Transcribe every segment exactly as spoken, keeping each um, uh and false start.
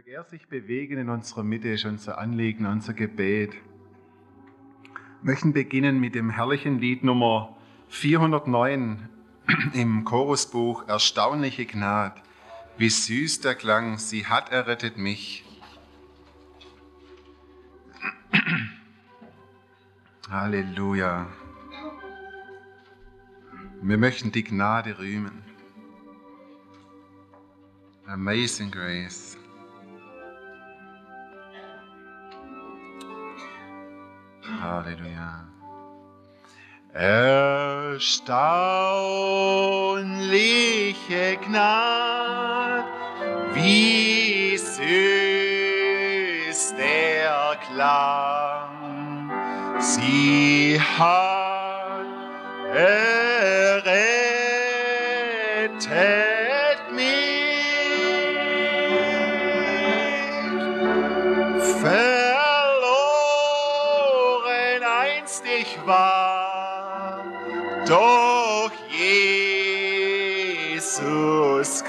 Möge er sich bewegen in unserer Mitte, ist unser Anliegen, unser Gebet. Wir möchten beginnen mit dem herrlichen Lied Nummer vierhundertneun im Chorusbuch Erstaunliche Gnad. Wie süß der Klang, sie hat errettet mich. Halleluja. Wir möchten die Gnade rühmen. Amazing Grace. Halleluja. Erstaunliche Gnade, wie süß der Klang, sie hat errettet mich, verloren einst ich war, doch Jesus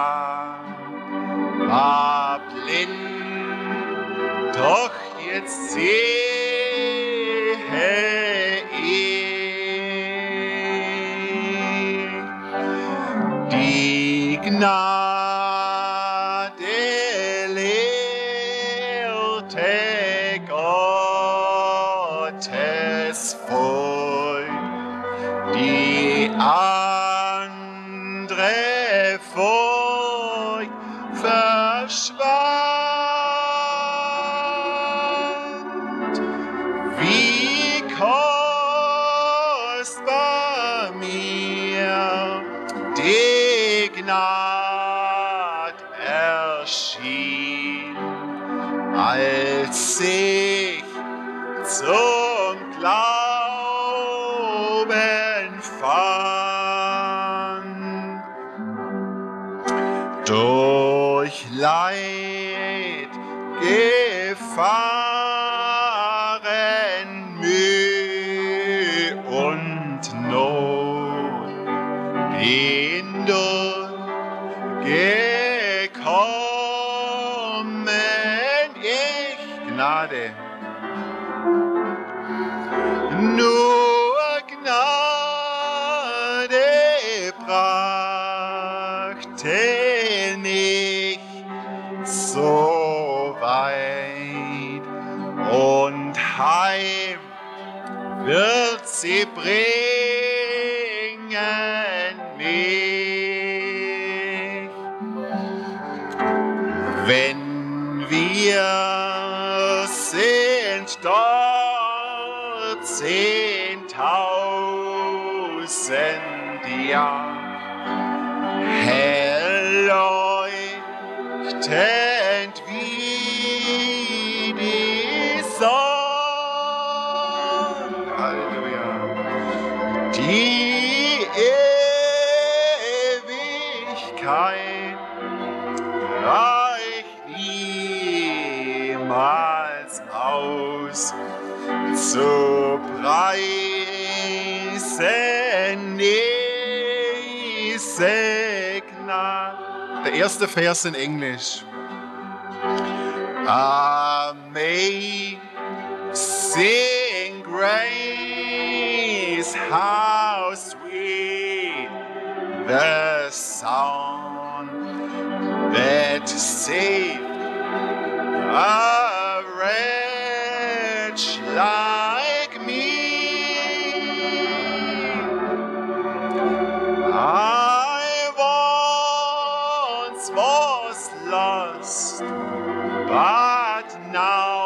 kam, war blind, doch jetzt sehe ich. Die Gnade lehrte Gottes Volk, die andere Volk verschwand. Wie kostbar mir die Gnade erschien, als ich zum Glauben fand. Durch Leid, Gefahren, Mühe und Not bin durchgekommen ich, Gnade. Nur Gnade brachte mich so weit, und heim wird sie bringen mich. Wenn wir sind dort zehntausend Jahre, hell leuchtend wie die Sonne. Halleluja. Die Ewigkeit reicht niemals aus, zu preisen diese Gnade. Der erste Vers in Englisch. Amazing grace, how sweet the sound that saved a wretch like me. I once was lost, but now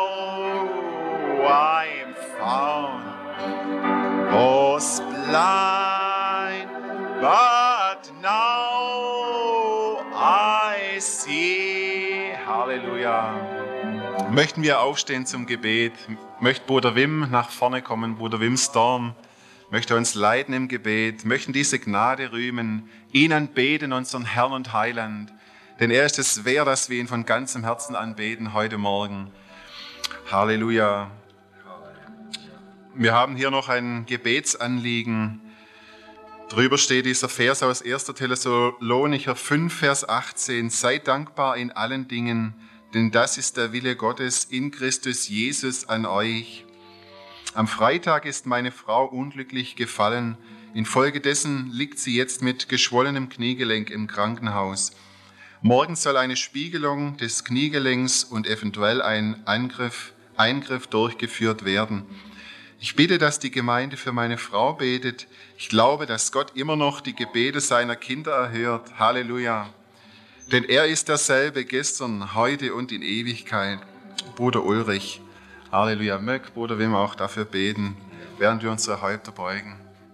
I'm found. Was blind, but now I see. Halleluja. Möchten wir aufstehen zum Gebet? Möchte Bruder Wim nach vorne kommen, Bruder Wim Storm? Möchte uns leiten im Gebet, möchten diese Gnade rühmen, ihn anbeten, unseren Herrn und Heiland. Denn er ist es wert, dass wir ihn von ganzem Herzen anbeten heute Morgen. Halleluja. Wir haben hier noch ein Gebetsanliegen. Drüber steht dieser Vers aus erster Thessalonicher fünf, Vers achtzehn. Seid dankbar in allen Dingen, denn das ist der Wille Gottes in Christus Jesus an euch. Am Freitag ist meine Frau unglücklich gefallen. Infolgedessen liegt sie jetzt mit geschwollenem Kniegelenk im Krankenhaus. Morgen soll eine Spiegelung des Kniegelenks und eventuell ein Eingriff, Eingriff durchgeführt werden. Ich bitte, dass die Gemeinde für meine Frau betet. Ich glaube, dass Gott immer noch die Gebete seiner Kinder erhört. Halleluja. Denn er ist derselbe gestern, heute und in Ewigkeit. Bruder Ulrich. Halleluja. Mög Bruder Wim auch dafür beten, während wir unsere Häupter beugen.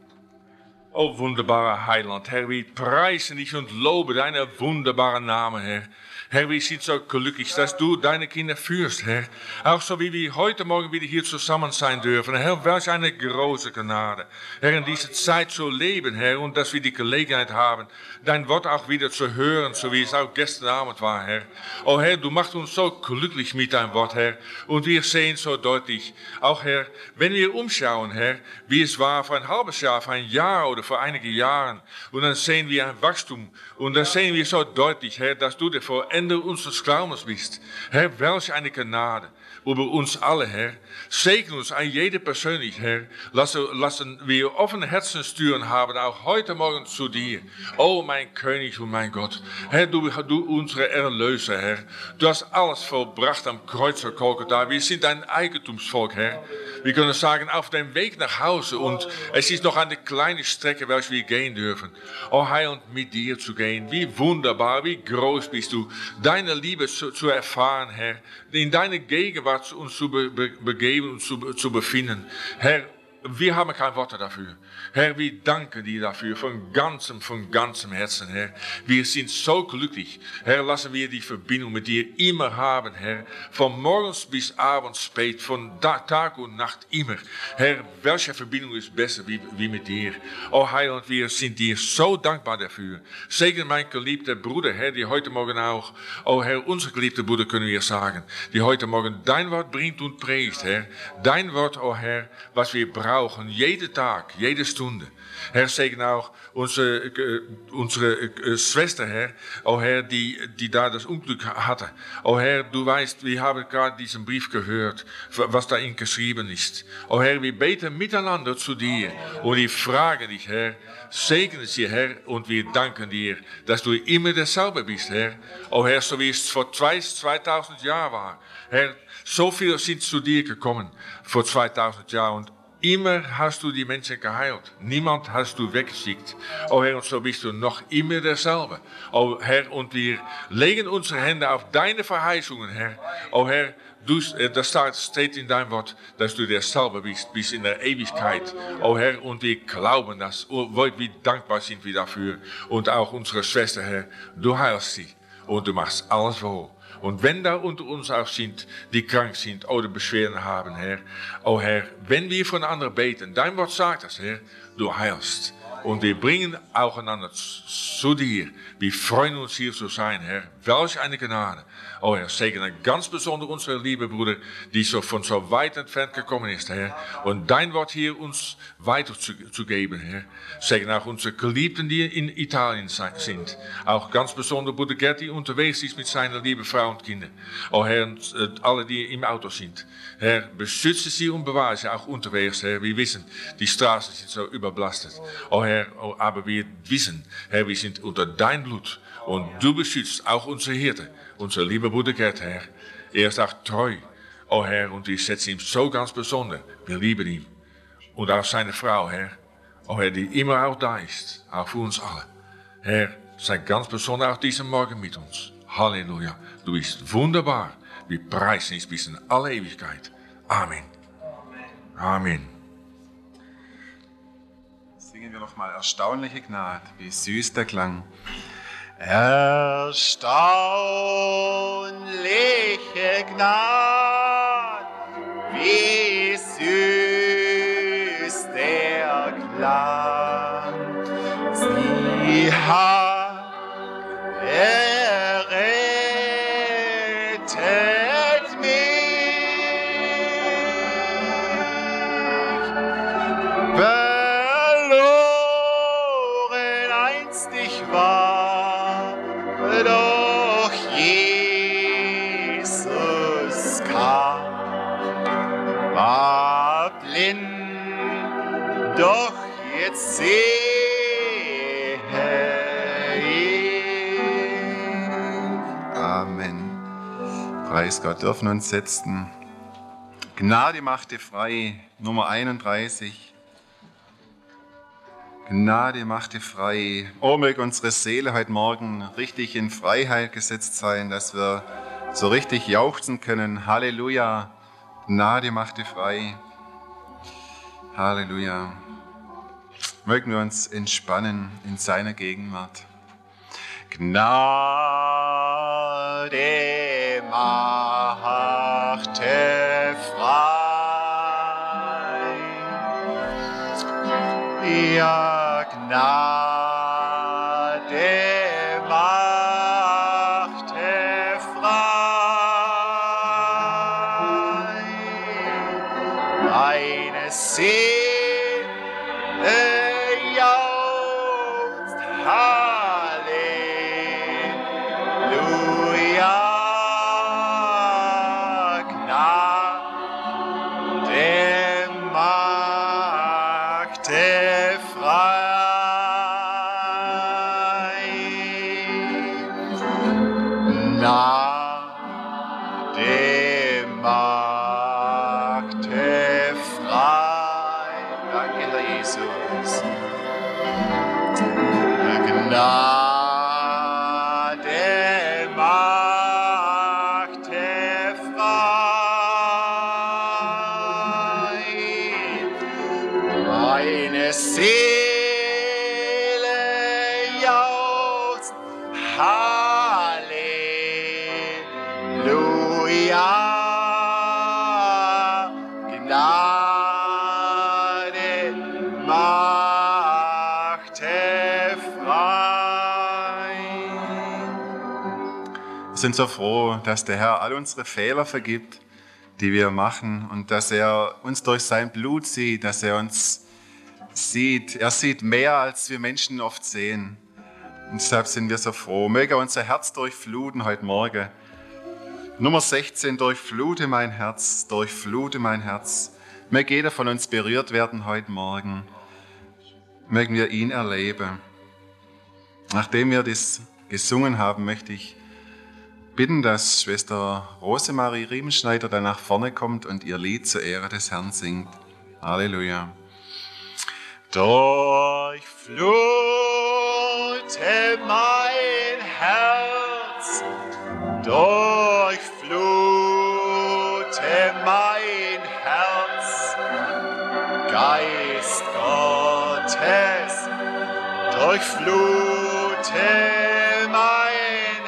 O wunderbarer Heiland, Herr, wir preisen dich und loben deinen wunderbaren Namen, Herr. Herr, wir sind so glücklich, dass du deine Kinder führst, Herr. Auch so wie wir heute Morgen wieder hier zusammen sein dürfen. Herr, welch eine große Gnade. Herr, in dieser Zeit zu leben, Herr, und dass wir die Gelegenheit haben, dein Wort auch wieder zu hören, so wie es auch gestern Abend war, Herr. Oh Herr, du machst uns so glücklich mit deinem Wort, Herr. Und wir sehen so deutlich, auch Herr, wenn wir umschauen, Herr, wie es war vor ein halbes Jahr, vor ein Jahr oder vor einigen Jahren. Und dann sehen wir ein Wachstum. Und dann sehen wir so deutlich, Herr, dass du der Vollender unseres Glaubens bist. Herr, welch eine Gnade über uns alle, Herr. Segne uns an jede persönlich, Herr. Lassen, lassen wir offene Herzenstüren haben, auch heute Morgen zu dir. Oh, mein König und mein Gott. Herr, du, du unsere Erlöser, Herr. Du hast alles vollbracht am Kreuz von Golgatha. Wir sind dein Eigentumsvolk, Herr. Wir können sagen, auf dem Weg nach Hause und es ist noch eine kleine Strecke, welche wir gehen dürfen. Oh, Heiland, mit dir zu gehen. Wie wunderbar, wie groß bist du. Deine Liebe zu, zu erfahren, Herr. In deine Gegenwart uns zu be, be, begeben und zu, zu befinden. Herr, wir haben keine Worte dafür. Herr, wir danken dir dafür von ganzem, von ganzem Herzen, Herr. Wir sind so glücklich. Herr, lassen wir die Verbindung mit dir immer haben, Herr. Von morgens bis abends spät, von Tag und Nacht immer. Herr, welche Verbindung ist besser wie, wie mit dir? Oh Heiland, wir sind dir so dankbar dafür. Segne mein geliebter Bruder, Herr, die heute Morgen auch, oh Herr, unser geliebter Bruder können wir sagen, die heute Morgen dein Wort bringt und predigt, Herr. Dein Wort, oh Herr, was wir brauchen. Brauchen, jeden Tag, jede Stunde. Herr, segne auch unsere, äh, unsere äh, Schwester, Herr, oh Herr, die, die da das Unglück hatte. Oh Herr, du weißt, wir haben gerade diesen Brief gehört, was darin geschrieben ist. Oh Herr, wir beten miteinander zu dir und ich frage dich, Herr, segne sie, Herr, und wir danken dir, dass du immer derselbe bist, Herr. Oh Herr, so wie es vor zweitausend Jahren war. Herr, so viele sind zu dir gekommen vor zweitausend Jahren und immer hast du die Menschen geheilt. Niemand hast du weggeschickt. Oh Herr, und so bist du noch immer derselbe. Oh Herr, und wir legen unsere Hände auf deine Verheißungen, Herr. Oh Herr, du, das steht in deinem Wort, dass du derselbe bist, bis in der Ewigkeit. Oh Herr, und wir glauben das. Wie dankbar sind wir dafür. Und auch unsere Schwester, Herr, du heilst sie. Und du machst alles wohl. Und wenn da unter uns auch sind, die krank sind oder Beschwerden haben, Herr. Oh Herr, wenn wir von anderen beten, dein Wort sagt das, Herr, du heilst. Und wir bringen auch einander zu dir. Wir freuen uns hier zu sein, Herr. Welch eine Gnade. Oh Herr, segne ganz besonders unsere liebe Bruder, die so von so weit entfernt gekommen ist, Herr. Und dein Wort hier uns weiter zu, zu geben, Herr. Segne auch unsere Geliebten, die in Italien sind. Auch ganz besonders Bruder Gerd, die unterwegs ist mit seiner lieben Frau und Kindern. Oh Herr, und äh, alle, die im Auto sind. Herr, beschütze sie und bewahre sie auch unterwegs, Herr. Wir wissen, die Straßen sind so überbelastet. Oh Herr, oh, aber wir wissen, Herr, wir sind unter dein Blut. Und du beschützt auch unsere Hirte, unser lieber Bruder Gerd, Herr. Er ist auch treu, oh Herr, und wir setzen ihm so ganz besonders. Wir lieben ihn. Und auch seine Frau, Herr, oh Herr, die immer auch da ist, auch für uns alle. Herr, sei ganz besonders auch diesen Morgen mit uns. Halleluja, du bist wunderbar. Wir preisen dich bis in alle Ewigkeit. Amen. Amen. Singen wir nochmal erstaunliche Gnade, wie süß der Klang. Erstaunliche Gnade, wie süß der Klang. Sie hat errettet mich, verloren einst ich war. Doch Jesus sehe ich. Amen. Preis Gott, dürfen uns setzen. Gnade machte frei, Nummer einunddreißig. Gnade machte frei. Oh, möge unsere Seele heute Morgen richtig in Freiheit gesetzt sein, dass wir so richtig jauchzen können. Halleluja. Gnade machte frei. Halleluja. Mögen wir uns entspannen in seiner Gegenwart. Gnade machte frei. Ja, Gnade machte frei. Meine Seele jauchzt, Halleluja. Gnade machte frei. Gnade machte frei. Danke, Herr Jesus. Gnade machte frei. Meine Seele jauchzt, Halleluja. Gnade machte frei. Wir sind so froh, dass der Herr all unsere Fehler vergibt, die wir machen, und dass er uns durch sein Blut sieht, dass er uns sieht. Er sieht mehr, als wir Menschen oft sehen. Und deshalb sind wir so froh. Möge unser Herz durchfluten heute Morgen. Nummer sechzehn, durchflute mein Herz, durchflute mein Herz. Möge jeder von uns berührt werden heute Morgen. Mögen wir ihn erleben. Nachdem wir das gesungen haben, möchte ich bitten, dass Schwester Rosemarie Riemenschneider dann nach vorne kommt und ihr Lied zur Ehre des Herrn singt. Halleluja. Durchflute mein Herz, durchflute mein Herz, Geist Gottes, durchflute mein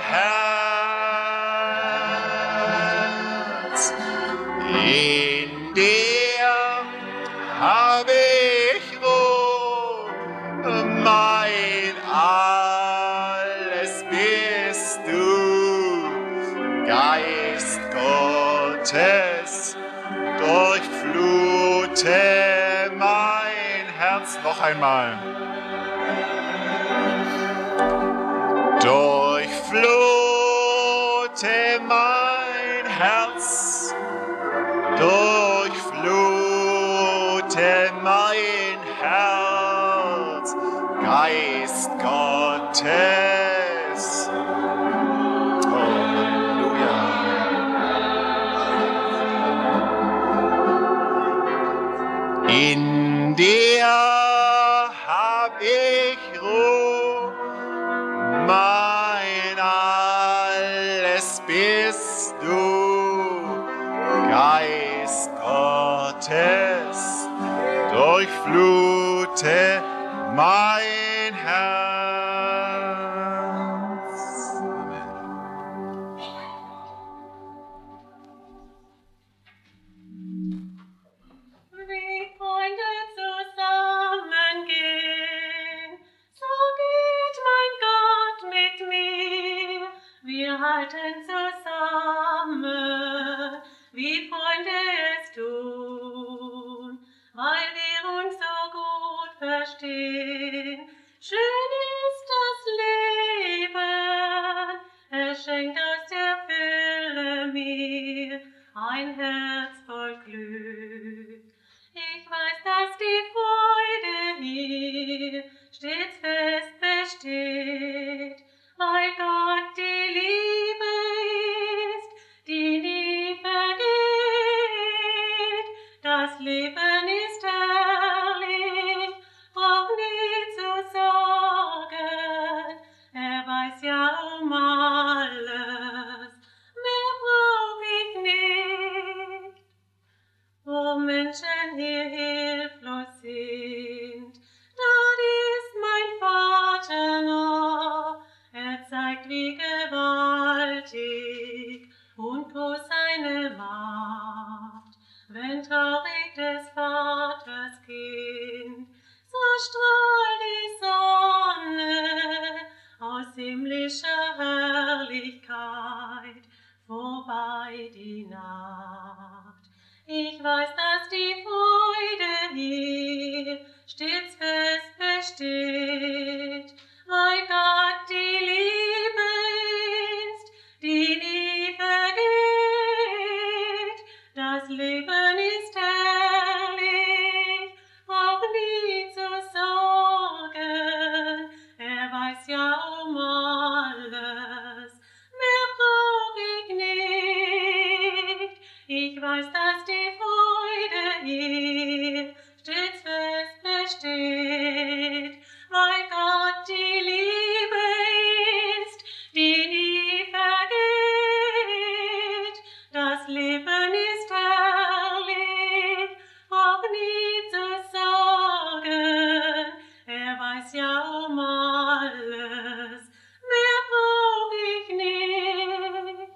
Herz. In dir habe ich Ruhe, mein alles bist du, Geist Gottes, durchflute mein Herz. Noch einmal. Durchflute mein Herz, durchflute mein Herz, Geist Gottes. Oh, Halleluja. In dir hab ich Ruhe, mein alles bist du, Geist Gottes, durchflute mein Herz. Amen. Wie Freunde zusammengehen, so geht mein Gott mit mir. Wir halten zusammen, wie Freunde es tun, weil wir uns so gut verstehen. Schön ist das Leben, es schenkt aus der Fülle mir ein Herz voll Glück. Ich weiß, dass die Freude hier hilflos sind. Dort ist mein Vater nah, er zeigt, wie gewaltig und groß seine Macht. Wenn traurig des Vaters Kind, so strahlt die Sonne aus himmlischer Herrlichkeit vorbei die Nacht. Ich weiß, dass die Freude hier stets fest besteht, weil Gott die Liebe ist, die nie vergeht. Das Leben ist herrlich, braucht nie zu sorgen, er weiß ja um alles, mehr brauch ich nicht. Ich weiß, dass die Freude hier stets fest besteht, weil Gott die Liebe ist, die nie vergeht. Das Leben ist herrlich, braucht nie zu sorgen, er weiß ja um alles, mehr brauch ich nicht.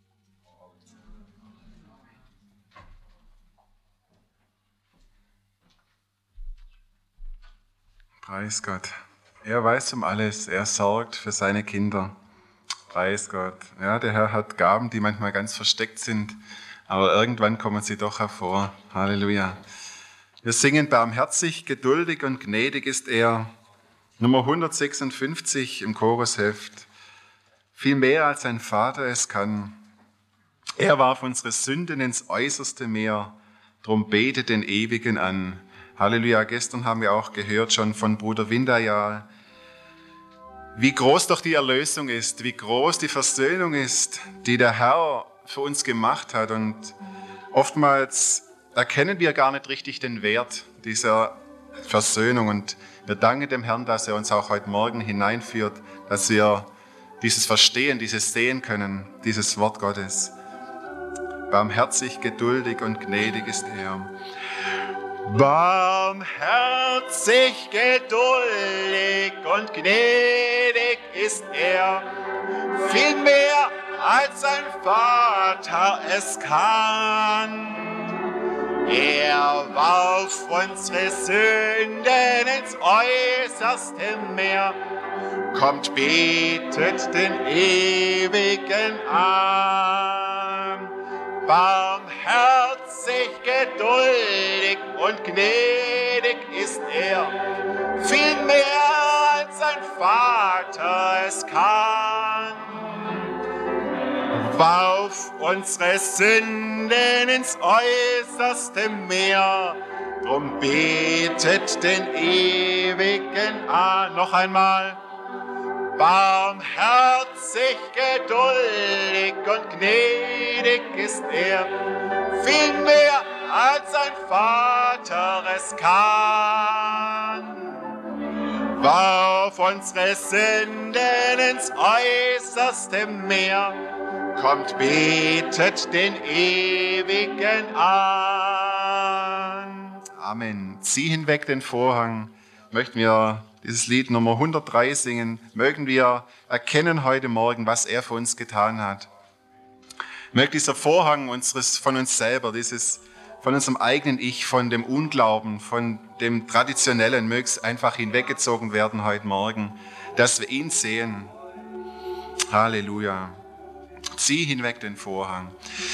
Preis Gott. Er weiß um alles, er sorgt für seine Kinder. Preis Gott. Ja, der Herr hat Gaben, die manchmal ganz versteckt sind, aber irgendwann kommen sie doch hervor. Halleluja. Wir singen barmherzig, geduldig und gnädig ist er. Nummer hundertsechsundfünfzig im Chorusheft. Viel mehr als ein Vater es kann. Er warf unsere Sünden ins äußerste Meer, drum betet den Ewigen an. Halleluja, gestern haben wir auch gehört schon von Bruder Windayal, wie groß doch die Erlösung ist, wie groß die Versöhnung ist, die der Herr für uns gemacht hat. Und oftmals erkennen wir gar nicht richtig den Wert dieser Versöhnung. Und wir danken dem Herrn, dass er uns auch heute Morgen hineinführt, dass wir dieses verstehen, dieses sehen können, dieses Wort Gottes. Barmherzig, geduldig und gnädig ist er. Barmherzig, geduldig und gnädig ist er, viel mehr als ein Vater es kann. Er warf unsere Sünden ins äußerste Meer, kommt, betet den Ewigen an. Barmherzig, geduldig und gnädig ist er, viel mehr als ein Vater es kann. Warf unsere Sünden ins äußerste Meer, drum betet den Ewigen an. Noch einmal. Barmherzig, geduldig und gnädig ist er, viel mehr als ein Vater es kann. Warf unsere Sünden ins äußerste Meer, kommt, betet den Ewigen an. Amen. Zieh hinweg den Vorhang. Möchten wir dieses Lied Nummer hundertdrei singen, mögen wir erkennen heute Morgen, was er für uns getan hat. Möge dieser Vorhang unseres, von uns selber, dieses, von unserem eigenen Ich, von dem Unglauben, von dem Traditionellen, möge es einfach hinweggezogen werden heute Morgen, dass wir ihn sehen. Halleluja. Zieh hinweg den Vorhang.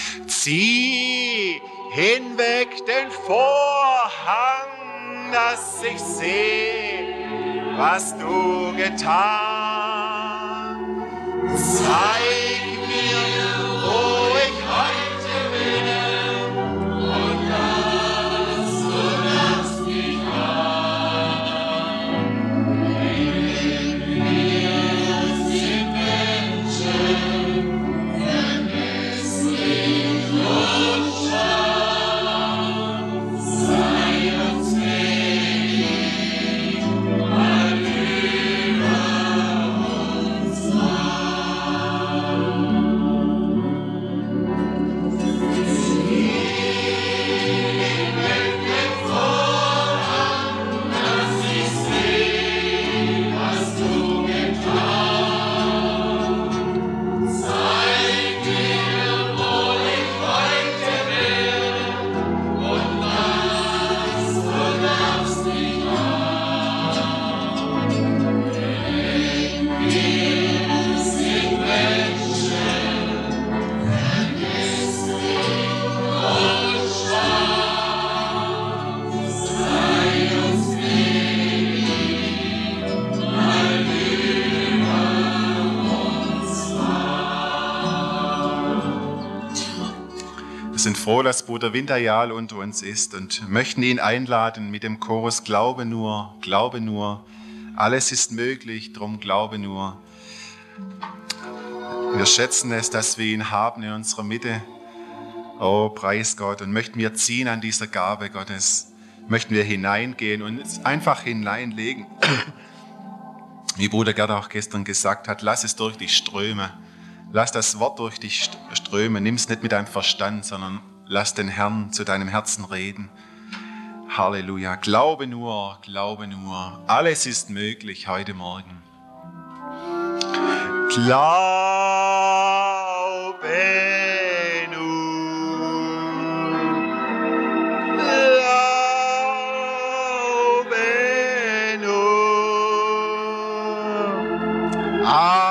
Zieh hinweg den Vorhang, dass ich sehe, was du getan. Zeig mir, wo ich heute bin, und lass, so lass mich an. In mir sind Menschen, vergesslich und schwach. Sei uns gnädig, weil über uns war. sind froh, dass Bruder Winterjal unter uns ist und möchten ihn einladen mit dem Chorus Glaube nur, glaube nur. Alles ist möglich, drum glaube nur. Wir schätzen es, dass wir ihn haben in unserer Mitte. Oh, preis Gott. Und möchten wir ziehen an dieser Gabe Gottes. Möchten wir hineingehen und es einfach hineinlegen. Wie Bruder Gerd auch gestern gesagt hat, lass es durch dich strömen. Lass das Wort durch dich strömen. Nimm es nicht mit deinem Verstand, sondern lass den Herrn zu deinem Herzen reden. Halleluja. Glaube nur, glaube nur. Alles ist möglich heute Morgen. Glaube nur. Glaube nur. Ah.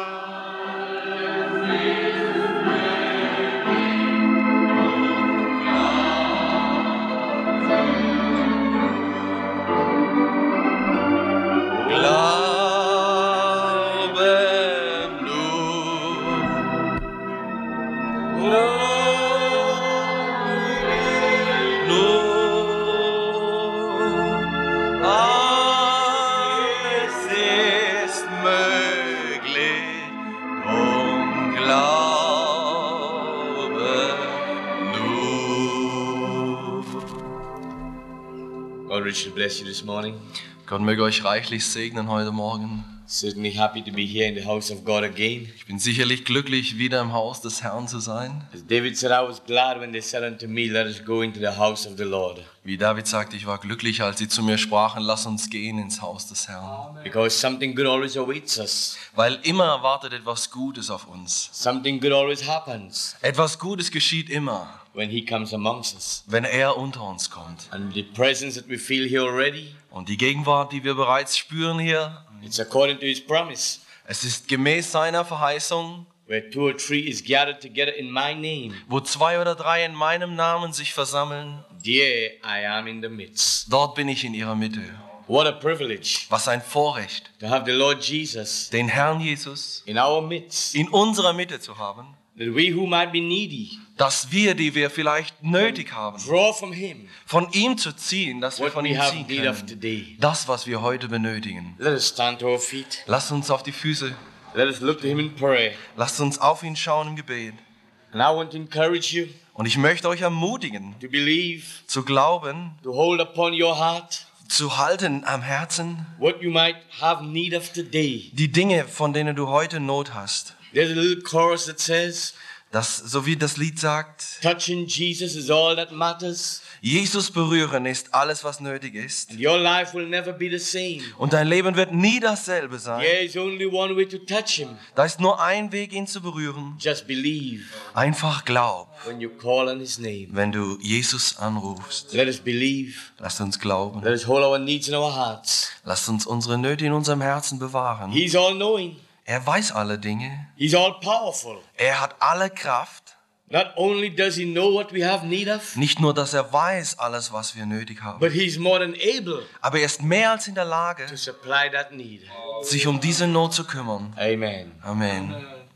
God bless you this morning. Gott möge euch reichlich segnen heute Morgen. Certainly happy to be here in the house of God again. Ich bin sicherlich glücklich, wieder im Haus des Herrn zu sein. As David said, I was glad when they said unto me, let us go into the house of the Lord. Wie David sagte, ich war glücklich, als sie zu mir sprachen, lass uns gehen ins Haus des Herrn. Because something good always awaits us. Weil immer wartet etwas Gutes auf uns. Something good always happens. Etwas Gutes geschieht immer, when he comes amongst us. Wenn er unter uns kommt. And the presence that we feel here already. Und die Gegenwart, die wir bereits spüren hier, it's according to his promise. Es ist gemäß seiner Verheißung. Where two or three is gathered together in my name. Wo zwei oder drei in meinem Namen sich versammeln. There I am in the midst. Dort bin ich in ihrer Mitte. What a privilege. Was ein Vorrecht. To have the Lord Jesus. Den Herrn Jesus. In our midst. In unserer Mitte zu haben. That we who might be needy. Dass wir, die wir vielleicht nötig haben, draw from him. Von ihm zu ziehen, dass wir von ihm ziehen können. Das, was wir heute benötigen. Let us stand to our feet. Lasst uns auf die Füße. Let us look to him in prayer. Lasst uns auf ihn schauen im Gebet. And I want to encourage you. Und ich möchte euch ermutigen, to believe, zu glauben, to hold upon your heart, zu halten am Herzen, what you might have need of today. Die Dinge, von denen du heute Not hast. There's a little chorus that says, das, so wie das Lied sagt, touching Jesus is all that matters. Jesus berühren ist alles, was nötig ist. And your life will never be the same. Und dein Leben wird nie dasselbe sein. There is only one way to touch him. Da ist nur ein Weg, ihn zu berühren. Just believe. Einfach glaub. When you call on his name. Wenn du Jesus anrufst. Let us believe. Lasst uns glauben. Let us hold our needs in our hearts. Lasst uns unsere Nöte in unserem Herzen bewahren. He's all knowing. Er weiß alle Dinge. He's all powerful. Er hat alle Kraft. Not only does he know what we have need of, nicht nur, dass er weiß alles, was wir nötig haben, but he's more than able, aber er ist mehr als in der Lage, to supply that need. sich um diese Not zu kümmern. Amen. Amen.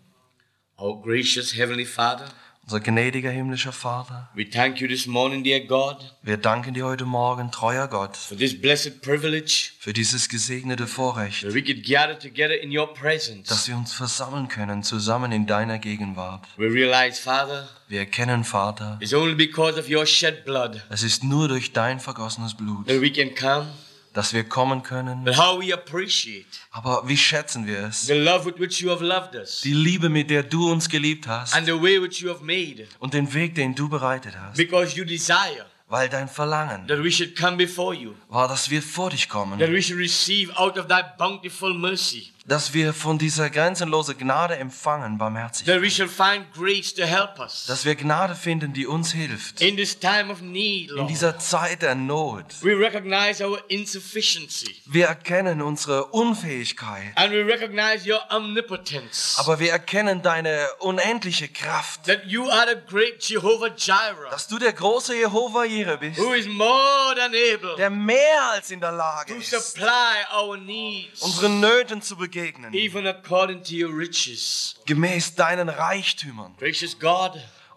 Oh gracious heavenly Father, unser gnädiger himmlischer Vater, we thank you this morning, dear God. Wir danken dir heute Morgen, treuer Gott, for this blessed privilege, für dieses gesegnete Vorrecht, that we could gather together in your presence. Dass wir uns versammeln können, zusammen in deiner Gegenwart. We realize, Father, wir erkennen, Vater, it's only because of your shed blood, es ist nur durch dein vergossenes Blut, that we can come. Dass wir kommen können. But how we appreciate Aber wie schätzen wir es? the love with which you have loved us. Die Liebe, mit der du uns geliebt hast. And the way which you have made. Und den Weg, den du bereitet hast. Because you desire. Weil dein Verlangen that we should come before you. war, dass wir vor dich kommen. That we should receive out of thy bountiful mercy. Dass wir von dieser grenzenlosen Gnade empfangen, Barmherzigkeit. That we shall find grace to help us. Dass wir Gnade finden, die uns hilft. In this time of need, Lord. In dieser Zeit der Not. We recognize our insufficiency. Wir erkennen unsere Unfähigkeit. And we recognize your omnipotence. Aber wir erkennen deine unendliche Kraft. That you are the great Jehovah Jireh. Dass du der große Jehova Jireh bist. Who is more than able. Der mehr als in der Lage to ist. supply our needs. Unseren Nöten zu begegnen. Even according to your riches. Gemäß deinen Reichtümern. Gracious God.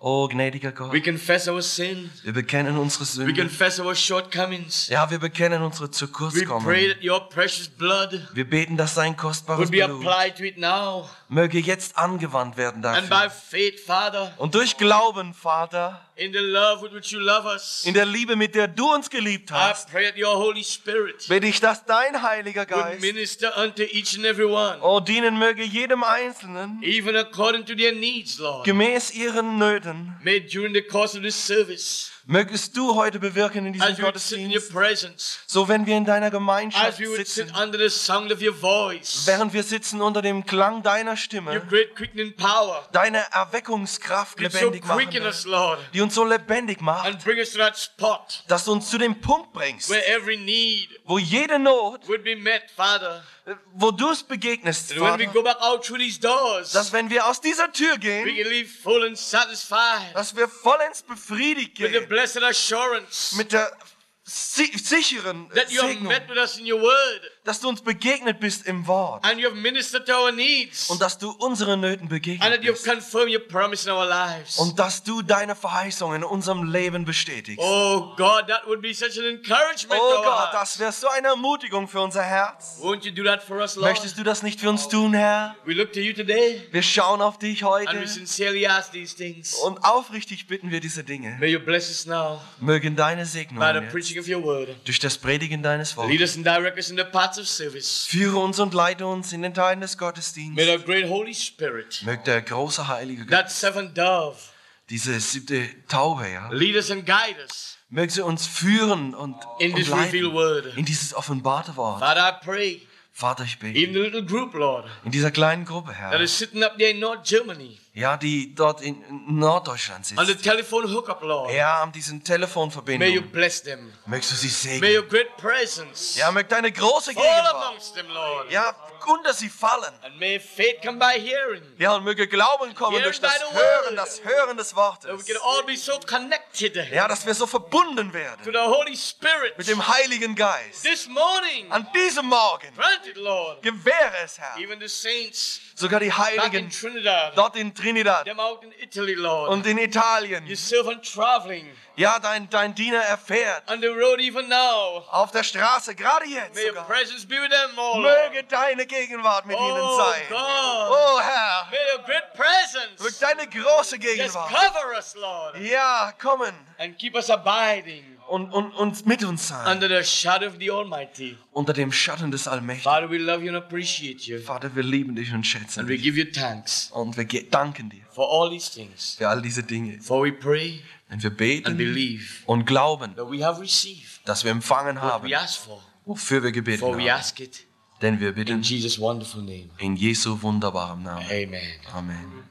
Oh, gnädiger Gott. We confess our sin. Wir bekennen unsere We Sünden. confess our shortcomings. Ja, wir bekennen unsere We pray Zukurzkommen. that your precious blood Wir beten, dass dein kostbares would be Blut applied to it now. möge jetzt angewandt werden And by dafür. faith, Father, Und durch Glauben, Vater, in the love with which you love us, in der Liebe, mit der du uns geliebt I hast, pray that your Holy Spirit bitte ich, dass dein Heiliger would Geist, minister unto each and every one, oh, dienen möge jedem Einzelnen, even according to their needs, Lord. gemäß ihren Nöten. May during the course of this service, Mögest du heute bewirken in diesem as we would sit in your Gottesdienst, presence, so wenn wir in deiner Gemeinschaft as we would sit sitzen, under the sound of your voice, während wir sitzen unter dem Klang deiner your Stimme, great quickening power, deine Erweckungskraft you'd so lebendig quicken machen, us, Lord, die uns so lebendig macht, and bring us to that spot dass du uns zu dem Punkt bringst, where every need wo jede Not, would be met, Father. wo du es begegnest, And when we Vater, go back out through these doors, dass wenn wir aus dieser Tür we gehen, can leave full and satisfied dass wir vollends befriedigt with the gehen, blessed assurance mit der si sicheren that you have Segnung, met with us in your word dass du uns begegnet bist im Wort and you have ministered to our needs und dass du unseren Nöten and begegnet that you have bist confirmed your promise in our lives. und dass du deine Verheißung in unserem Leben bestätigst. Oh God, that would be such an encouragement Oh to our Gott, hearts. das wäre so eine Ermutigung für unser Herz. Won't you do that for us, Lord? Möchtest du das nicht für uns tun, Herr? We look to you today Wir schauen auf dich and heute we sincerely ask these things. und aufrichtig bitten wir diese Dinge. May you bless us now Mögen deine Segnung by the jetzt preaching of your word. durch das Predigen deines Lead Wortes us and direct us in the paths of service. führe uns und leite uns in den Teilen des May Gottesdienstes. the great Holy Spirit, Möge der große Heilige Gott, that seventh dove, diese siebte Taube, ja, lead us and guide us möge sie uns führen und, in und this revealed leiten word. in dieses offenbarte Wort. Father, I pray, Vater, ich bete, even the little group, Lord, in dieser kleinen Gruppe, that Herr, is sitting up there in North Germany, ja, die dort in Norddeutschland on the sitzt, telephone hookup, Lord. ja, an diesen May you Telefonverbindungen, bless them. mögst du sie May segnen. your great presence Ja, möge deine große fall Gegenwart, amongst them, Lord. ja, unter sie fallen. And may faith come by hearing. Ja, und möge Glauben kommen Hearing durch das by the Hören, word. das Hören des That we Wortes. can all be so connected Ja, dass wir so verbunden to werden the Holy Spirit. mit dem Heiligen Geist. This morning, An diesem Morgen, grant it, Lord. gewähre es, Herr, Even the saints sogar die back in Heiligen Trinidad, dort in Trinidad them out in Italy, Lord. und in Italien. Your servant traveling Ja, dein, dein Diener erfährt on the road even now. auf der Straße, gerade jetzt May your sogar. presence be with them all, Lord. Möge deine Gegenwart mit ihnen Oh sein. God, Oh Herr, may your great möge presence deine große just Gegenwart, cover us, Lord, ja, kommen and keep us abiding und, und, und mit uns sein. under the shadow of the Almighty. Unter dem Schatten des Allmächtigen. Father, we love you and appreciate you, Vater, wir lieben dich und schätzen and we dich. give you thanks Und wir ge- danken dir for all these things. für all diese Dinge. For we pray Wenn wir and beten believe und glauben, that we have received dass wir empfangen what haben, we asked for. wofür wir gebeten For we haben. ask it Denn wir in bitten Jesus' wonderful name. in Jesu wunderbarem Namen. Amen. Amen.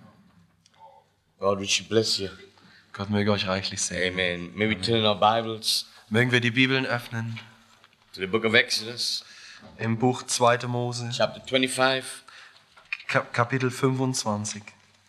God, richly bless you. Gott möge euch reichlich segnen. Amen. May we turn our Bibles Mögen wir die Bibeln öffnen to the book of Exodus, im Buch zweiter Mose, chapter twenty-five. Kap- Kapitel fünfundzwanzig.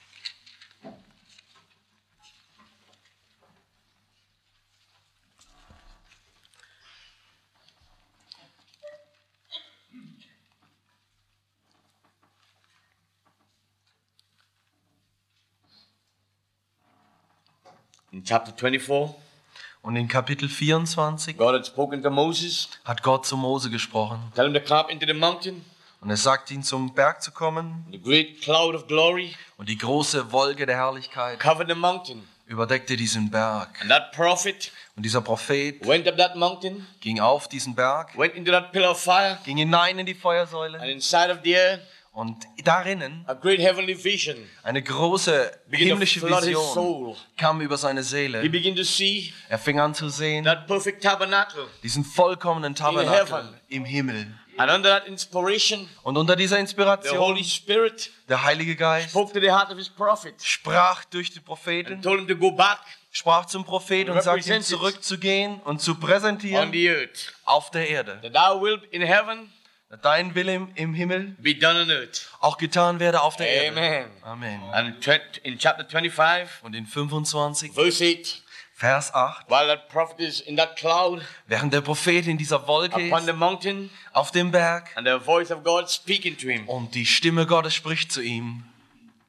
In chapter twenty-four, Und in Kapitel vierundzwanzig God had spoken to Moses, hat Gott zu Mose gesprochen. tell him to come up into the mountain. Und er sagt ihm, zum Berg zu kommen. The great cloud of glory Und die große Wolke der Herrlichkeit covered the mountain. überdeckte diesen Berg. And that prophet Und dieser Prophet went up that mountain, ging auf diesen Berg, went into that pillar of fire, ging hinein in die and Feuersäule. inside of there, Und darinnen a great heavenly vision eine große began to himmlische flood his Vision soul. kam über seine He Seele. began to see Er fing an zu sehen, that perfect tabernacle. diesen vollkommenen heaven. Tabernakel im Himmel. And under that inspiration, Und unter dieser the Inspiration, Holy Spirit der Heilige Geist spoke to the heart of his prophet sprach durch die and Propheten, told him to go back sprach zum Propheten und sagte ihm Represented. zurückzugehen und zu on präsentieren the earth. auf der Erde. That thou wilt in heaven Dein Wille im, im Himmel be done on earth. auch getan werde auf der Erde. Amen. Amen. And in chapter twenty-five, Und in fünfundzwanzig, verse eight, Vers acht, while that prophet is in that cloud während der Prophet in dieser Wolke upon the ist, mountain, auf dem Berg, and the voice of God speaking to him, und die Stimme Gottes spricht zu ihm,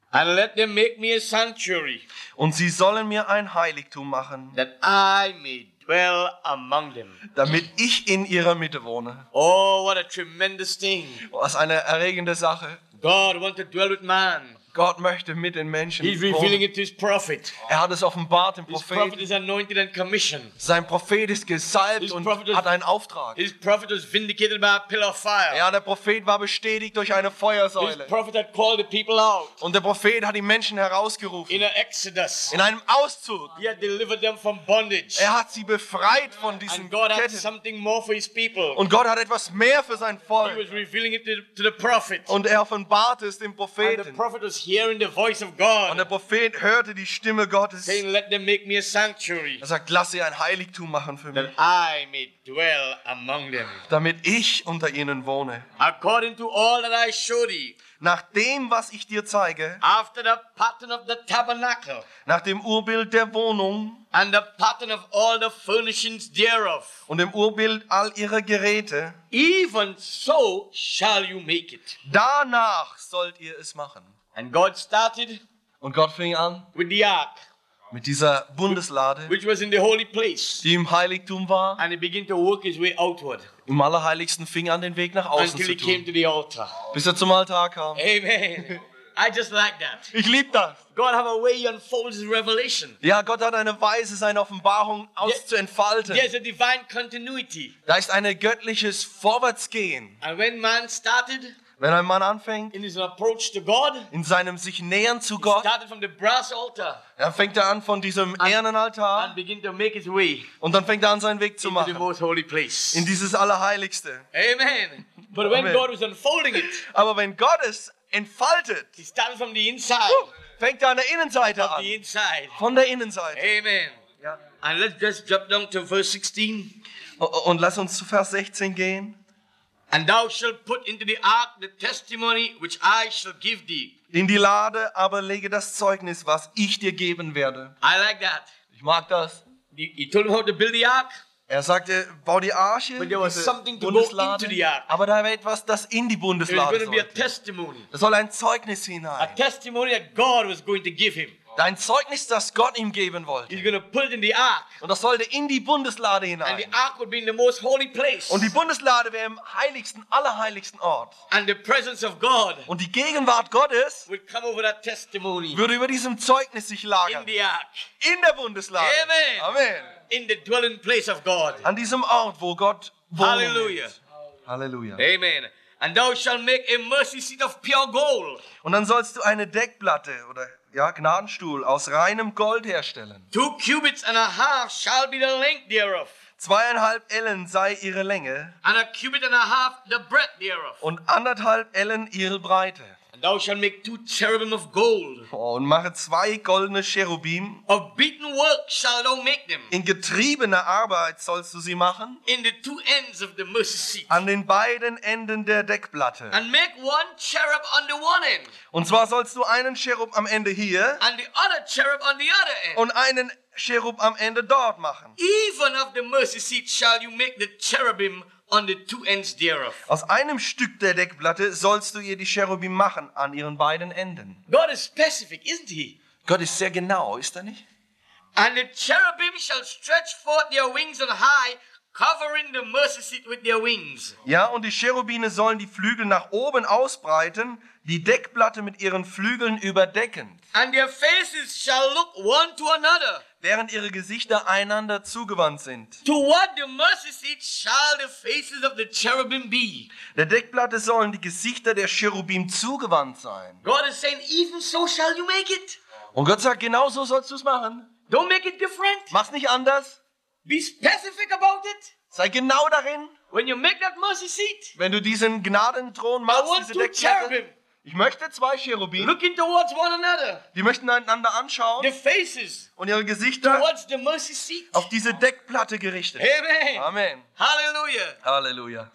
And let them make me a sanctuary, Und sie sollen mir ein Heiligtum machen, that I may dwell among them. damit ich in ihrer Mitte wohne. Oh, what a tremendous thing. Was eine erregende Sache. God wants to dwell with man. Gott möchte mit den Menschen He's revealing wohnen. it to his prophet. Er hat es offenbart dem His prophet Propheten. is anointed and commissioned. Sein Prophet ist gesalbt His und prophet is- hat einen Auftrag. His prophet was vindicated by a pillar of fire. Ja, der Prophet war bestätigt durch eine His Feuersäule. prophet had called the people out Und der Prophet hat die Menschen herausgerufen. in an exodus. In einem Auszug. He had delivered them from bondage. Er hat sie befreit von diesen And God had Ketten. something more for his people. Und Gott hat etwas mehr für sein He Volk. was revealing it to, to the prophet. Und er offenbarte es dem And the Propheten. prophet was hearing the voice of Und der God, Prophet hörte die Stimme Gottes. saying, let them make me a sanctuary, Er sagt, lass sie ein Heiligtum machen für mich, that I may dwell among them. damit ich unter ihnen wohne. According to all that I show thee, Nach dem, was ich dir zeige, after the pattern of the tabernacle, nach dem Urbild der Wohnung and the pattern of all the furnishings thereof, und dem Urbild all ihrer Geräte, even so shall you make it. danach sollt ihr es machen. And God started Und Gott fing an with the ark, mit dieser Bundeslade, which was in the holy place, die im Heiligtum war. and he began to work his way outward Im Allerheiligsten fing an, den Weg nach außen until zu he came tun, to the altar. bis er zum Altar kam. Amen. I just like that. Ich liebe das. God have a way he unfolds his revelation. Ja, Gott hat eine Weise, seine Offenbarung auszuentfalten. There's a divine continuity. Da ist ein göttliches Vorwärtsgehen. And when man started Wenn ein Mann anfängt, in his approach to God, in seinem sich nähern zu he Gott, started from the brass altar dann fängt er an von diesem Ehrenaltar and began to make his way und dann fängt er an, seinen Weg zu into the machen. most holy place. In dieses Allerheiligste. Amen. But when Amen. God was unfolding it, Aber wenn Gott es entfaltet, he started from the inside. fängt er an der Innenseite Of an. the inside. Von der Innenseite. Amen. And let's just jump down to verse sixteen. Und lass uns zu Vers sechzehn gehen. And thou shalt put into the ark the testimony which I shall give thee. In die Lade aber lege das Zeugnis, was ich dir geben werde. I like that. Ich mag das. He he told him how to build the ark. Er sagte, bau die Arche, But there was diese something to go Bundeslade, into the ark. aber da war etwas, das in die There was Bundeslade going to be a sollte. testimony. Da soll ein Zeugnis A hinein. testimony that God was going to give him. Ein Zeugnis, das Gott ihm geben He's wollte. going to put it in the ark. Und das sollte in die Bundeslade And hinein. the ark would be in the most holy place. Und die Bundeslade wäre im heiligsten, allerheiligsten Ort. And the presence of God Und die Gegenwart Gottes would come over that testimony würde über diesem Zeugnis sich in lagern. the ark. In der Bundeslade. Amen. Amen. In the dwelling place of God. An diesem Ort, wo Gott wohnt. Hallelujah. Halleluja. Amen. And thou shalt make a mercy seat of pure gold. Und dann sollst du eine Deckplatte oder ja, Gnadenstuhl aus reinem Gold herstellen. Two cubits and a half shall be the length thereof, Zweieinhalb Ellen sei ihre Länge and a cubit and a half the breadth thereof. und anderthalb Ellen ihre Breite. And thou shalt make two cherubim of gold. Oh, und mache zwei goldene Cherubim. Of beaten work shalt thou make them, In getriebener Arbeit sollst du sie machen, in the two ends of the mercy seat. an den beiden Enden der Deckplatte. And make one cherub on the one end, Und zwar sollst du einen Cherub am Ende hier and the other cherub on the other end. und einen Cherub am Ende dort machen. Even of the mercy seat shall you make the cherubim on the two ends thereof. Aus einem Stück der Deckplatte sollst du ihr die Cherubim machen, an ihren beiden Enden. God is specific, isn't he? Gott ist sehr genau, ist er nicht? And the cherubim shall stretch forth their wings on high, covering the mercy seat with their wings. Ja, und die Cherubine sollen die Flügel nach oben ausbreiten, die Deckplatte mit ihren Flügeln überdecken, And their faces shall look one to another. während ihre Gesichter einander zugewandt sind. Toward the mercy seat shall the faces of the cherubim be. Der Deckplatte sollen die Gesichter der Cherubim zugewandt sein. God is saying, even so shall you make it. Und Gott sagt, genau so sollst du es machen. Don't make it different. Mach's nicht anders. Be specific about it. Sei genau darin, When you make that mercy seat, wenn du diesen Gnadenthron I machst, want diese two Deckplatte. cherubim Ich möchte zwei Cherubim, looking towards one another. die möchten einander The anschauen faces und ihre Gesichter towards the mercy seat. auf diese Deckplatte gerichtet. Amen. Amen. Hallelujah. Halleluja.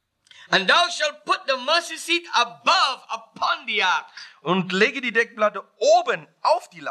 And thou shalt put the mercy seat above upon the ark. Und lege die Deckplatte oben auf die Lade.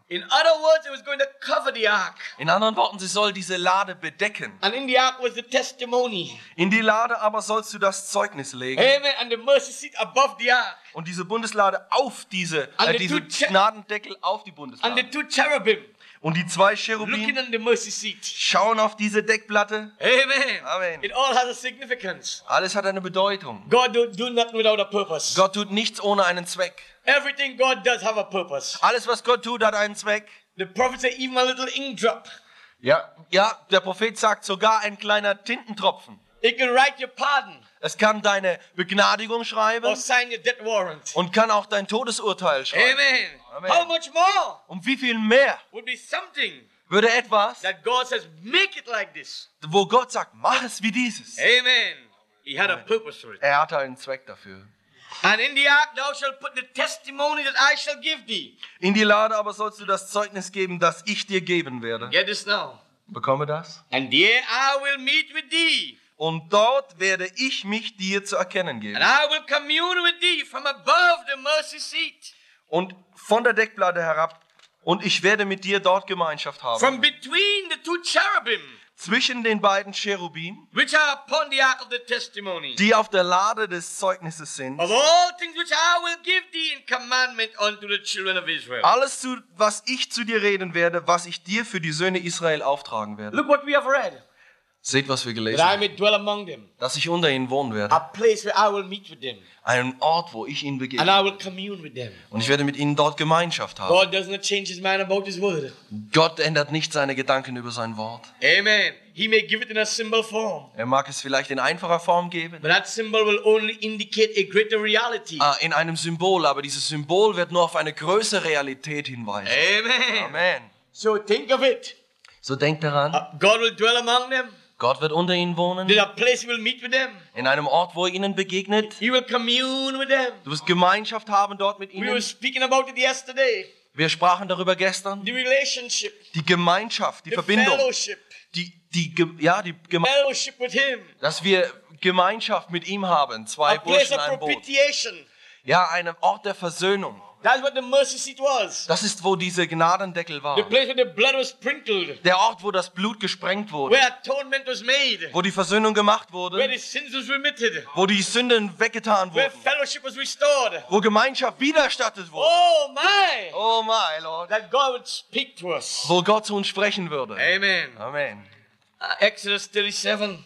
In other words, it was going to cover the ark. In anderen Worten, sie soll diese Lade bedecken. And in the ark was the testimony. In die Lade aber sollst du das Zeugnis legen. Amen. And the mercy seat above the ark. Und diese Bundeslade auf diese, And äh, the diese two che- Gnadendeckel auf die And the Bundeslade. two cherubim Und die zwei looking Cherubim on the mercy seat. schauen auf diese Deckplatte. Amen. Amen. It all has a significance. Alles hat eine Bedeutung. God don't do nothing without a purpose. Gott tut nichts ohne einen Zweck. Everything God does have a purpose. Alles, was Gott tut, hat einen Zweck. The prophet said even a little ink drop. Ja, ja, der Prophet sagt sogar ein kleiner Tintentropfen. It can write your pardon Es kann deine Begnadigung or schreiben sign your death warrant. und kann auch dein Todesurteil schreiben. Amen. Amen. How much more Um wie viel mehr would be something würde etwas, that God says, make it like this. wo Gott sagt, mach es wie dieses. Amen. He had a purpose for it. Er hatte einen Zweck dafür. And in the ark thou shalt put the testimony that I shall give thee. In die Lade aber sollst du das Zeugnis geben, das ich dir geben werde. Get this now. Bekomme das? And there I will meet with thee, Und dort werde ich mich dir zu erkennen geben. and I will commune with thee from above the mercy seat, Und von der Deckplatte herab. Und ich werde mit dir dort Gemeinschaft haben. from between the two cherubim, Zwischen den beiden Cherubim, which are upon the ark of the testimony. die auf der Lade des Zeugnisses sind. Of all things which I will give thee in commandment unto the children of Israel. Alles, zu, was ich zu dir reden werde, was ich dir für die Söhne Israel auftragen werde. Look what we have read. Seht, was wir gelesen That I haben. may dwell among them. Dass ich unter ihnen wohnen werde. A place where I will meet with them. Einen Ort, wo ich ihnen And I begegne. will commune with them. Und ich werde mit ihnen dort Gemeinschaft haben. God does not change his mind about his word. Gott ändert nicht seine Gedanken über sein Wort. Amen. He may give it in a symbol form, Er mag es vielleicht in einfacher Form geben. but that symbol will only indicate a greater reality. Ah, in einem Symbol, aber dieses Symbol wird nur auf eine größere Realität hinweisen. Amen. Amen. So think of it. So denkt daran, Uh, God will dwell among them. Gott wird unter ihnen wohnen. There's a place he will meet with them. In einem Ort, wo er ihnen begegnet. He will commune with them. Du wirst Gemeinschaft haben dort mit We were ihnen. speaking about it yesterday. Wir sprachen darüber gestern. The relationship, Die Gemeinschaft, die the Verbindung. fellowship, Die, die, Ge- ja, die Geme fellowship with him. dass wir Gemeinschaft mit ihm haben. A Zwei place Burschen, of ein Boot. propitiation. Ja, ein Ort der Versöhnung. That's what the mercy seat was. Das ist, wo diese Gnadendeckel The war. place where the blood was sprinkled, Der Ort, wo das Blut gesprengt wurde. where atonement was made, Wo die Versöhnung gemacht where wurde. the sins was remitted, Wo die Sünden weggetan where wurden. fellowship was restored. Wo Gemeinschaft wiedererstattet wurde. Oh my! Oh my Lord. That God would speak to us. Wo Gott zu uns sprechen würde. Amen. Amen. Uh, Exodus thirty-seven.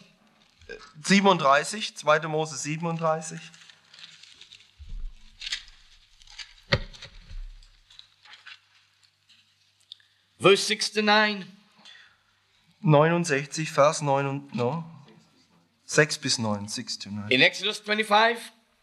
siebenunddreißig, zweite Mose siebenunddreißig. Verse six to nine. neunundsechzig, Vers neun und no, sechs bis neun, six to nine. In Exodus twenty-five,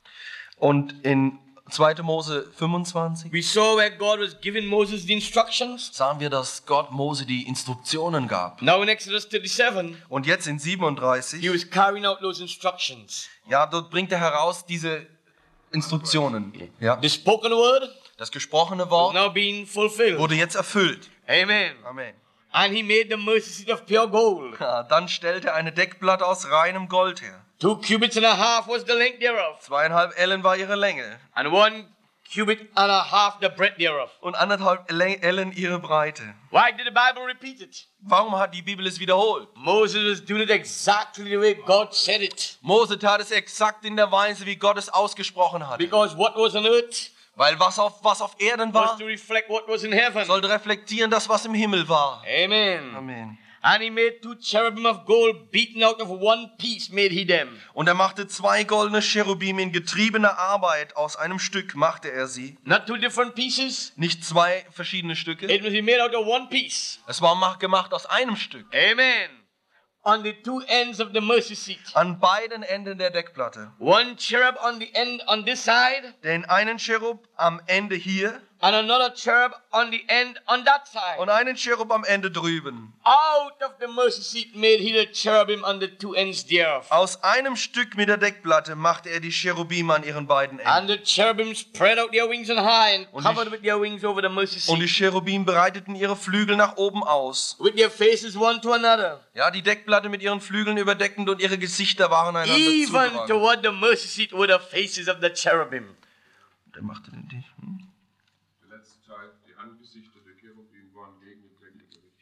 Und in zweite Mose fünfundzwanzig we saw where God was giving Moses the instructions. sahen wir, dass Gott Mose die Instruktionen gab. Now in Exodus thirty-seven, Und jetzt in he siebenunddreißig, was carrying out those instructions. ja, dort bringt er heraus diese Instruktionen. Ja. The spoken word Das gesprochene was Wort now being fulfilled. wurde jetzt erfüllt. Amen. Amen. And he made the mercy seat of pure gold. Ja, dann stellte er eine Deckplatte aus reinem Gold her. Two cubits and a half was the length thereof, Zweieinhalb Ellen war ihre Länge and one cubit and a half the breadth thereof. und anderthalb Ellen ihre Breite. Why did the Bible repeat it? Warum hat die Bibel es wiederholt? Moses was doing it exactly the way God said it. Mose tat es exakt in der Weise, wie Gott es ausgesprochen hatte. Because what was on earth Weil was auf, was auf Erden was war, to reflect what was in heaven. sollte reflektieren das, was im Himmel war. Amen. Amen. And he made two cherubim of gold, beaten out of one piece, made he them. Und er machte zwei goldene Cherubim in getriebener Arbeit. Aus einem Stück machte er sie. Not two different pieces. Nicht zwei verschiedene Stücke. It was made out of one piece. Es war mach- gemacht aus einem Stück. Amen. On the two ends of the mercy seat. An beiden Enden der Deckplatte. One cherub on the end on this side, Den einen Cherub am Ende hier and another cherub on the end on that side. und einen Cherub am Ende drüben. Out of the mercy seat made he the cherubim on the two ends thereof. Aus einem Stück mit der Deckplatte machte er die Cherubim an ihren beiden And Enden. the cherubim spread out their wings on high and Und covered die- with their wings over the mercy Und die seat, Cherubim breiteten ihre Flügel nach oben aus. with their faces one to another, Ja, die Deckplatte mit ihren Flügeln überdeckend und ihre Gesichter waren einander even zugewandt. toward the mercy seat were the faces of the cherubim. Der machte den Tisch. Hm? Der letzte Teil, die Angesichter der Cherubim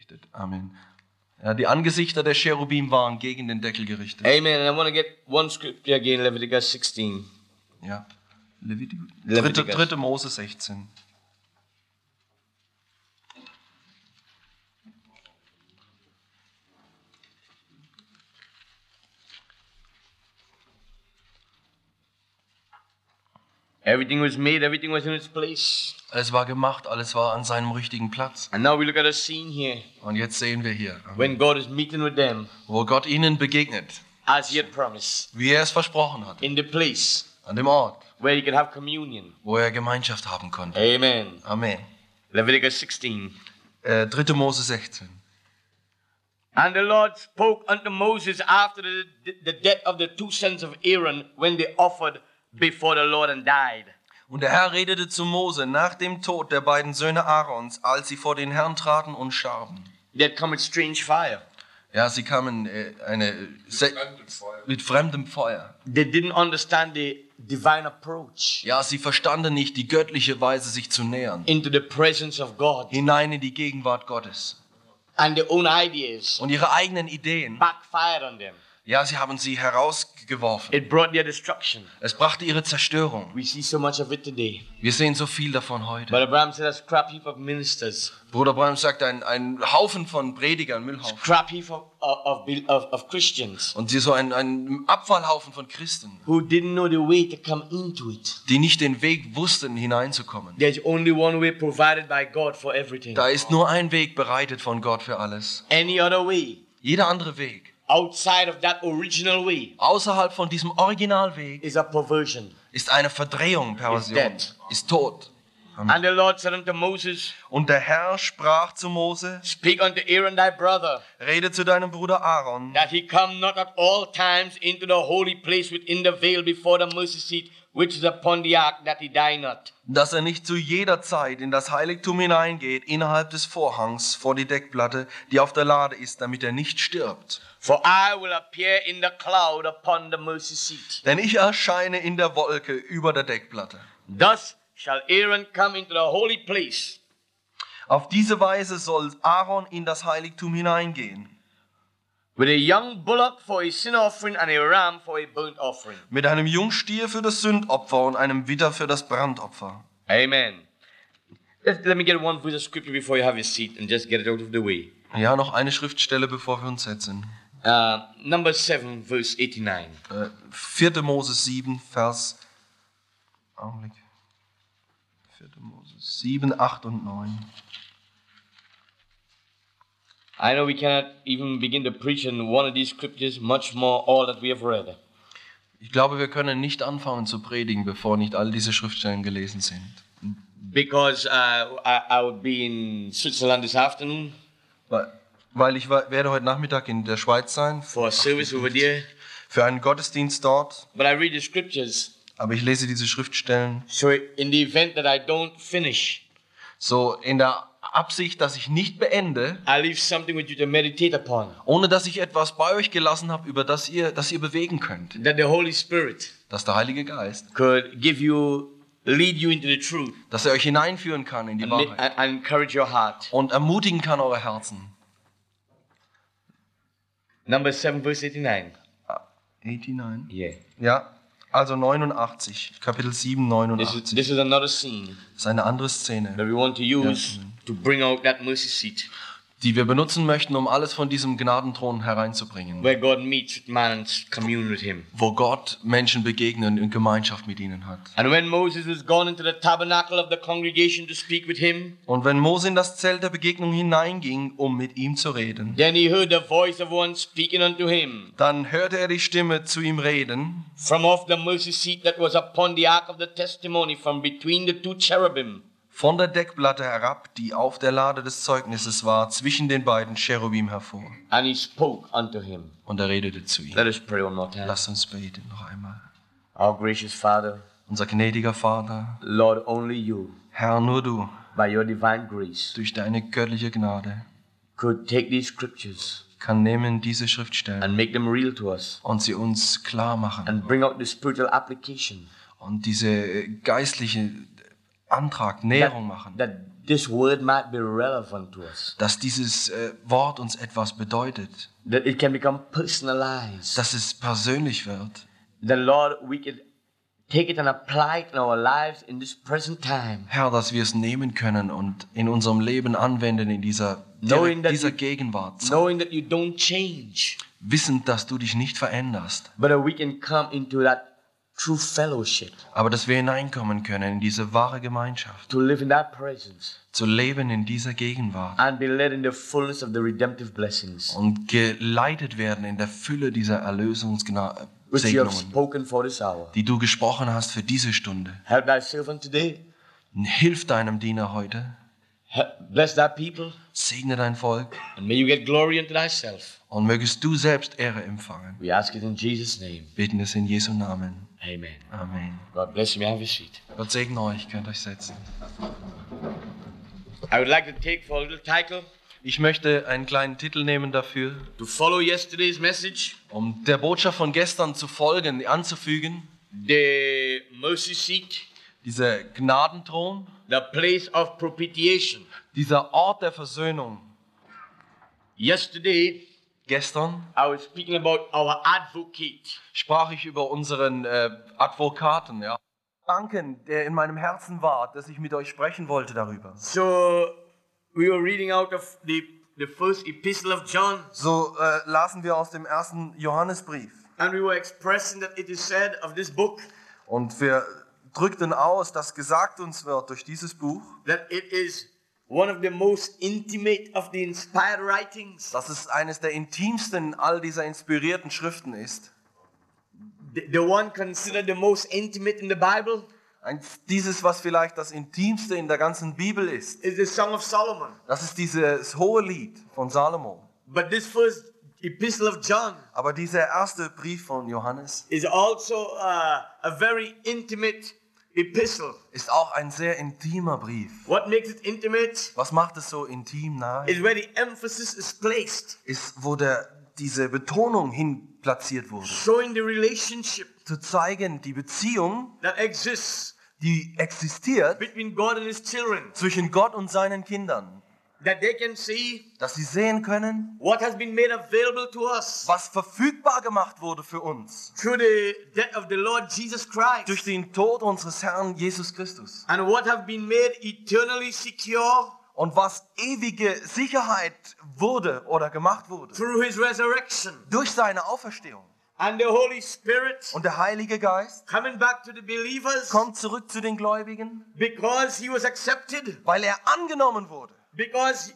gerichtet. Amen. Ja, die Angesichter der Cherubim waren gegen den Deckel gerichtet. Amen. And I want to get one scripture again, Leviticus sixteen. Ja. Leviticus. Leviticus. Dritte, dritte Mose sechzehn. Everything was made, everything was in its place. Alles war gemacht, alles war an seinem richtigen Platz. And now we look at a scene here Und jetzt sehen wir hier, when God is meeting with them wo Gott ihnen begegnet, as he had promised, wie er es versprochen hat, in the place an dem Ort, where he could have communion. wo er Gemeinschaft haben konnte. Amen. Amen. Leviticus sixteen. Äh, dritte Mose sechzehn. And the Lord spoke unto Moses after the, the death of the two sons of Aaron when they offered before the Lord and died. Und der Herr redete zu Mose nach dem Tod der beiden Söhne Aarons, als sie vor den Herrn traten und starben. They had come with strange fire. Ja, sie kamen äh, eine, se- mit fremdem Feuer. They didn't understand the divine approach Ja, sie verstanden nicht die göttliche Weise, sich zu nähern. into the presence of God. Hinein in die Gegenwart Gottes. And their own ideas Und ihre eigenen Ideen, backfired on them. ja, sie haben sie herausgeworfen. It brought their destruction. Es brachte ihre Zerstörung. We see so much of it today. Wir sehen so viel davon heute. But Abraham said a scrap heap of ministers, Bruder Branham sagt, ein, ein Haufen von Predigern, Müllhaufen. scrap heap of, of, of, of Christians Und sie so ein, ein Abfallhaufen von Christen, who didn't know the way to come into it. die nicht den Weg wussten, hineinzukommen. There's only one way provided by God for everything. Da ist nur ein Weg bereitet von Gott für alles. Any other way, Jeder andere Weg, outside of that original way, außerhalb von diesem Originalweg, is a perversion. ist eine Verdrehung, Perversion, dead. ist tot. And the Lord said unto Moses, Und der Herr sprach zu Mose, speak unto Aaron thy brother, rede zu deinem Bruder Aaron, that he come not at all times into the holy place within the veil before the mercy seat, which is upon the ark, that he die not. dass er nicht zu jeder Zeit in das Heiligtum hineingeht, innerhalb des Vorhangs vor die Deckplatte, die auf der Lade ist, damit er nicht stirbt. For I will appear in the cloud upon the mercy seat. Denn ich erscheine in der Wolke über der Deckplatte. Thus shall Aaron come into the holy place Auf diese Weise soll Aaron in das Heiligtum hineingehen, with a young bullock for a sin offering and a ram for a burnt offering. mit einem Jungstier für das Sündopfer und einem Widder für das Brandopfer. Amen. Let, let me get one verse of scripture before you have your seat and just get it out of the way. Ja, noch eine Schriftstelle, bevor wir uns setzen. Uh, number seven, verse eighty-nine. Äh, vierte Mose sieben, Vers... Augenblick. vierte Mose sieben, acht und neun. I know we cannot even begin to preach in one of these scriptures, much more all that we have read. Ich glaube, wir können nicht anfangen zu predigen, bevor nicht all diese Schriftstellen gelesen sind. Because uh, I, I would be in Switzerland this afternoon Weil, weil ich wa- werde heute Nachmittag in der Schweiz sein, for a service over there. für einen Gottesdienst dort. But I read the scriptures. Aber ich lese diese Schriftstellen So in the event that I don't finish, so in der Absicht, dass ich nicht beende, I leave something with you to meditate upon. ohne dass ich etwas bei euch gelassen habe, über das ihr, das ihr bewegen könnt. That the Holy Spirit Dass der Heilige Geist, could give you, lead you into the truth dass er euch hineinführen kann in die and, ma- Wahrheit and encourage your heart. und ermutigen kann eure Herzen. Number seven, verse eighty-nine. neunundachtzig. Yeah. Ja, also neunundachtzig, Kapitel sieben, This is, neunundachtzig. this is another scene Das ist eine andere Szene, that we want to use to bring out that mercy seat die wir benutzen möchten, um alles von diesem Gnadenthron hereinzubringen, where God meets with man and commune with him. wo Gott Menschen begegnen und Gemeinschaft mit ihnen hat. And when Moses was gone into the tabernacle of the congregation to speak with him, Und wenn Mose in das Zelt der Begegnung hineinging, um mit ihm zu reden, then he heard the voice of one speaking unto him dann hörte er die Stimme zu ihm reden, from off the mercy seat that was upon the ark of the testimony, from between the two cherubim. von der Deckplatte herab, die auf der Lade des Zeugnisses war, zwischen den beiden Cherubim hervor. And he spoke unto him. Und er redete zu ihm. Let us pray one more time. Lass uns beten noch einmal. Our gracious Father, Unser gnädiger Vater, Lord, only you, Herr, nur du, by your divine grace, durch deine göttliche Gnade, could take these scriptures kann nehmen diese Schriftstellen and make them real to us und sie uns klar machen and bring out the spiritual application und diese geistliche Antrag, Näherung machen, that this word might be relevant to us. dass dieses äh, Wort uns etwas bedeutet, That it can become personalized. dass es persönlich wird. That Lord, we can take it and apply it in our lives in this present time. Herr, dass wir es nehmen können und in unserem Leben anwenden in dieser, Knowing that dieser you- Gegenwart. Knowing that you don't change. Wissend, dass du dich nicht veränderst, But that we can come into that true fellowship. aber dass wir hineinkommen können in diese wahre Gemeinschaft, To live in that presence. zu leben in dieser Gegenwart And be led in the fullness of the redemptive blessings. und geleitet werden in der Fülle dieser Erlösungssegnungen, Which you have spoken for this hour. die du gesprochen hast für diese Stunde. Help thy servant today. Hilf deinem Diener heute, Help- Bless thy people. segne dein Volk And may you get glory unto thyself. und mögest du selbst Ehre empfangen. We ask it in Jesus' name. Beten es in Jesu Namen. Amen. Amen. God bless you. May I have a seat. Gott segne euch, könnt euch setzen. I would like to take for a little title Ich möchte einen kleinen Titel nehmen dafür, to follow yesterday's message. um der Botschaft von gestern zu folgen, anzufügen. The mercy seat, Dieser Gnadenthron, the place of propitiation. dieser Ort der Versöhnung. Yesterday, Gestern I was speaking about our advocate. sprach ich über unseren äh, Advokaten, ja. Danken, der in meinem Herzen war, dass ich mit euch sprechen wollte darüber. So we were reading out of the, the first epistle of John, So äh, lasen wir aus dem ersten Johannesbrief and we were expressing that it is said of this book und wir drückten aus, dass gesagt uns wird durch dieses Buch, that it is one of the most intimate of the inspired writings. dass es eines der intimsten all dieser inspirierten Schriften ist. The, the one considered the most intimate in the Bible Ein, dieses, was vielleicht das intimste in der ganzen Bibel ist. is the Song of Solomon. Das ist dieses hohe Lied von Salomo. But this first epistle of John Aber dieser erste Brief von Johannes is also uh, a very intimate epistle. ist auch ein sehr intimer Brief. What makes it intimate Was macht es so intim nahe? is where the emphasis is placed, Ist, wo der, diese Betonung hin platziert wurde. showing the relationship Zu zeigen, die Beziehung, that exists die existiert between God and His children, zwischen Gott und seinen Kindern. that they can see Dass sie sehen können, what has been made available to us was verfügbar gemacht wurde für uns. through the death of the Lord Jesus Christ, Durch den Tod unseres Herrn Jesus Christus. and what have been made eternally secure Und was ewige Sicherheit wurde oder gemacht wurde. through His resurrection. Durch seine Auferstehung. And the Holy Spirit Und der Heilige Geist coming back to the believers kommt zurück zu den Gläubigen, because He was accepted, weil er angenommen wurde. because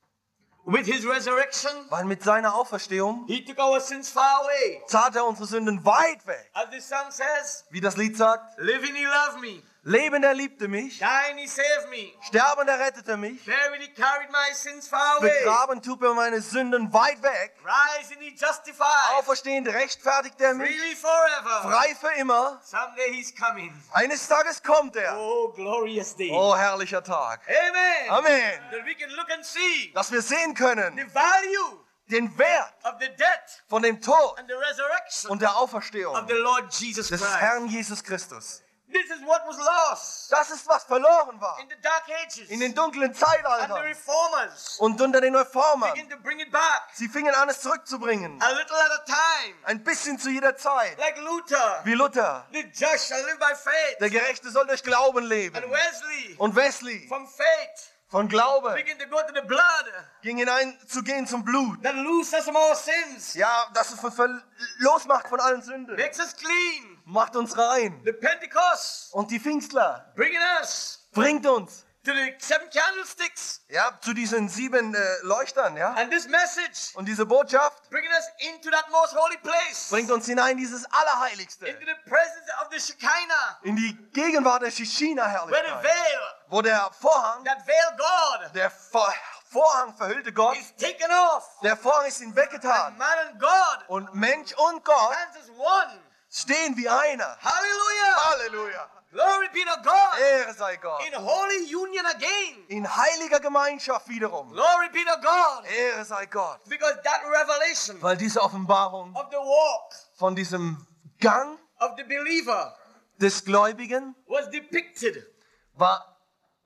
with His resurrection, Weil mit seiner Auferstehung He took our sins far away. zahlt er unsere Sünden weit weg. As the song says, Wie das Lied sagt, living He loved me, Leben, er liebte mich, dying He saved me, sterben, er rettete mich, buried He carried my sins far away, begraben tut er meine Sünden weit weg, rising He justified, auferstehend rechtfertigt er mich, freely forever. frei für immer. Someday He's coming. Eines Tages kommt er. Oh, glorious day. Oh, herrlicher Tag. Amen. Amen. That we can look and see Dass wir sehen the können, value den Wert of the death von dem Tod and the resurrection und der Auferstehung of the Lord Jesus des Christ. Herrn Jesus Christus. This is what was lost Das ist, was verloren war in the dark ages. in den dunklen And the Zeitaltern reformers und unter den Reformern. begin to bring it back Sie fingen an, es zurückzubringen. a little at a time. Ein bisschen zu jeder Zeit. Like Luther, Wie Luther. the just shall live by faith. Der Gerechte soll durch Glauben leben. And Wesley, Und Wesley from faith, von Glaube begin to go to the blood ging hinein zu gehen zum Blut. that looses us from our sins, Ja, das es von, von, losmacht von allen Sünden. makes us clean. Macht uns rein. The Pentecost, Und die Pfingstler bringing us bringt uns to the seven candlesticks. ja, zu diesen sieben äh, Leuchtern. Ja? And this message Und diese Botschaft bringing us into that most holy place, bringt uns hinein in dieses Allerheiligste. into the presence of the Shekinah, In die Gegenwart der where the Shishina-Herrlichkeit. veil, Wo der Vorhang, that veil God, der Vor Vorhang verhüllte Gott, is taken off. der Vorhang ist hinweggetan. And man and God Und Mensch und Gott stands as one. stehen wie einer. Hallelujah! Halleluja. Glory be to God. Ehre sei Gott. In holy union again. In heiliger Gemeinschaft wiederum. Glory be to God. Ehre sei Gott. Because that revelation Weil diese Offenbarung of the walk von diesem Gang of the believer des Gläubigen was depicted war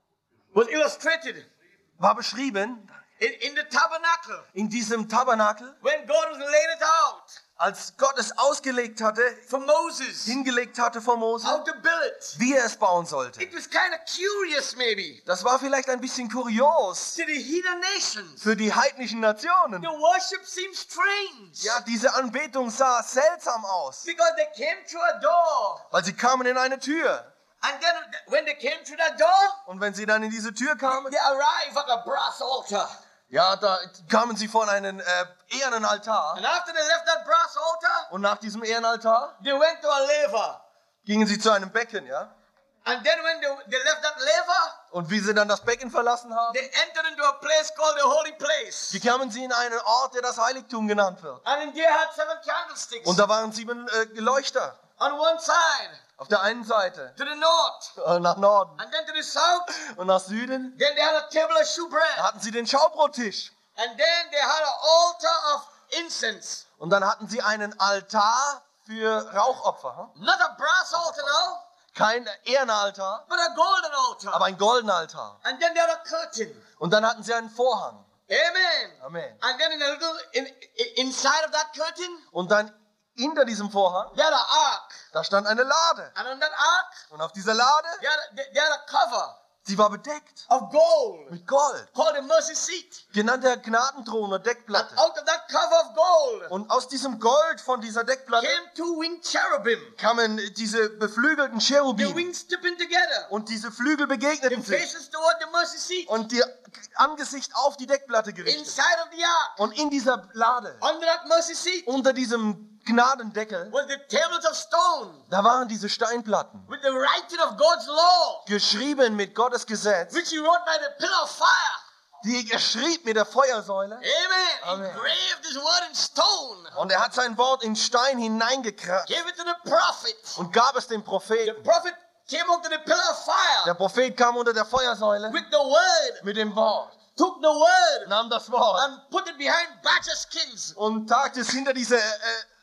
was illustrated war beschrieben in, in the tabernacle in diesem Tabernakel, when God was laying it out als Gott es ausgelegt hatte, for Moses, hingelegt hatte vor Mose, how to build it. wie er es bauen sollte. It was kind of curious, maybe, Das war vielleicht ein bisschen kurios to the heathen nations. für die heidnischen Nationen. The worship seemed strange. Ja, diese Anbetung sah seltsam aus, Because they came through a door. weil sie kamen in eine Tür. And then when they came through that door, Und wenn sie dann in diese Tür kamen, they arrived at a brass altar. ja, da kamen sie vor einen äh, Ehrenaltar. And after they left that brass altar, Und nach diesem Ehrenaltar they went to a laver. gingen sie zu einem Becken, ja. And then when they, they left that laver, Und wie sie dann das Becken verlassen haben, they entered into a place called the holy place. wie kamen sie in einen Ort, der das Heiligtum genannt wird. And in there had seven candlesticks. Und da waren sieben äh, Leuchter. On one side, Auf der einen Seite to the north, äh, nach Norden and then to the south. und nach Süden. Then they had a table of Da shewbread. hatten sie den Schaubrottisch. And then they had an altar of incense. Und dann hatten sie einen Altar für Rauchopfer. Hm? Not a brass altar now, Kein Ehrenaltar, but a golden altar. aber ein goldener Altar. And then they had a curtain. Und dann hatten sie einen Vorhang. Amen. Amen. And then in a little in, in inside of that curtain, Und dann hinter diesem Vorhang, they had an ark. da stand eine Lade. And on that ark, Und auf dieser Lade, they had, a, they had a cover sie war bedeckt of gold mit Gold. called the mercy seat. Genannt der Gnadenthron oder Deckplatte. Out of that cover of gold Und aus diesem Gold von dieser Deckplatte came two winged cherubim. kamen diese beflügelten The Cherubim. wings tipping together. Und diese Flügel The begegneten sich. faces toward the mercy seat. Und die Angesicht auf die Deckplatte gerichtet. Inside of the ark, Und in dieser Lade, under that mercy seat, unter diesem Gnadendeckel, was the tablets of stone da waren diese Steinplatten. with the writing of God's law, Geschrieben mit Gottes Gesetz, which he wrote by the pillar of fire. die er schrieb mit der Feuersäule. Amen. Amen. Engraved his word in stone. Und er hat sein Wort in Stein hineingekratzt Gave it to the prophet. und gab es dem The Propheten. prophet came up to the pillar of Der fire Prophet kam unter der Feuersäule with the word, mit dem Wort, took the word nahm das Wort and put it behind badger skins. und tagte es hinter diese äh,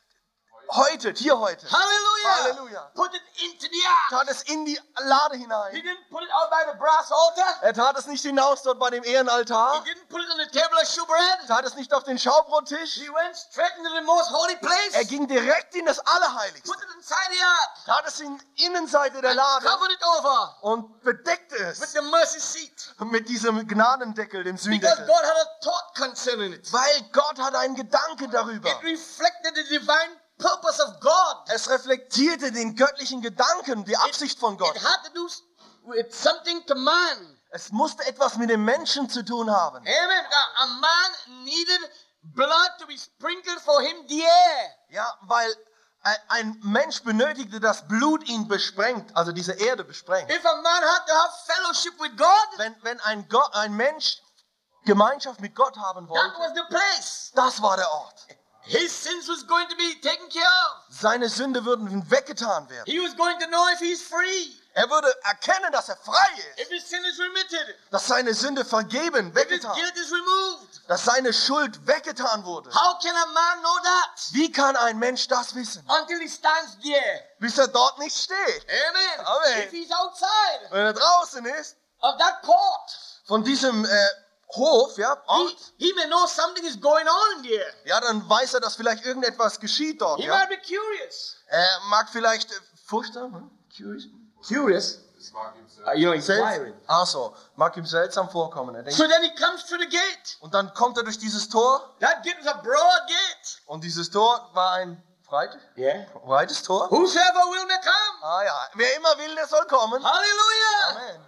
Häute, Tierhäute. Hallelujah. Halleluja. Put it into the ark. Tat es in die Lade He hinein. didn't put it out by the brass altar. Er tat es nicht hinaus dort bei dem He Ehrenaltar. didn't put it on the table of shewbread. Tat es nicht auf den Schaubrottisch. He went straight into the most holy place. Er ging direkt in das Allerheiligste. Put it inside the ark. Tat es in die Innenseite der Lade Covered it over und bedeckte with es the mercy seat. mit diesem Gnadendeckel, dem Because Sündeckel. God had a thought concerning it. Weil Gott hat einen Gedanke darüber. It reflected the divine purpose of God. Es reflektierte den göttlichen Gedanken, die Absicht von Gott. It had to do s- with something to man. Es musste etwas mit dem Menschen zu tun haben. Amen. A, a man needed blood to be sprinkled for him there. Ja, weil ein- ein Mensch benötigte, dass Blut ihn besprengt, also diese Erde besprengt. If a man had to have fellowship with God, Wenn, wenn ein, Gott, ein Mensch Gemeinschaft mit Gott haben that wollte, was the place. das war der Ort. His sins was going to be taken care of. Seine Sünde würden weggetan werden. He was going to know if he's free, Er würde erkennen, dass er frei ist, if his sin is remitted, dass seine Sünde vergeben, if his weggetan, guilt is removed. dass seine Schuld weggetan wurde. How can a man know that Wie kann ein Mensch das wissen, until he stands there? bis er dort nicht steht? Amen. Amen. If he's outside Wenn er draußen ist, of that court, von diesem äh, Hof, ja, he, Ort, he may know something is going on in there. ja, dann weiß er, dass vielleicht irgendetwas geschieht dort. He Ja. might be curious. Er mag vielleicht äh, furchtsam, hm? Curious? Curious? Uh, you know, inquiring. Ach so, mag ihm seltsam vorkommen. Er denkt, So then he comes through the gate. und dann kommt er durch dieses Tor, That gate was a broad gate. und dieses Tor war ein breites, Yeah. breites Tor. Whosoever will may come. Ah ja, wer immer will, der soll kommen. Hallelujah. Amen.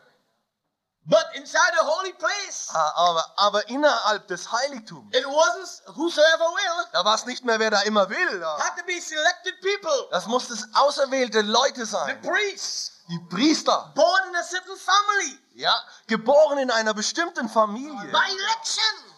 But inside the holy place, Ah, aber, aber innerhalb des Heiligtums, it wasn't whosoever will. da war es nicht mehr, wer da immer will. Da. Had to be selected people. Das mussten auserwählte Leute The sein. priests, Die Priester, born in a certain family, ja, geboren in einer bestimmten Familie. by election.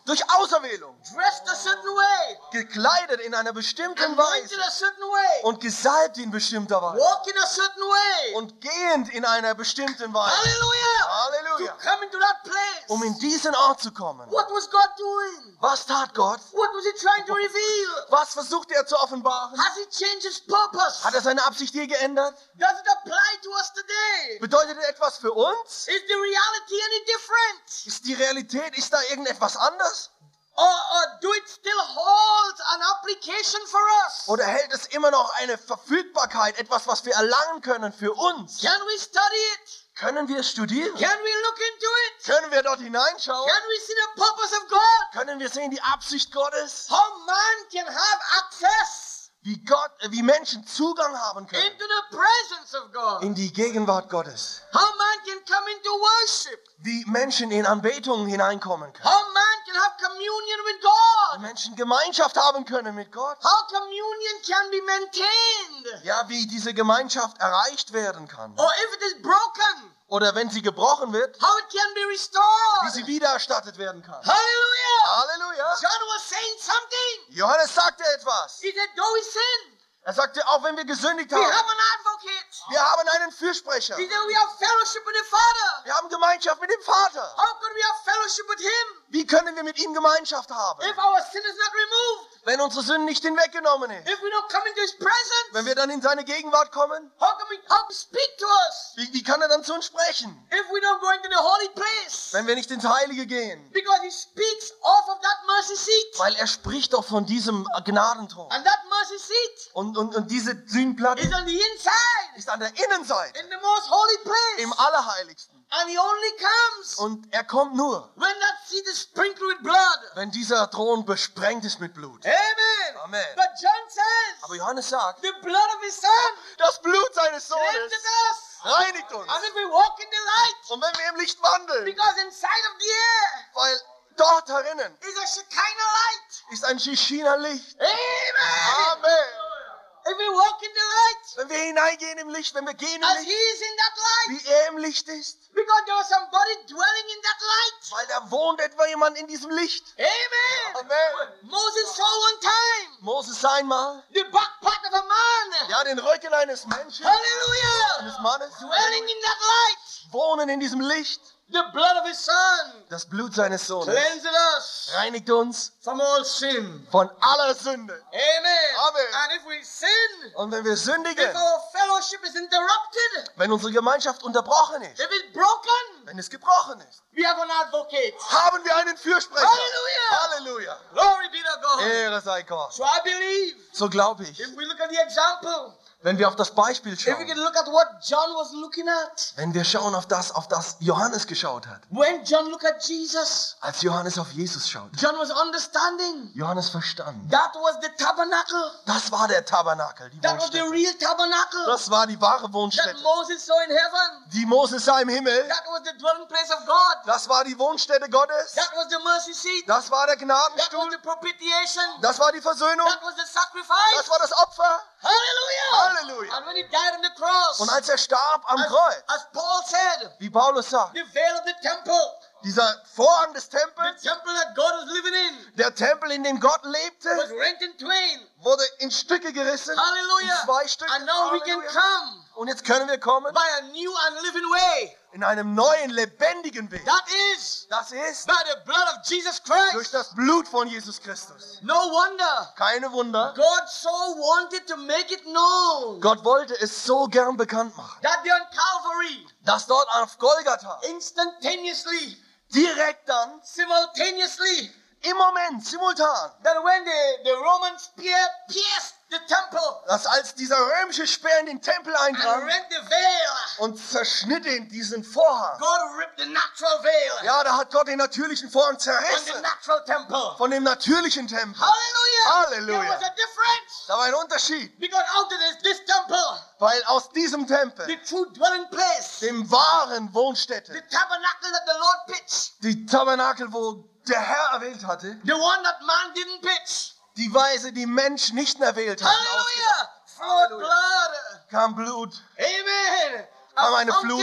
Durch Auserwählung. dressed a certain way, Gekleidet in einer bestimmten anointed Weise. a certain way, Und gesalbt in bestimmter Weise. walking a certain way. Und gehend in einer bestimmten Weise. Hallelujah! Halleluja. To come into that place. Um in diesen Ort zu kommen. What was God doing? Was tat Gott? What was He trying to reveal? Was versucht er zu offenbaren? Has He changed His purpose? Hat er seine Absicht je geändert? Does it apply to us today? Bedeutet er etwas für uns? Is the reality any different? Ist die Realität, ist da irgendetwas anders? Or, or do it still hold an application for us? Oder hält es immer noch eine Verfügbarkeit, etwas, was wir erlangen können für uns? Can we study it? Können wir es studieren? Can we look into it? Können wir dort hineinschauen? Can we see the purpose of God? Können wir sehen die Absicht Gottes? How man can have access Wie Gott, äh, wie Menschen Zugang haben können into the presence of God. in die Gegenwart Gottes? How man can come into worship. Wie Menschen in Anbetung hineinkommen können? How man can have communion with Wie God. Menschen Gemeinschaft haben können mit Gott? How communion can be maintained. Ja, wie diese Gemeinschaft erreicht werden kann. Or if it is broken, Oder wenn sie gebrochen wird, how it can be wie restored. sie wiedererstattet werden kann. Hallelujah. Halleluja! John was saying something. Johannes sagte etwas. He said, though we sin, Er sagte, auch wenn wir gesündigt we have haben, an advocate. wir haben einen Fürsprecher. He said, we have fellowship with the Father. Wir haben Gemeinschaft mit dem Vater. How could we have fellowship with Him Wie können wir mit ihm Gemeinschaft haben, if our sin is not removed? wenn unsere Sünde nicht hinweggenommen ist? If we don't come into His presence? Wenn wir dann in seine Gegenwart kommen, How can we how can he speak to us wie, wie kann er dann zu uns sprechen, if we don't go into the holy place? wenn wir nicht ins Heilige gehen? Because He speaks off of that mercy seat. Weil er spricht doch von diesem Gnadenthron. And that mercy seat Und, und, und diese Sühnplatte is on the inside, ist an der Innenseite, in the most holy place. im Allerheiligsten. And He only comes Und er kommt nur, when that seat is sprinkled with blood. wenn dieser Thron besprengt ist mit Blut. Amen. Amen. But John says, Aber Johannes sagt, the blood of His Son das Blut seines Sohnes cleanses us. reinigt uns. And if we walk in the light, Und wenn wir im Licht wandeln, because inside of the air weil dort herinnen is a Shekinah light. ist ein Shishina-Licht. Amen. Amen. If we walk in the light, Wenn wir hineingehen im Licht, wenn wir gehen im as Licht, He is in that light, wie er im Licht ist, because there was somebody dwelling in that light. weil da wohnt etwa jemand in diesem Licht. Amen. Amen. Moses saw one time Moses sah einmal, the back part of a man. ja, den Rücken eines Menschen, Hallelujah. eines Mannes, Dwelling in that light. wohnen in diesem Licht. The blood of His Son Das Blut seines Sohnes cleanses us reinigt uns from all sin. von aller Sünde. Amen. Amen. And if we sin, Und wenn wir sündigen, if our fellowship is interrupted, wenn unsere Gemeinschaft unterbrochen ist, if it's broken, wenn es gebrochen ist, we have an advocate. haben wir einen Fürsprecher. Hallelujah. Halleluja. Glory be to God. Ehre sei Gott. So I believe So glaube ich, if we look at the example, wenn wir auf das Beispiel if we can schauen, look at what John was looking at, wenn wir schauen auf das, auf das Johannes geschaut hat, when John looked at Jesus, als Johannes auf Jesus schaut, John was understanding Johannes verstand, that was the tabernacle. das war der Tabernakel, die That was the Wohnstätte. real tabernacle Das war die wahre that Wohnstätte, Moses saw in heaven. die Moses sah im Himmel. That was the dwelling place of God. Das war die Wohnstätte Gottes. That was the mercy seat. Das war der That was Gnadenstuhl. the propitiation. Das war die Versöhnung. That was the sacrifice. Das war das Opfer. Hallelujah. Halleluja. And when He died on the cross, Und als er starb am as, Kreuz, as Paul said, wie Paulus sagt, the veil of the temple, dieser Vorhang des the Tempels, temple that God was living in, der Tempel, in dem Gott was lebte, rent in twain. wurde in Stücke gerissen, in Hallelujah. zwei Stücke. And now we can Halleluja. come Und jetzt können wir kommen by a new and living way. in einem neuen, lebendigen Weg. That is Das ist by the blood of Jesus durch Christ. das Blut von Jesus Christus. No wonder Keine Wunder. God so wanted to make it known Gott wollte es so gern bekannt machen, that there on Calvary, dass dort auf Golgatha instantaneously, direkt dann, simultaneously, im Moment, simultan, that when the, the Roman spear pierced the temple dass als dieser römische Speer in den Tempel and eindrang rent the veil, und zerschnitt ihn, diesen Vorhang, God ripped the natural veil ja, da hat Gott den natürlichen Vorhang on the zerrissen natural temple. von dem natürlichen Tempel. Hallelujah! Hallelujah. There was a difference. Da war ein Unterschied, Because out of this, this temple, weil aus diesem the Tempel, true dwelling place, dem wahren the Wohnstätte, tabernacle that the Lord pitched, die Tabernakel, wo der Herr erwählt hatte, the one that man didn't pitch. die Weise, die Mensch nicht erwählt hat, Hallelujah! Flowed blood. kam Blut, Amen. kam A eine Flut, fountain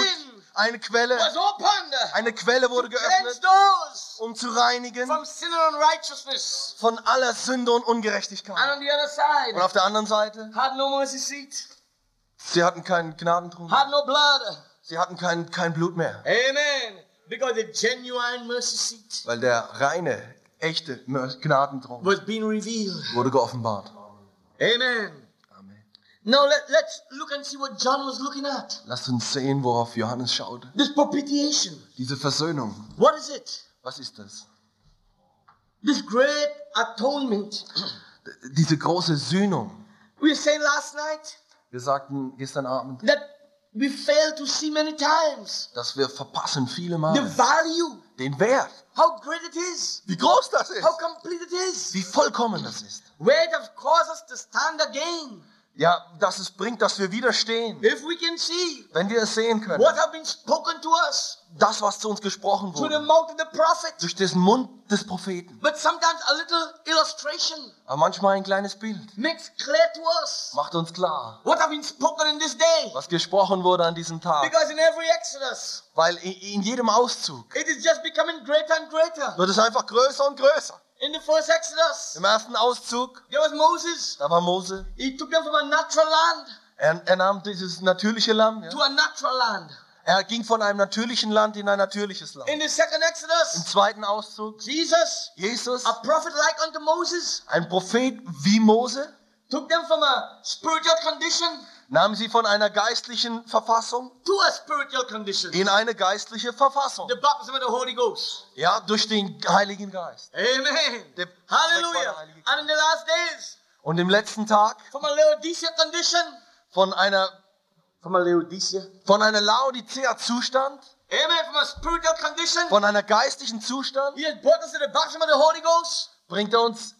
Eine Quelle, was opened eine Quelle wurde to cleanse geöffnet, those um zu reinigen from sin and unrighteousness. von aller Sünde und And Ungerechtigkeit. on the other side, Und auf der anderen Seite, had no mercy seat, sie hatten keinen Gnadentrunk, had no blood. sie hatten kein, kein Blut mehr, Amen. Because the genuine mercy seat weil der reine, echte Mer- Gnadentrunk was being revealed. wurde geoffenbart. Amen. Amen. Now let, let's look and see what John was looking at. Lasst uns sehen, worauf Johannes schaute. This propitiation. Diese Versöhnung, What is it? was ist das? This great atonement. Diese große Sühnung. We were saying last night Wir sagten gestern Abend, that we failed to see many times dass wir verpassen viele the Mal value, den Wert, how great it is, wie groß das ist, how complete it is, wie vollkommen das ist. where it has caused us to stand again. Ja, dass es bringt, dass wir widerstehen. If we can see Wenn wir es sehen können, what has been spoken to us das, was zu uns gesprochen through the wurde, mouth of the prophet, durch den Mund des Propheten. but sometimes a little illustration Aber manchmal ein kleines Bild makes clear to us macht uns klar, what has been spoken in this day. was gesprochen wurde an diesem Tag. Because in every Exodus, Weil in, in jedem Auszug it is just becoming greater and greater. wird es einfach größer und größer. In the first Exodus, Im ersten Auszug, there was Moses. da war Mose, He took them from a natural land er, er nahm dieses natürliche Lamm, ja. to a natural land. Er ging von einem natürlichen Land in ein natürliches Land. In the second Im Exodus, zweiten Auszug, Jesus, Jesus, a prophet like unto Moses, ein Prophet wie Mose, took them from a spiritual condition nahm sie von einer geistlichen Verfassung to a spiritual condition. in eine geistliche Verfassung. The baptism of the Holy Ghost. Ja, durch den Heiligen Geist. Amen. Der Hallelujah. Zweck war der Heilige Geist. And in the last days, Und im letzten Tag from a Laodicea condition, von einer, from a Laodicea, von einer Laodicea-Zustand, amen, from a spiritual condition, von einer geistlichen Zustand, he has brought us to the baptism of the Holy Ghost, bringt er uns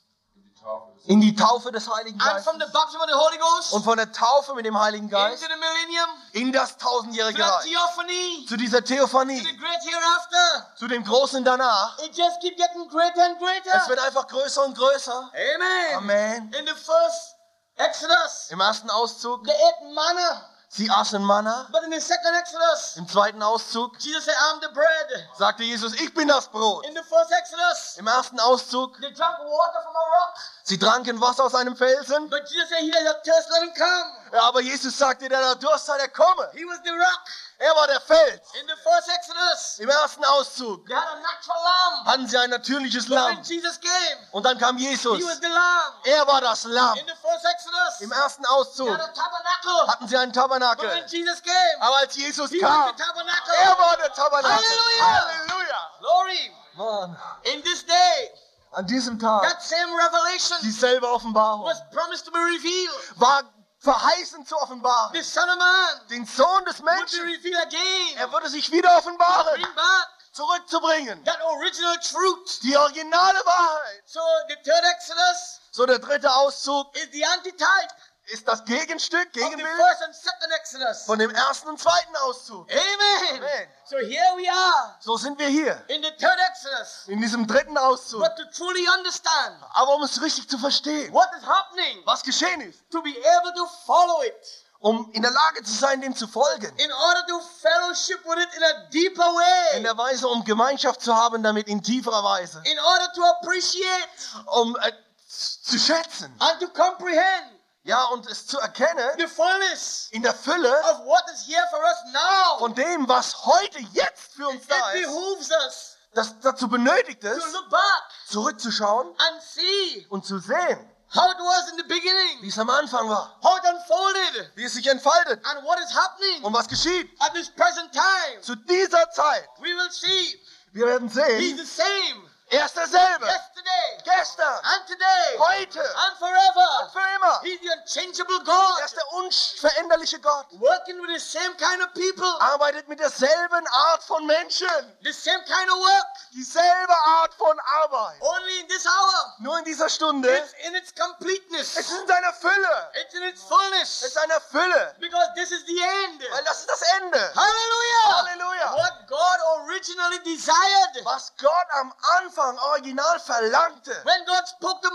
in die Taufe des Heiligen and from Geistes. the baptism of the Holy Ghost Und von der Taufe mit dem Heiligen into Geist the millennium, in das to tausendjährige the Reich, theophany, zu dieser to the Theophanie, great hereafter. zu dem großen Danach. It just keeps getting greater and Es greater. wird einfach größer und größer. Amen. Amen. In the first Exodus, Im ersten Auszug, they ate manna. sie aßen Manna. But in the second Exodus, Im zweiten Auszug Jesus said, I'm the bread. sagte Jesus, ich bin das Brot. In the first Exodus, Im ersten Auszug, they drank water from a rock. sie tranken Wasser aus einem Felsen. But Jesus said, he that hath thirst, let him come. Ja, aber Jesus sagte, der da Durst hat, er komme. He was the rock. Er war der Fels. In the first Exodus, Im ersten Auszug they had a natural lamb. hatten sie ein natürliches But when Lamm. Jesus came, Und dann kam Jesus. he was the lamb. Er war das Lamm. In the first Exodus, Im ersten they Auszug had a tabernacle. hatten sie einen But when Tabernakel. Jesus came, Aber als Jesus he was kam, the tabernacle. er war der Tabernakel. Halleluja. Halleluja. Glory. Mann, In this day, an diesem Tag, that same revelation dieselbe Offenbarung, was promised to be revealed. war verheißen zu offenbaren. The Son of Man Den Sohn des would be Menschen. revealed again. Er würde sich wieder offenbaren, Bring back zurückzubringen. that original truth. Die originale Wahrheit. So the third Exodus So, der dritte Auszug is the antitype ist das Gegenstück, of the Gegenbild first and second Exodus. von dem ersten und zweiten Auszug. Amen. Amen. So here we are So sind wir hier, in the third Exodus. in diesem dritten Auszug. But to truly understand Aber um es richtig zu verstehen, what is happening, was geschehen ist, to be able to follow it, um in der Lage zu sein, dem zu folgen, in order to fellowship with it in a deeper in way, der Weise, um Gemeinschaft zu haben damit in tieferer Weise, in order to appreciate um äh, zu schätzen, and to comprehend ja, und es zu erkennen, the fullness in der Fülle of what is here for us now. von dem, was heute, jetzt für uns da It ist, behooves us das dazu benötigt to ist, look back zurückzuschauen and see und zu sehen, how it was in the wie beginning, es am Anfang war, how it unfolded, wie es sich entfaltet and what is happening und was geschieht. at this present time. Zu dieser Zeit, We will see wir werden He's sehen, the same er ist derselbe, yesterday gestern, and today heute and forever. für immer. He's the unchangeable Er God, ist der unveränderliche Gott, working with the same kind of people, arbeitet mit derselben Art von Menschen, the same kind of work, dieselbe Art von Arbeit. only in this hour. Nur in dieser Stunde, It's in its completeness. es ist in seiner Fülle, It's in its es fullness. ist seiner Fülle, Because this is the end. weil das ist das Ende. Hallelujah. Halleluja. What God originally desired. Was Gott am Anfang original verlangte, When God spoke to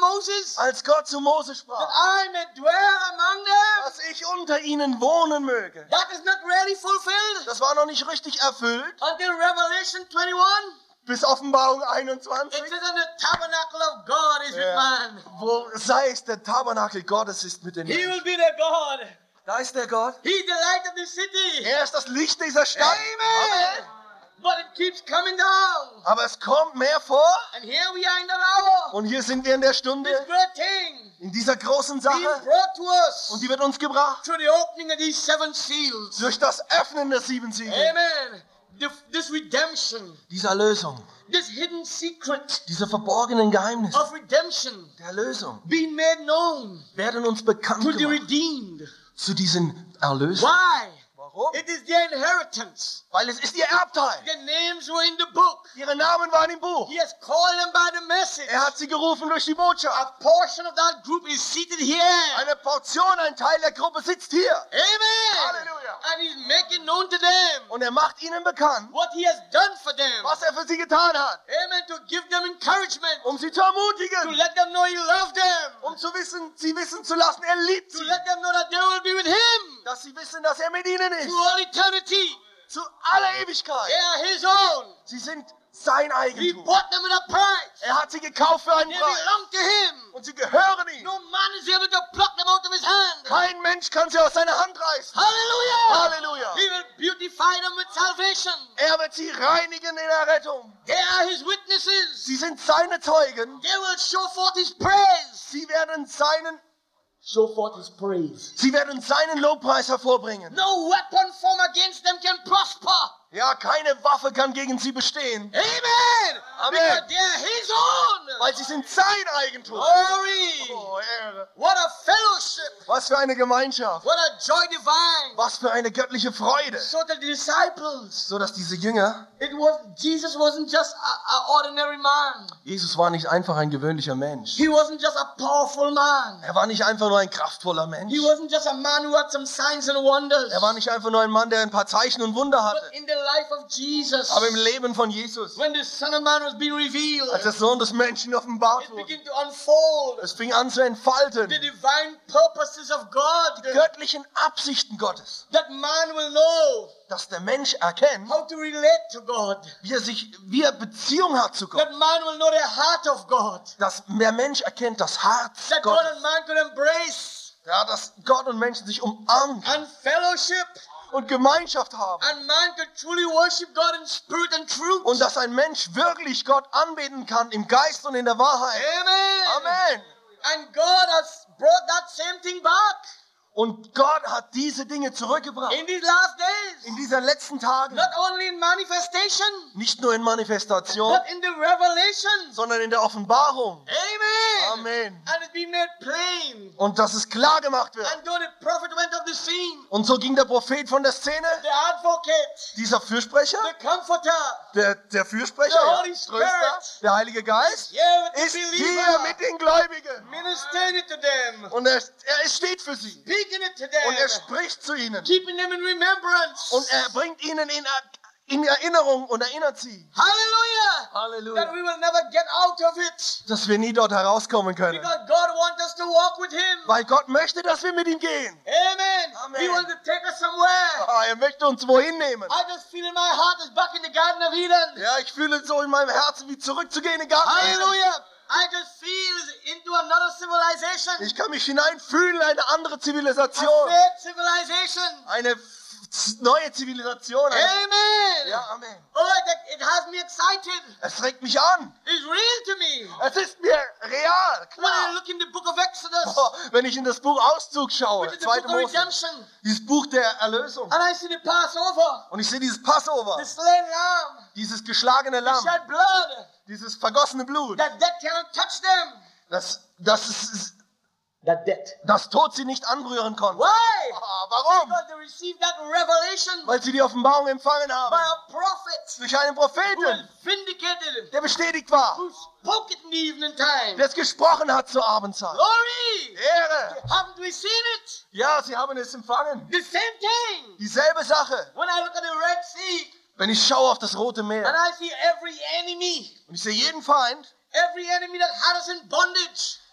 Moses, als Gott zu Mose that sprach, I may dwell among them. dass ich unter ihnen wohnen möge. That is not really fulfilled Das war noch nicht richtig erfüllt, until Revelation twenty-one. bis Offenbarung It einundzwanzig, says, and the tabernacle of God is with Ja. man. wo sei es der Tabernakel Gottes ist mit den He Menschen. will be their God. Da ist der Gott. He's the light of the city. Er ist das Licht dieser Stadt. Amen. But it keeps coming down. Aber es kommt mehr vor. And here we are in the hour. Und hier sind wir in der Stunde, This great thing in dieser großen being Sache. brought to us Und die wird uns gebracht through the opening of these seven seals. durch das Öffnen der sieben Siegel. Amen. The- This redemption, Dieser Lösung, this hidden secret diese verborgenen Geheimnisse of redemption der Lösung being made known werden uns bekannt to the gemacht redeemed. zu diesen Erlösern. Why? Warum? It is their inheritance. Weil es ist ihr Erbteil. Their names were in the book. Ihre Namen waren im Buch. He has called them by the message. Er hat sie gerufen durch die Botschaft. A portion of that group is seated here. Eine Portion, ein Teil der Gruppe sitzt hier. Amen. Halleluja. And he's making known to them Und er macht ihnen bekannt, what he has done for them. was er für sie getan hat, Amen. To give them encouragement. um sie zu To ermutigen, let them know he loved them. um zu wissen, sie wissen zu lassen, er liebt To sie, let them know that they will be with him dass sie wissen, dass er mit ihnen ist, through all eternity. zu aller They Ewigkeit. are his own. Sie sind sein He Eigentum. bought them at a price. Er hat sie gekauft für einen They Preis belong to him. und sie gehören ihm. No man is able to pluck them out of his hand. Kein Mensch kann sie aus seiner Hand reißen. Hallelujah. Halleluja. He will beautify them with salvation. Er wird sie reinigen in der Rettung. They are his witnesses. Sie sind seine Zeugen. They will show forth his praise. Sie werden seinen, Show forth his praise. sie werden seinen Lobpreis hervorbringen. No weapon formed against them can prosper. Ja, keine Waffe kann gegen sie bestehen, Amen. Amen. Because they are his own. weil sie sind sein Eigentum. Glory. Oh, Ehre. What a fellowship. Was für eine Gemeinschaft. What a joy divine. Was für eine göttliche Freude. So the disciples, So dass diese Jünger, it was Jesus wasn't just an ordinary man. Jesus war nicht einfach ein gewöhnlicher Mensch. He wasn't just a powerful man. Er war nicht einfach nur ein kraftvoller Mensch. He wasn't just a man who had some signs and wonders. Er war nicht einfach nur ein Mann, der ein paar Zeichen und Wunder hatte. But in the life of Jesus, Aber im Leben von Jesus, when the Son of Man was being revealed, als der Sohn des Menschen offenbart it wurde, began to unfold es fing an zu entfalten, the divine purposes of God. göttlichen Absichten Gottes, That man will know dass der Mensch erkennt, how to relate to God. wie er sich, wie er Beziehung hat zu Gott, That man will know the heart of God. dass der Mensch erkennt das Herz That God Gottes, and man could embrace ja, dass Gott und Menschen sich umarmen können and fellowship, und Gemeinschaft haben and man could truly worship God in spirit and truth. und dass ein Mensch wirklich Gott anbeten kann im Geist und in der Wahrheit. Amen. Amen. And God has brought that same thing back Und Gott hat diese Dinge zurückgebracht in these last days. in diesen letzten Tagen, Not only in manifestation, nicht nur in Manifestation, but in the revelation. sondern in der Offenbarung. Amen. Amen. And it's been made plain. Und dass es klar gemacht wird. And though the prophet went off the scene, Und so ging der Prophet von der Szene, the advocate, dieser Fürsprecher, the comforter, der, der Fürsprecher, The ja, Holy Spirit. Tröster, der Heilige Geist, yeah, with the ist hier believer, mit den Gläubigen. ministering it to them, Und er, er steht für sie. speaking it to Und er them, spricht zu ihnen. keeping them in remembrance. Und er bringt ihnen in, in Erinnerung und erinnert sie, Hallelujah. Halleluja, That we will never get out of it. dass wir nie dort herauskommen können. Because God wants us to walk with Him. Weil Gott möchte, dass wir mit ihm gehen. Amen. Amen. He wants to take us somewhere. Ah, er möchte uns wohin nehmen. I just feel in my heart is back in the Garden of Eden. Ja, ich fühle so in meinem Herzen, wie zurückzugehen in den Garten. Eden. Hallelujah. I just feel into another civilization. Ich kann mich hineinfühlen in eine andere A Zivilisation. faith civilization. Eine f- neue Zivilisation. Eine, Amen. ja, Amen. Oh, it, it has me excited. Es regt mich an. It's real to me. Es ist mir real, When I klar. look in the book of Exodus, Oh, wenn ich in das Buch Auszug schaue, which is the zweite book of Mose, redemption, dieses Buch der Erlösung, and I see the Passover, und ich sehe dieses Passover, the slain lamb, dieses geschlagene Lamm, shed blood, dieses vergossene Blut, that death cannot touch them. das, das, ist, That death. das Tod sie nicht anrühren konnte. Why? Ah, warum? Because they received that revelation Weil sie die Offenbarung empfangen haben. by a prophet Durch einen who was Propheten, vindicated, der bestätigt war, who spoke it in the evening time. der es gesprochen hat zur Abendzeit. Glory! Ehre! Haven't we seen it? Ja, sie haben es empfangen. The same thing. Dieselbe Sache. When I look at the Red Sea Wenn ich schaue auf das Rote and Meer I see every enemy, und ich sehe jeden Feind, every enemy that had us in bondage,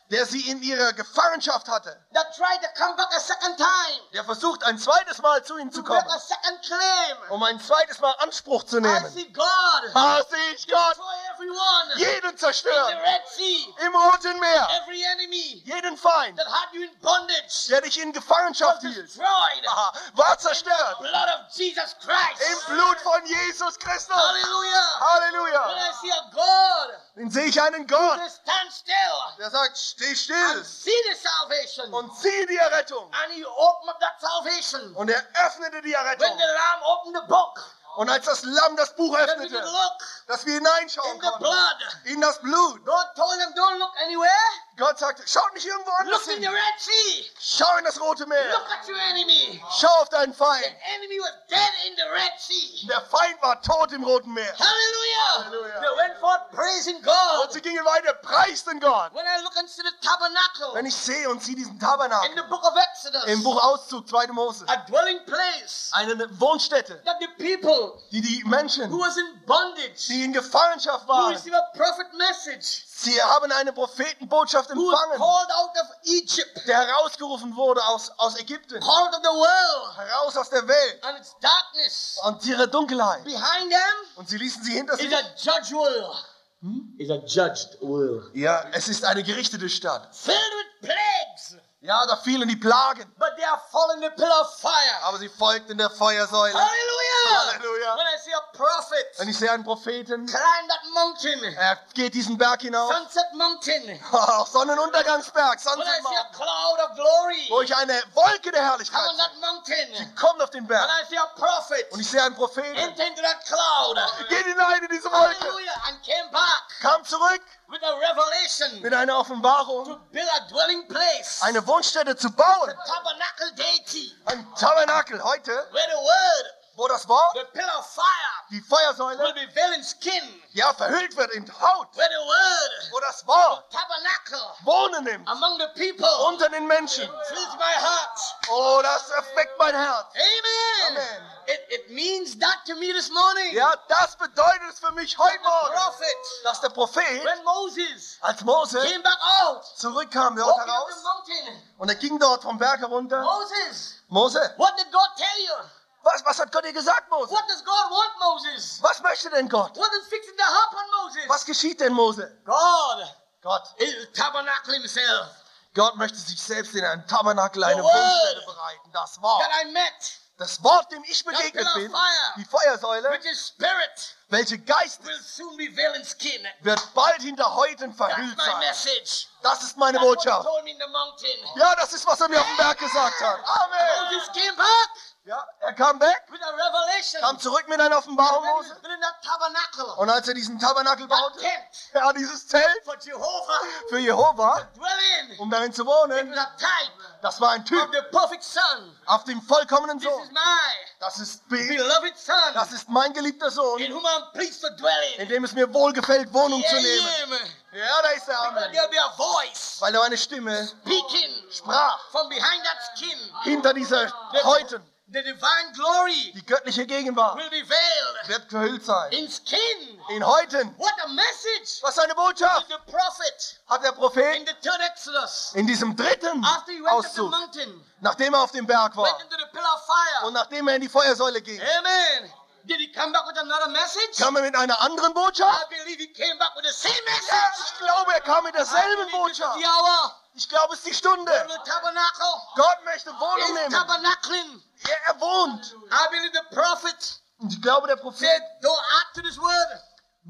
der sie in ihrer Gefangenschaft hatte, that tried to come back a second time, der versucht ein zweites Mal zu ihnen zu to make kommen, a second claim. um ein zweites Mal Anspruch zu I nehmen. see God Da sehe ich Gott destroy everyone jeden in the zerstören, Red Sea, im Roten Meer, every enemy jeden Feind, that had you in bondage der dich in was Gefangenschaft hielt, destroyed. aha, war zerstört. Blood of Jesus Christ. Im Blut von Jesus Christus. Hallelujah. When Halleluja. I see a God Dann sehe ich einen Gott, who stand still der sagt, steh and still see the salvation, und sieh die Errettung. and he opened up that salvation. Und er öffnete die When Errettung. the Lamb opened the book, Und als das Lamm das Buch then we could öffnete, look dass wir hineinschauen in the konnten, blood. in das Blut. God told them, don't look anywhere. Gott sagte, schaut nicht irgendwo anders Look in the hin. Red Sea. Schau in das Rote Meer. Look at your enemy. Schau auf deinen The Feind. enemy was dead in the Red Sea. Der Feind war tot im Roten Meer. Hallelujah. Hallelujah. They went forth praising Und God. sie gingen weiter, preisten Gott. When I look into the tabernacle Wenn ich sehe und sehe diesen in Tabernakel the book of Exodus, im Buch Auszug, zweite Mose, a dwelling place eine Wohnstätte, that the people die die who Menschen, was in bondage, die in Gefangenschaft who waren, received a prophet message, sie haben eine Prophetenbotschaft who was empfangen, called out of Egypt, der herausgerufen wurde aus, aus Ägypten, called out of the world, heraus aus der Welt and its darkness. und ihre Dunkelheit. Behind them Und sie ließen sie hinter sich. is a judge world. Is a judged world. Ja, es ist eine gerichtete Stadt. Filled with plagues. Ja, da fielen die Plagen, But they are falling in the pillar of fire. aber sie folgten der Feuersäule. Hallelujah. Hallelujah. When I see a prophet Wenn ich sehe einen Propheten, climb that mountain, er geht diesen Berg hinauf, Sunset Mountain, oh, Sonnenuntergangsberg, when I Sunset see a Mountain, cloud of glory wo ich eine Wolke der come Herrlichkeit on that sehe, mountain, kommt auf den and Berg I see a prophet und ich sehe einen Propheten, enter into that cloud, geht hinein in diese Wolke, hallelujah, and came back kam zurück with a revelation mit einer Offenbarung, to build a dwelling place, eine Wohnstätte zu the bauen, tabernacle deity, ein Tabernakel heute, where the word, wo das Wort, the pillar of fire, die will Feuersäule, be veiled in skin, ja, verhüllt wird in Haut, where the word, wo das Wort tabernacle, Wohnen nimmt among the people, unter den Menschen. fills my heart. Oh, das erweckt mein Herz. Amen. Amen. It, it means that to me this morning. Ja, das bedeutet es für mich heute The Morgen, prophet, dass der Prophet, when Moses als Mose came back out, zurückkam dort walking up the heraus mountain, und er ging dort vom Berg herunter. Moses, Mose, what did God tell you? was, was hat Gott dir gesagt, Mose? What does God want, Moses? Was möchte denn Gott? What is fixing to happen, Moses? Was geschieht denn, Mose? God Gott, is the tabernacle himself Gott möchte sich selbst in einem Tabernakel, eine The word. Wohnstätte bereiten. Das Wort, that I met, das Wort, dem ich begegnet pillar of bin, fire. die Feuersäule, which is spirit, welche Geist will soon be veiled in skin. wird bald hinter Häuten That's verhüllt my sein. message. Das ist meine That's what he Botschaft. told me in the mountain. Ja, das ist, was er mir auf dem Berg gesagt hat. Amen. Moses came back Ja, er kam weg, with a revelation. kam zurück mit einer Offenbarung, When he was Mose. building that tabernacle, Und als er diesen Tabernakel that baute, tent ja, dieses Zelt for Jehovah für Jehova, dwell in, um darin zu it wohnen, was a type das war ein of Typ the perfect son. auf dem vollkommenen This is Sohn. my Das ist, Be- beloved son, das ist mein geliebter in Sohn, whom I'm pleased to dwell in in. dem es mir wohlgefällt, Wohnung zu Hear nehmen. him. Ja, da ist er, Because Amen. there'll be a voice Weil da eine Stimme speaking sprach, from behind that skin. hinter dieser Häuten, The divine glory die göttliche Gegenwart will be veiled wird verhüllt sein. in skin. In Häuten. What a message! Was eine Botschaft The prophet hat der in Prophet the third Exodus, in diesem dritten after he went up the Auszug, mountain, nachdem er auf dem Berg went war into the pillar of fire. und nachdem er in die Feuersäule ging, Amen. Did he come back with another message? kam er mit einer anderen I Botschaft? believe he came back with the same Ja, message. ich glaube, er kam mit I derselben believe this is Botschaft. the hour. Ich glaube, es ist die Stunde. The tabernacle Gott möchte Wohnung is nehmen. tabernacling. Er, er wohnt. I believe the prophet Und ich glaube, der Prophet said, don't add to this word.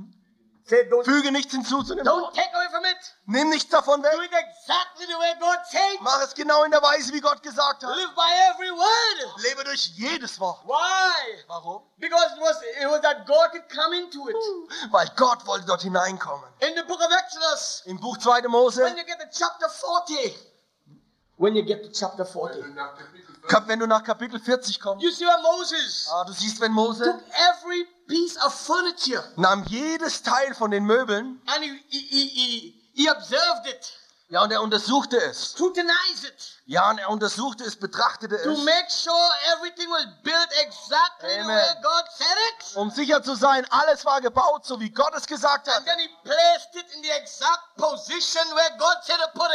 Said, don't, füge nichts hinzu zu dem don't Wort. take away from it. Nimm nichts davon Do weg. it exactly the way God said. Mach es genau in der Weise, wie Gott gesagt hat. Live by every word. Lebe durch jedes Wort. Why? Warum? Because it was, it was that God could come into it. Weil Gott wollte dort hineinkommen. In the book of Exodus, Im Buch zweite Mose, when you get to chapter forty, when you get to chapter forty, Kap- wenn du nach Kapitel vierzig kommst, you see where Moses ah, du siehst, wenn Mose took every piece of furniture nahm jedes Teil von den Möbeln, and he, he, he, he, he observed it, ja, und er untersuchte es. scrutinized it, Ja, und er untersuchte es, betrachtete to es, make sure everything was built exactly the Amen. way God said it. um sicher zu sein, alles war gebaut, so wie Gott es gesagt hat. And then he placed it in the exact position where God said to put it.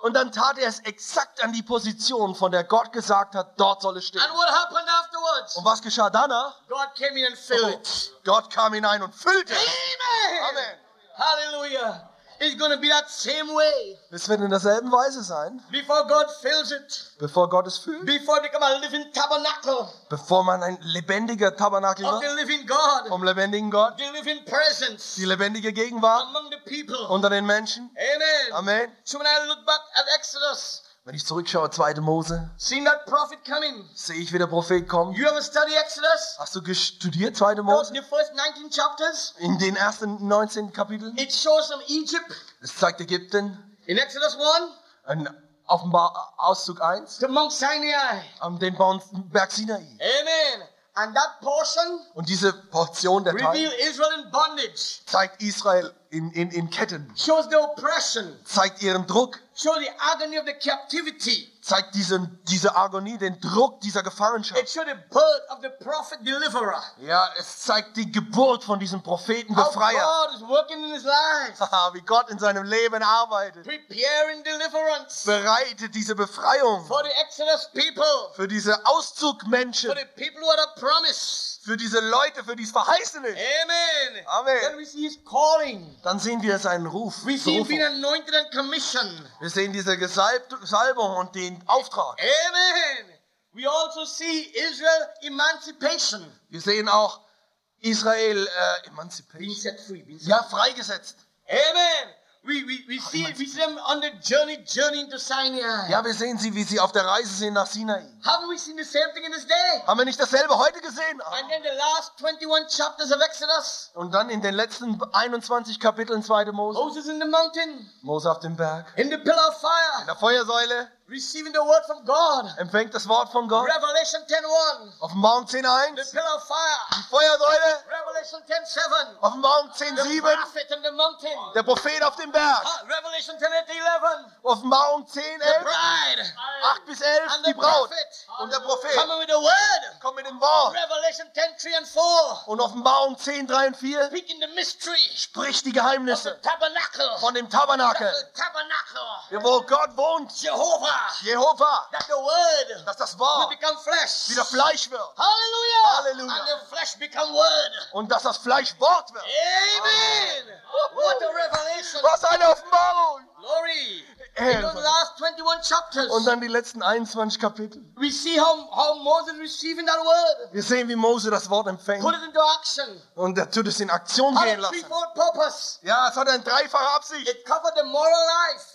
Und dann tat er es exakt an die Position, von der Gott gesagt hat, dort soll es stehen. And what happened afterwards? Und was geschah danach? God came in and filled it. Gott kam hinein und füllte. Amen. Amen. Hallelujah. It's going to be that same way. Es wird in derselben Weise sein, Before God fills it. bevor Gott es füllt, Before it become a living tabernacle bevor man ein lebendiger Tabernakel of the wird, living God. vom lebendigen Gott, The living presence die lebendige Gegenwart among the people. unter den Menschen. Amen. Amen. So when I look back at Exodus, Wenn ich zurückschaue, zweite Mose, seeing that prophet coming, sehe ich, wie der Prophet kommt. you ever study Exodus? Hast du studiert, zweite Those, Mose? the first nineteen chapters, In den ersten neunzehn Kapiteln. it shows from Egypt Es zeigt Ägypten, in Exodus one ein Offenbar Auszug eins, to Mount Sinai. am den Berg Sinai. Amen. And that portion Und diese Portion der reveal Teil Israel in bondage, zeigt Israel in, in, in Ketten, shows the oppression, zeigt ihren Druck, shows the agony of the captivity. zeigt diesen, diese Agonie, den Druck dieser It Gefangenschaft. shows the birth of the prophet deliverer. Ja, es zeigt die Geburt von diesem Propheten How Befreier. God is working in his life, Haha, wie Gott in seinem Leben arbeitet. preparing deliverance Bereitet diese Befreiung for the Exodus people, für diese for Auszugmenschen, the people who are the promise. für diese Leute, für die es verheißen ist. Amen. Amen. Then we see his calling. Dann sehen wir seinen Ruf. We see him being Berufung. anointed and commissioned. Wir sehen diese Gesalb- Salbung und den Auftrag. Amen. We also see Israel emancipation. Wir sehen auch Israel äh, Being Emanzipation. set free. Being set Ja, freigesetzt. Amen. We, we, we, see, we see them on the journey, journey into Sinai. Ja, wir sehen sie, wie sie auf der Reise sind nach Sinai. Haven't we seen the same thing in this day? Haben wir nicht dasselbe heute gesehen? And then the last twenty-one chapters of Exodus, Und dann in den letzten einundzwanzig Kapiteln zweite Mose. Moses in the mountain, Mose auf dem Berg. in the pillar of In fire, der Feuersäule receiving the word from God. empfängt das Wort von Gott. Revelation ten one, Offenbarung zehn the eins. pillar of fire. Feuersäule. Revelation ten seven, Offenbarung zehn the sieben. prophet in the mountain. Der Prophet auf dem Berg. Ah, Revelation ten eleven, Offenbarung zehn the elf. bride acht bis elf. and Die the Braut. prophet Und der Prophet coming with the word. kommt mit dem Wort. Revelation ten three and four, Und Offenbarung zehn drei und vier speaking the mystery spricht die of the Geheimnisse tabernacle. von dem Tabernakel, The tabernacle. wo Gott wohnt. Jehovah. Jehova. That the word Dass das will Wort become flesh. wieder Fleisch wird. Hallelujah. Hallelujah. And the flesh become word. Und dass das Fleisch Wort wird. Amen. What a revelation. Was eine Offenbarung! Glory. In Ehre. those last twenty-one chapters, Und dann die letzten einundzwanzig Kapitel. we see how, how Moses receiving that word. Wir sehen, wie Mose das Wort empfängt. Put it into action. Und er tut es in Aktion Had gehen a lassen. threefold purpose. Ja, es hat eine dreifache Absicht. It covered the moral life.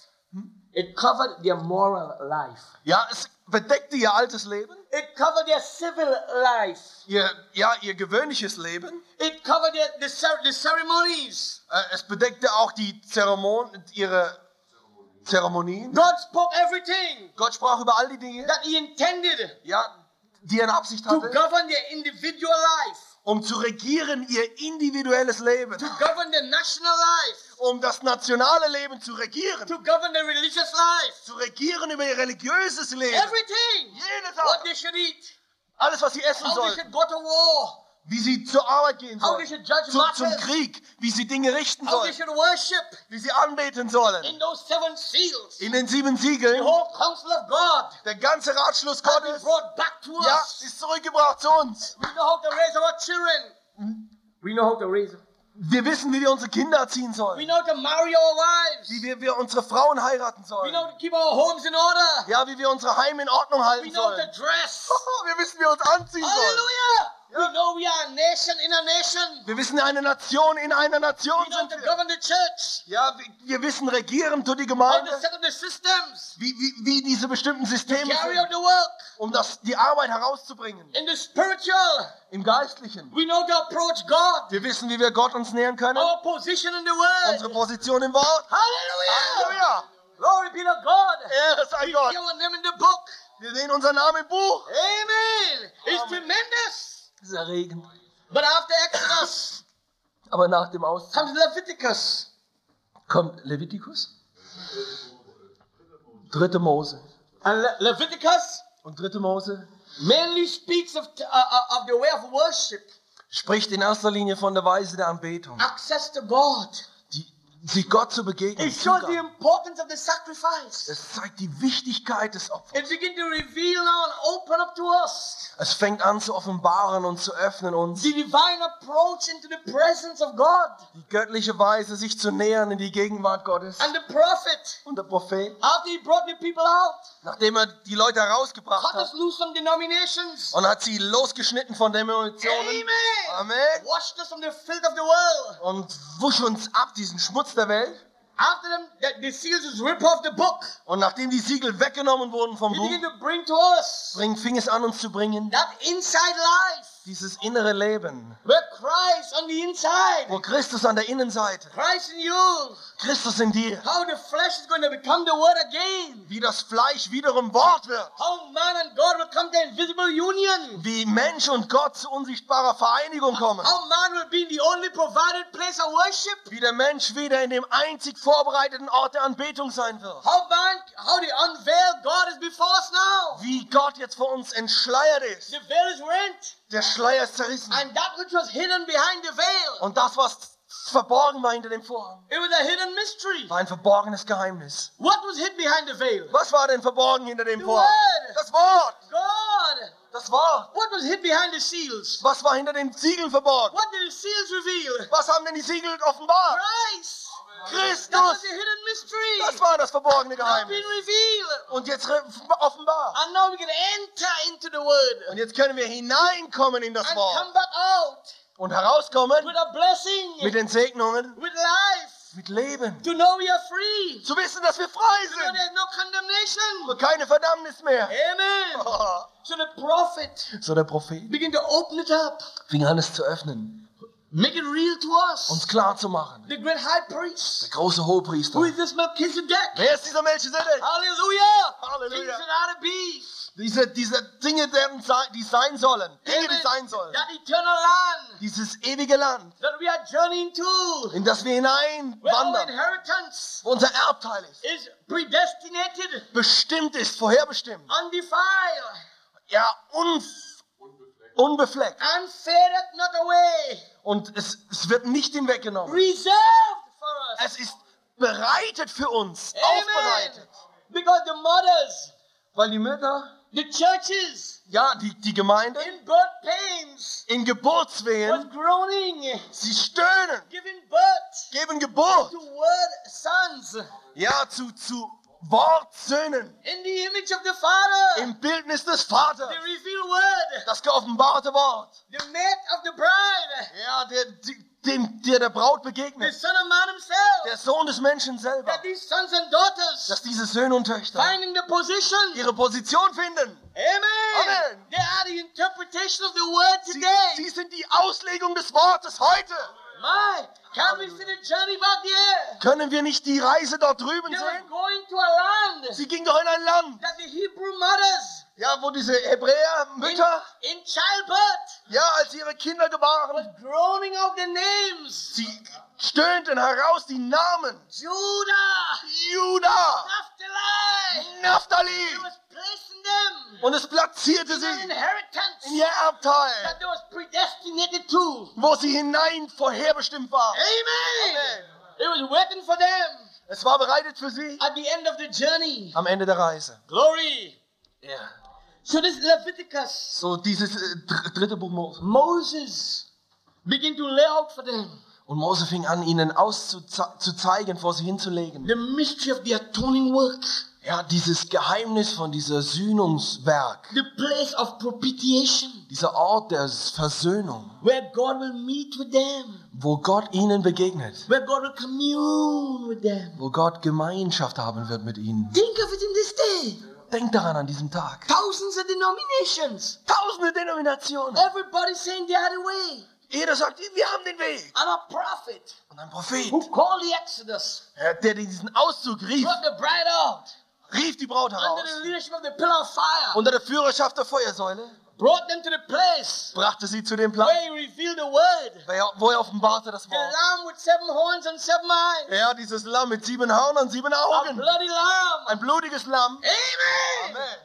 It covered their moral life. Ja, es bedeckte ihr altes Leben, It covered their civil life. ihr, ja, ihr gewöhnliches Leben. It covered their, the, cer- the ceremonies. Äh, Es bedeckte auch die Zeremon ihre Zeremonien. God spoke everything Gott sprach über all die Dinge, that He intended ja, die er in Absicht to hatte, govern their individual life, um zu regieren ihr individuelles Leben, to govern their national life, um das nationale Leben zu regieren, to govern their religious life. zu regieren über ihr religiöses Leben. Everything. Jede What Sache, they should eat, alles, was sie essen how they sollen, should go to war, wie sie zur Arbeit gehen how they sollen, should judge zu, zum matters, Krieg, wie sie Dinge richten how they sollen, should worship wie sie anbeten sollen. in those seven seals. In den sieben The Siegeln, whole counsel of God der ganze Ratschluss has been Gottes, brought back to ja, us. ist zurückgebracht zu uns. We know how to raise our children. We know how to raise them. Wir wissen, wie wir unsere Kinder erziehen We sollen, know how to marry our wives. wie wir, wir unsere Frauen heiraten We sollen, know how to keep our homes in order. ja, wie wir unsere Heime in Ordnung We halten know how to sollen. dress. Wir wissen, wie wir uns anziehen sollen. Hallelujah. We know we are a nation in a nation. Wir wissen, eine Nation in einer Nation We know how sind to wir. govern the church. Ja, wir, wir wissen, regieren tut die How to Gemeinde, set up the systems. wie, wie, wie diese bestimmten Systeme Carry out sind, the work. um das, die Arbeit herauszubringen. In the spiritual, Im Geistlichen. we know to approach God. Wir wissen, wie wir Gott uns nähern können. Our position in the Unsere word. Position im Wort. Hallelujah. Halleluja. Glory be to God. Ehre sei Gott. Your name in the book. Wir sehen unseren Namen im Buch. Amen. It's tremendous. Das ist erregend. But after Exodus Aber nach dem Auszug comes Leviticus. kommt Levitikus, dritte Mose. And Le- Leviticus Und dritte Mose mainly speaks of, uh, uh, of the way of worship, spricht in erster Linie von der Weise der Anbetung. access to God. Die, sich Gott zu begegnen. It shows the Zugang. importance of the sacrifice. Es zeigt die Wichtigkeit des Opfers. It begins to reveal now and open up to us Es fängt an zu offenbaren und zu öffnen uns. the divine approach into the presence of God. Die göttliche Weise, sich zu nähern in die Gegenwart Gottes. And the prophet, Und der Prophet, after he brought the people out, nachdem er die Leute herausgebracht cut us hat loose from denominations. und hat sie losgeschnitten von Denominationen. Amen. Amen. Washed us from the filth of the world. Und wusch uns ab, diesen Schmutz der Welt. After them, the, the seals is rip off the book. Und nachdem die Siegel weggenommen wurden vom He Buch, began to bring to us bring, fing es an, uns zu bringen, that inside life dieses innere Leben, where Christ on the inside, wo Christus an der Innenseite, Christ in you, Christus in dir, how the flesh is going to become the word again. wie das Fleisch wiederum Wort wird, How man and God will come to invisible union. wie Mensch und Gott zu unsichtbarer Vereinigung kommen, How man will be in the only provided place of worship. wie der Mensch wieder in dem einzig vorbereiteten Ort der Anbetung sein wird, How man, how the unveiled God is before us now. wie Gott jetzt vor uns entschleiert ist. The veil is rent, Der Schleier ist zerrissen. and that which was hidden behind the veil, Und das, was verborgen war hinter dem Vorhang, it was a hidden mystery. war ein verborgenes Geheimnis. What was hid behind the veil? Was war denn verborgen hinter dem The Vorhang? word. Das Wort. God. Das Wort. What was hid behind the seals? Was war hinter den Siegeln verborgen? What did the seals reveal? Was haben denn die Siegel offenbart? Christ. That Christus. was the hidden mystery. Das war das verborgene Now Geheimnis. been revealed. Und jetzt re- offenbar. And now we can enter into the word Und jetzt können wir hineinkommen in das and come Wort. back out Und herauskommen with a blessing, mit den Segnungen, with life, mit Leben. to know we are free. Zu wissen, dass wir frei To know sind. there's no condemnation. Und keine Verdammnis mehr. Amen. So the prophet So der Prophet began to open it up, fing an, es zu öffnen, make it real to uns us. klar zu machen. The great high priest. Der große Hohepriester. Who is this Melchizedek? Wer ist dieser Melchisedek? Hallelujah. Hallelujah. Things that ought to be. Diese, diese Dinge, werden sein- die sein sollen. Dinge, die Amen. sein sollen. That eternal land Dieses ewige Land, that we are journeying to, in das wir where our hineinwandern, inheritance wo unser Erbteil ist, is predestinated, bestimmt ist, vorherbestimmt. undefiled, Ja, un, unbefleckt. and fadeth not away, Und es, es wird nicht hinweggenommen. reserved for us. Es ist bereitet für uns, Amen. aufbereitet. Because the mothers, Weil die Mütter, the churches, ja, die, die Gemeinde, in birth pains, in was Geburtswehen, groaning, sie stöhnen, giving birth geben Geburt, to word sons ja, zu, zu Wortsöhnen, in the image of the Father, im Bildnis des Vaters, the revealed word, das geoffenbarte Wort, the mate of the bride, ja, der, die- dem, der der Braut the begegnet, Son of Man himself, der Sohn des Menschen selber, that these sons and daughters dass diese Söhne und Töchter finding the position. ihre Position finden. Amen. Amen. They are the interpretation of the word Sie, today. sie sind die Auslegung des Wortes heute. My, can we see the journey back there? Können wir nicht die Reise dort drüben They were sehen? going to a land Sie ging doch in ein Land, that the Hebrew mothers ja, wo diese Hebräer, in, Mütter, in childbirth ja, als sie ihre Kinder gebaren, groaning out the names. sie stöhnten heraus die Namen. Judah, Judah, Naphtali. Naphtali. It was placing them Und es platzierte in an sie inheritance in ihr Erbteil, that they was predestinated to. wo sie hinein vorherbestimmt waren. Amen. Amen. It was waiting for them Es war bereitet für sie at the end of the journey. am Ende der Reise. Glory. Ja. So this Leviticus, So dieses äh, dr- dritte Buch Mose. Moses begin to lay out for them Und Mose fing an, ihnen auszuzeigen, vor sie hinzulegen. the mystery of the atoning work, Ja, dieses Geheimnis von dieser Sühnungswerk, the place of propitiation, dieser Ort der Versöhnung, where God will meet with them, wo Gott ihnen begegnet, where God will commune with them. wo Gott Gemeinschaft haben wird mit ihnen. Think of it in this day. Denkt daran an diesem Tag. Thousands of denominations. Tausende Denominationen. Everybody saying the other way. Jeder sagt, wir haben den Weg. And a prophet Und ein Prophet, who called the Exodus, ja, der diesen Auszug rief, brought the bride out rief die Braut under heraus. the leadership of the pillar of fire, Unter der Führerschaft der Feuersäule brought them to the place brachte sie zu dem Platz, where he revealed the word. wo er offenbarte das The Wort. lamb with seven horns and seven eyes. Ja, dieses Lamm mit sieben Hörnern, sieben A Augen. bloody lamb. Ein blutiges Lamm. Amen. Amen.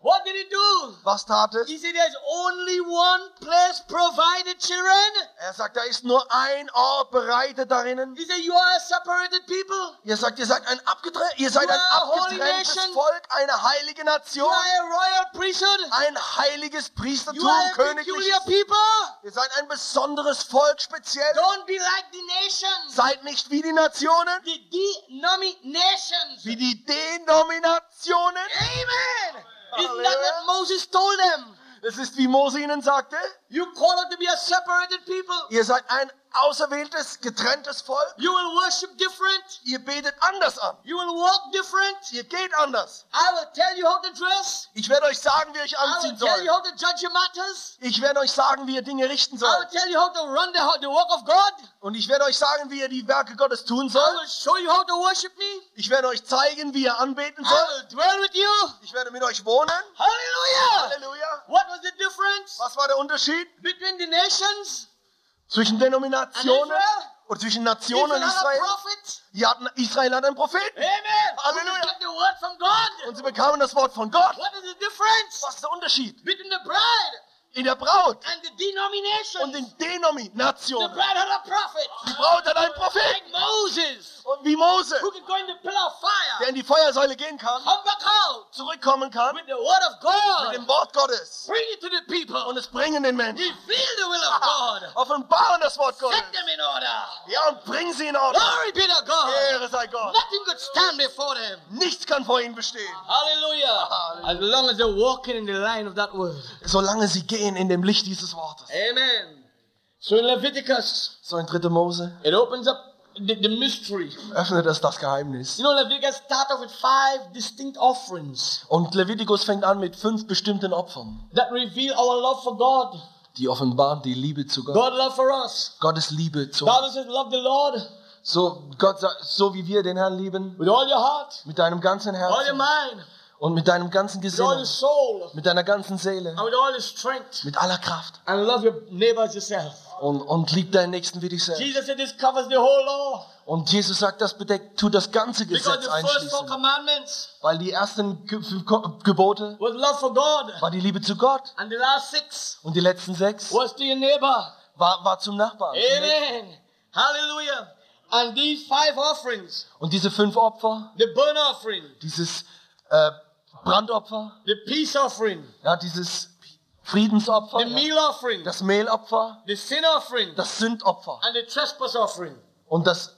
What did he do? Was tat es? He said there's only one place provided, children. Er sagt, da ist nur ein Ort bereitet darinnen. He said you are a separated people. Ihr sagt, ihr seid ein, abgetre ihr seid ein You are a holy abgetrenntes nation. Volk, eine heilige You Nation, are a royal priesthood. ein heiliges You Priestertum, are a königliches. peculiar people. Ihr seid ein besonderes Volk, speziell. Don't be like the nations. Seid nicht wie die Nationen, The denominations. wie die Denominationen. Amen. Isn't that Hallelujah. what Moses told them? Es ist, wie Mose ihnen sagte, You call out to be a separated people. ihr seid ein auserwähltes, getrenntes Volk. You will worship different. Ihr betet anders an. You will walk different. Ihr geht anders. I will tell you how to dress. Ich werde euch sagen, wie ihr euch I will anziehen tell you sollt. how to judge your matters. Ich werde euch sagen, wie ihr Dinge richten I will sollt. tell you how to run the, the work of God. Und ich werde euch sagen, wie ihr die Werke Gottes tun I sollt. will show you how to worship me. Ich werde euch zeigen, wie ihr anbeten I sollt. will dwell with you. Ich werde mit euch wohnen. Hallelujah. Halleluja. What was the difference Was war der Unterschied between the nations zwischen and Denominationen Israel? und zwischen Nationen und Israel had a Israel? prophet. Die hatten, Israel hat einen Propheten. Amen. Hallelujah. Who got the word from God. Und sie bekamen das Wort von Gott. What is the difference Was ist der Unterschied between the bride in der Braut and the denomination? und den The Denominationen? bride had a prophet. Die Braut hat einen Like Propheten. Moses, Und wie Mose, who could go in the pillar of der fire, in die Feuersäule gehen kann, come back out zurückkommen kann with the word of mit dem God, Wort Gottes bring it to the people, und es bringen den Menschen. reveal the will of God, Offenbaren das Wort Gottes. set them in order. Ja, und bringen sie in Ordnung. Glory be to God. Ehre sei Gott. Nothing could stand before them. Nichts kann vor ihnen bestehen. Hallelujah. As long as they're walking in the line of that word. Solange sie gehen in dem Licht dieses Wortes. Amen. So in Leviticus, So in dritter Mose it opens up the, the mystery. öffnet es das Geheimnis. You know, Leviticus starts off with five distinct offerings Und Levitikus fängt an mit fünf bestimmten Opfern, that reveal our love for God, die offenbaren die Liebe zu Gott. God's love for us. Gottes Liebe zu Bible uns. says, love the Lord So, Gott sagt, so wie wir den Herrn lieben, with all your heart, mit deinem ganzen all your Herzen mind, und mit deinem ganzen with all your Gesinnen, soul, mit deiner ganzen Seele, and with all your strength. mit aller Kraft. And love your neighbor as yourself. Und, und lieb deinen Nächsten wie dich selbst. Jesus said this covers the whole law. Und Jesus sagt, das bedeckt, tut das ganze Because Gesetz the first four einschließen. commandments Weil die ersten Ge Ge Gebote was love for God. war die Liebe zu Gott. And the last six Und die letzten sechs was to your neighbor. war, war zum Nachbarn. Amen. Hallelujah. And these five offerings, Und diese fünf Opfer, the burnt offering, dieses äh, Brandopfer, the peace offering, ja, dieses Friedensopfer, the ja, meal offering, das Mehlopfer, the sin offering, das Sündopfer and the trespass offering. und das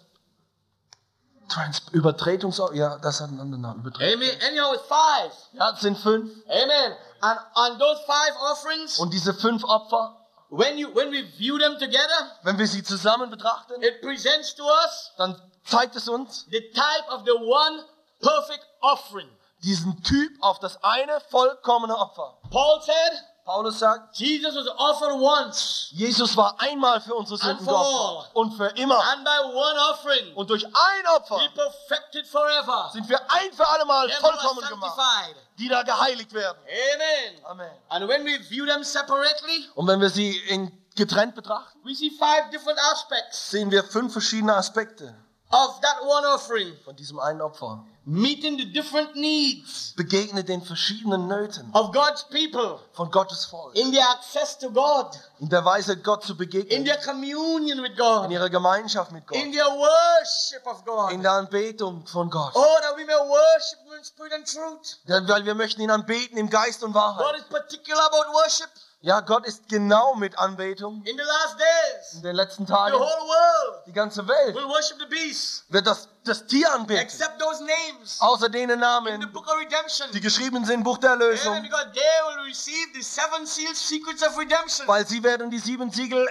Trans Übertretungsopfer. Ja, das hat einen anderen Namen. Übertretung. Amen. Anyhow, it's five. Ja, es sind fünf. Amen. And on those five offerings, Und diese fünf Opfer, when you when we view them together, wenn wir sie zusammen betrachten, it presents to us dann zeigt es uns the type of the one perfect offering. diesen Typ auf das eine vollkommene Opfer. Paul said, Paulus sagt, Jesus was offered once Jesus war einmal für unsere Sünden And for geopfert und für immer. and by one offering Und durch ein Opfer be perfected forever. sind wir ein für alle Mal Everyone was vollkommen gemacht, sanctified. die da geheiligt werden. Amen. Amen. And when we view them separately, Und wenn wir sie in getrennt betrachten, we see five different aspects sehen wir fünf verschiedene Aspekte of that one offering, von diesem einen Opfer. meeting the different needs Begegnet den verschiedenen Nöten of God's people von Gottes Volk. in their access to God, In der Weise, Gott zu in begegnen, their communion with in God, ihrer Gemeinschaft mit Gott, in their worship of God. in der Anbetung von Gott. Oh, that we may worship Him in spirit and truth. Denn, weil wir möchten ihn anbeten im Geist und God Wahrheit. is particular about worship. Ja, Gott ist genau mit Anbetung. In the last days, In den letzten the Tagen, whole world die ganze Welt, will worship the beast, wird das, das Tier anbeten. except those names Außer denen in the Namen, book of redemption. die geschrieben sind im Buch der Amen, Erlösung. because they will receive the seven sealed secrets of redemption. Weil sie werden die sieben Siegel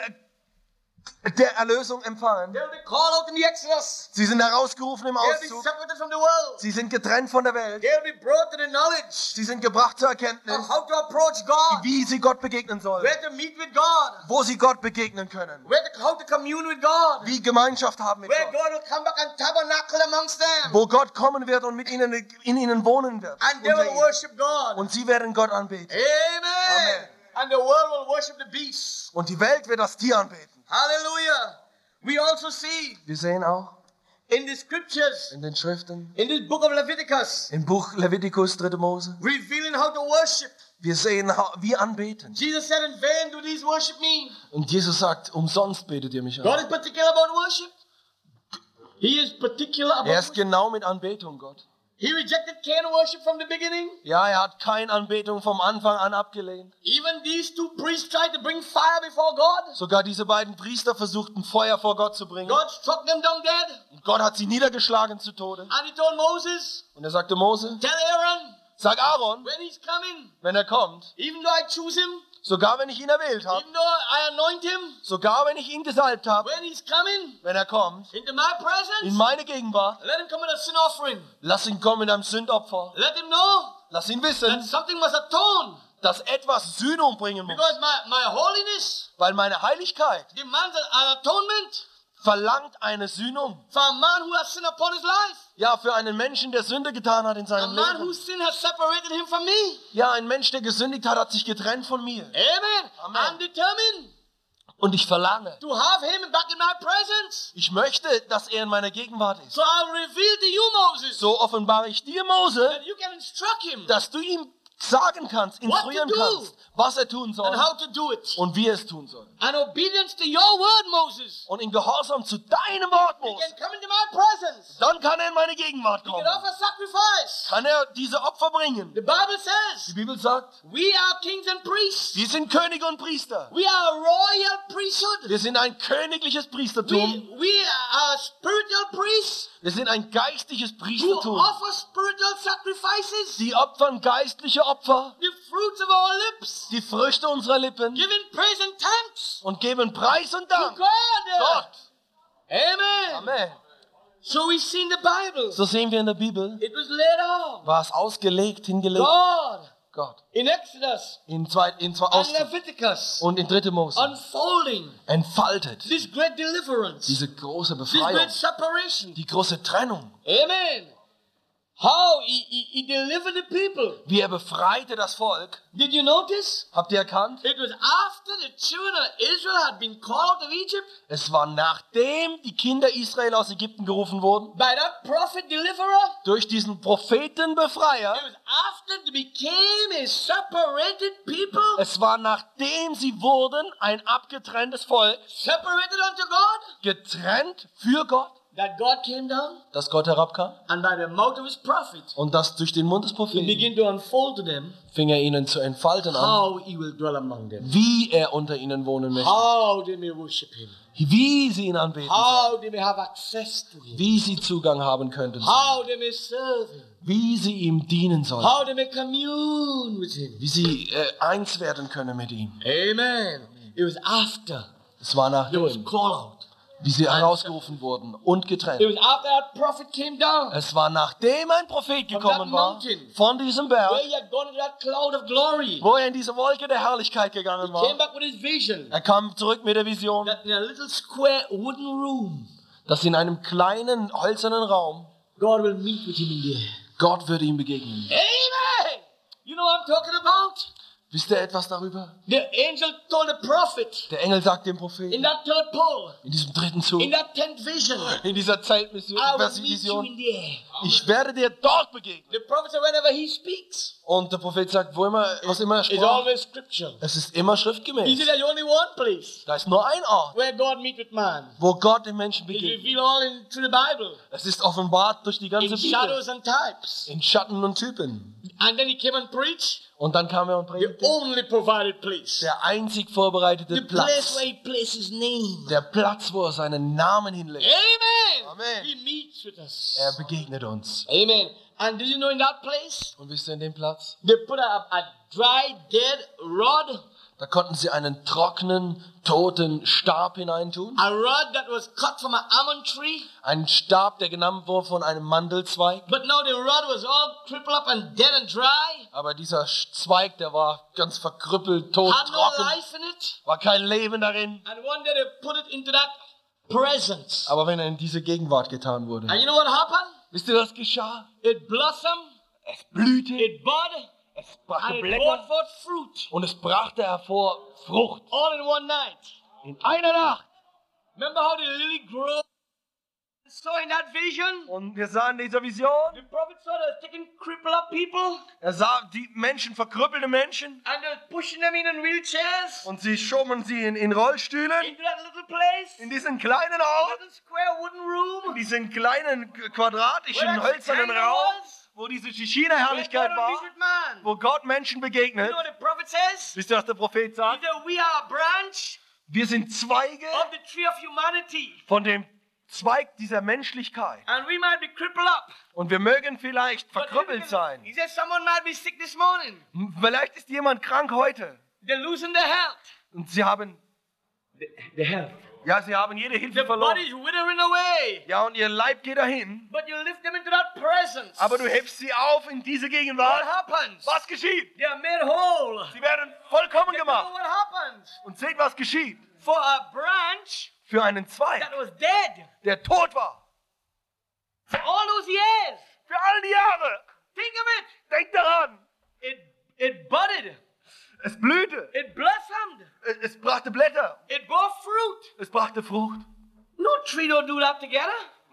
der Erlösung empfangen. They will be called out in the Exodus. Sie sind herausgerufen im They will be Auszug. separated from the world. Sie sind getrennt von der Welt. They will be brought to the knowledge Sie sind gebracht zur Erkenntnis, of how to approach God, wie sie Gott begegnen sollen. where to meet with God, Wo sie Gott begegnen können. where to, how to commune with God, Wie Gemeinschaft haben mit where Gott. God will come back and tabernacle amongst them. Wo Gott kommen wird und mit ihnen, in ihnen wohnen wird. And they Unter will ihnen. worship God. Und sie werden Gott anbeten. Amen. Amen. And the world will worship the beast. Und die Welt wird das Tier anbeten. Hallelujah. We also see Wir sehen auch in the scriptures, in den Schriften, in this book of Leviticus, im Buch Levitikus, dritte Mose, revealing seeing how to worship. Wir sehen, ha- wie anbeten. Jesus said, in vain do these worship me. Und Jesus sagt, umsonst betet ihr mich God an. is particular about worship. He is particular about Er ist worship. genau mit Anbetung, Gott. He rejected Cain worship from the beginning. Ja, er hat keine Anbetung vom Anfang an abgelehnt. Even these two priests tried to bring fire before God. Sogar diese beiden Priester versuchten, Feuer vor Gott zu bringen. God struck them down dead. Und Gott hat sie niedergeschlagen zu Tode. And he told Moses, Und er sagte Mose, tell Aaron, sag Aaron, when he's coming, wenn er kommt, even though I choose him, sogar wenn ich ihn erwählt habe, even though I anoint him, sogar wenn ich ihn gesalbt habe, when he's coming wenn er kommt, into my in presence, meine Gegenwart, let him come with a sin offering. lass ihn kommen mit einem Sündopfer. Let him know Lass ihn that wissen, something must atone. dass etwas Sühne umbringen muss. Because my, my holiness Weil meine Heiligkeit demands an atonement verlangt eine Sühnung. for a man who has sinned upon his life. Ja, für einen Menschen, der Sünde getan hat in A seinem man Leben. whose sin has separated him from me. Ja, ein Mensch, der gesündigt hat, hat sich getrennt von mir. Amen. Amen. I'm determined Und ich verlange, to have him back in my presence. ich möchte, dass er in meiner Gegenwart ist. So I'll reveal to you, Moses, So offenbare ich dir, Mose, that you can instruct him dass du ihm sagen kannst, instruieren What to do. kannst, was er tun and soll how to do it. und wie er es tun soll. And obedience to your word, Moses. Und in Gehorsam zu deinem Wort, He Mose, can come into my presence. dann kann er in meine Gegenwart He kommen. can offer sacrifice. Kann er diese Opfer bringen. The Bible Die says Bibel sagt, we are kings and priests. wir sind Könige und Priester. We are a royal priesthood. Wir sind ein königliches We, Priestertum. we are spiritual priests Wir sind ein geistliches who Priestertum. offer spiritual sacrifices. Die opfern geistliche Opfer, The fruits of our lips. die Früchte unserer Lippen Giving praise and thanks und geben Preis und to Dank. God. Gott. Amen. Amen. So we see in the Bible, So sehen wir in der Bibel, it was laid out. war es ausgelegt, hingelegt. God, Gott. in Exodus In zwei, in zwei and Ost Leviticus, und in dritte Mose unfolding entfaltet this great deliverance, diese große this Befreiung, great separation. die große Trennung. Amen. How he, he, he delivered the people. Wie er befreite das Volk. Did you notice? Habt ihr erkannt? It was after the children of Israel had been called out of Egypt Es war nachdem die Kinder Israel aus Ägypten gerufen wurden, by that prophet deliverer. durch diesen Prophetenbefreier. It was after they became a separated people, Es war nachdem sie wurden ein abgetrenntes Volk, separated unto God, getrennt für Gott, that God came down dass Gott herabkam. and by the mouth of his prophet Und das durch den Mund des he Propheten began to unfold to them fing er ihnen zu entfalten an, how he will dwell among them, wie er unter ihnen wohnen möchte, how they may worship him, wie sie ihn anbeten sollen, how they may have access to him, wie sie Zugang haben könnten, how they may serve him, wie sie ihm dienen sollen, how they may commune with him. wie sie äh, eins werden können mit ihm. Amen. It was after Es war they was nachdem, called out. wie sie herausgerufen wurden und It getrennt. was after that prophet came down, Es war nachdem ein Prophet gekommen war mountain. von diesem where Berg, he had gone into that cloud of glory. wo er in diese Wolke der Herrlichkeit gegangen Came war. back with his vision Er kam zurück mit der Vision, that in a little square wooden room, dass in einem kleinen hölzernen Raum God will meet with him in the air. Gott würde ihm begegnen. Amen. You know what I'm talking about? Wisst ihr etwas darüber? The angel told the prophet Der Engel sagt dem in Propheten that third pole, in diesem dritten Zug, in that tenth vision, in dieser I Zeltvision, will meet you in Vision, the air. ich werde dir dort begegnen. The prophet said, whenever he speaks, Und der Prophet sagt, wo immer, was immer er it's sprach, always scripture. es ist immer He said schriftgemäß. there's only one place Da ist nur ein Ort, where God meet with man. wo Gott den Menschen It's begegnet. revealed all in, through the Bible, Es ist offenbart durch die ganze in Bibel, shadows and types. in Schatten und Typen. And then he came and preached Und dann kam er und the predigte, only provided place. der einzig vorbereitete The place Platz, where he placed his name. der Platz, wo er seinen Namen hinlegt. Amen. Amen. He meets with us. Er begegnet uns. Amen. And did you know in that place, Und wisst ihr, in dem Platz, they put a, a dry, dead rod, da konnten sie einen trockenen, toten Stab hineintun. a rod that was cut from an almond tree. Einen Stab, der genommen wurde von einem Mandelzweig. But now the rod was all crippled up and dead and dry. Aber dieser Zweig, der war ganz verkrüppelt, tot, Had no trocken. life in it. War kein Leben darin. And one day they put it into that presence. Aber wenn er in diese Gegenwart getan wurde. And you know what happened? Wisst ihr, was geschah? It blossomed, Es blühte, it bud, es brachte and it brought Blätter forth fruit. und es brachte hervor Frucht. All in one night. In einer Nacht. Remember how the lily grows saw in that vision, Und wir sahen in dieser Vision, the prophet saw they're taking crippled up people er sah die Menschen, verkrüppelte Menschen, and they're pushing them in in wheelchairs und sie schoben sie in, in Rollstühlen into that little place, in diesen kleinen Ort, little square wooden in room, diesen kleinen where quadratischen that hölzernen Shekinah Raum, was, wo diese where Shishina-Herrlichkeit God war, visit man. wo Gott Menschen You begegnet. know what the prophet says? Wisst ihr, was der Prophet He sagt? said, we are a branch Wir sind Zweige of the tree of humanity, von dem Zweig dieser Menschlichkeit. and we might be crippled up. Und wir mögen vielleicht But verkrüppelt sein. He said, someone might be sick this morning. Vielleicht ist jemand krank heute. They're losing their health. Und sie haben, The, the health. ja, sie haben jede Hilfe The verloren. body's withering away. Ja, und ihr Leib geht dahin. But you lift them into that presence. Aber du hebst sie auf in diese What Gegenwart. happens? Was geschieht? They are made whole. Sie werden vollkommen You know gemacht. what happens? Und seht, was geschieht. For a branch Für einen Zweig, that was dead der tot war. for all those years. Für all die Jahre. Think of it. Denk daran. It it budded. Es blühte. It blossomed. Es, es brachte Blätter. It bore fruit. Es brachte Frucht. No tree don't do that together.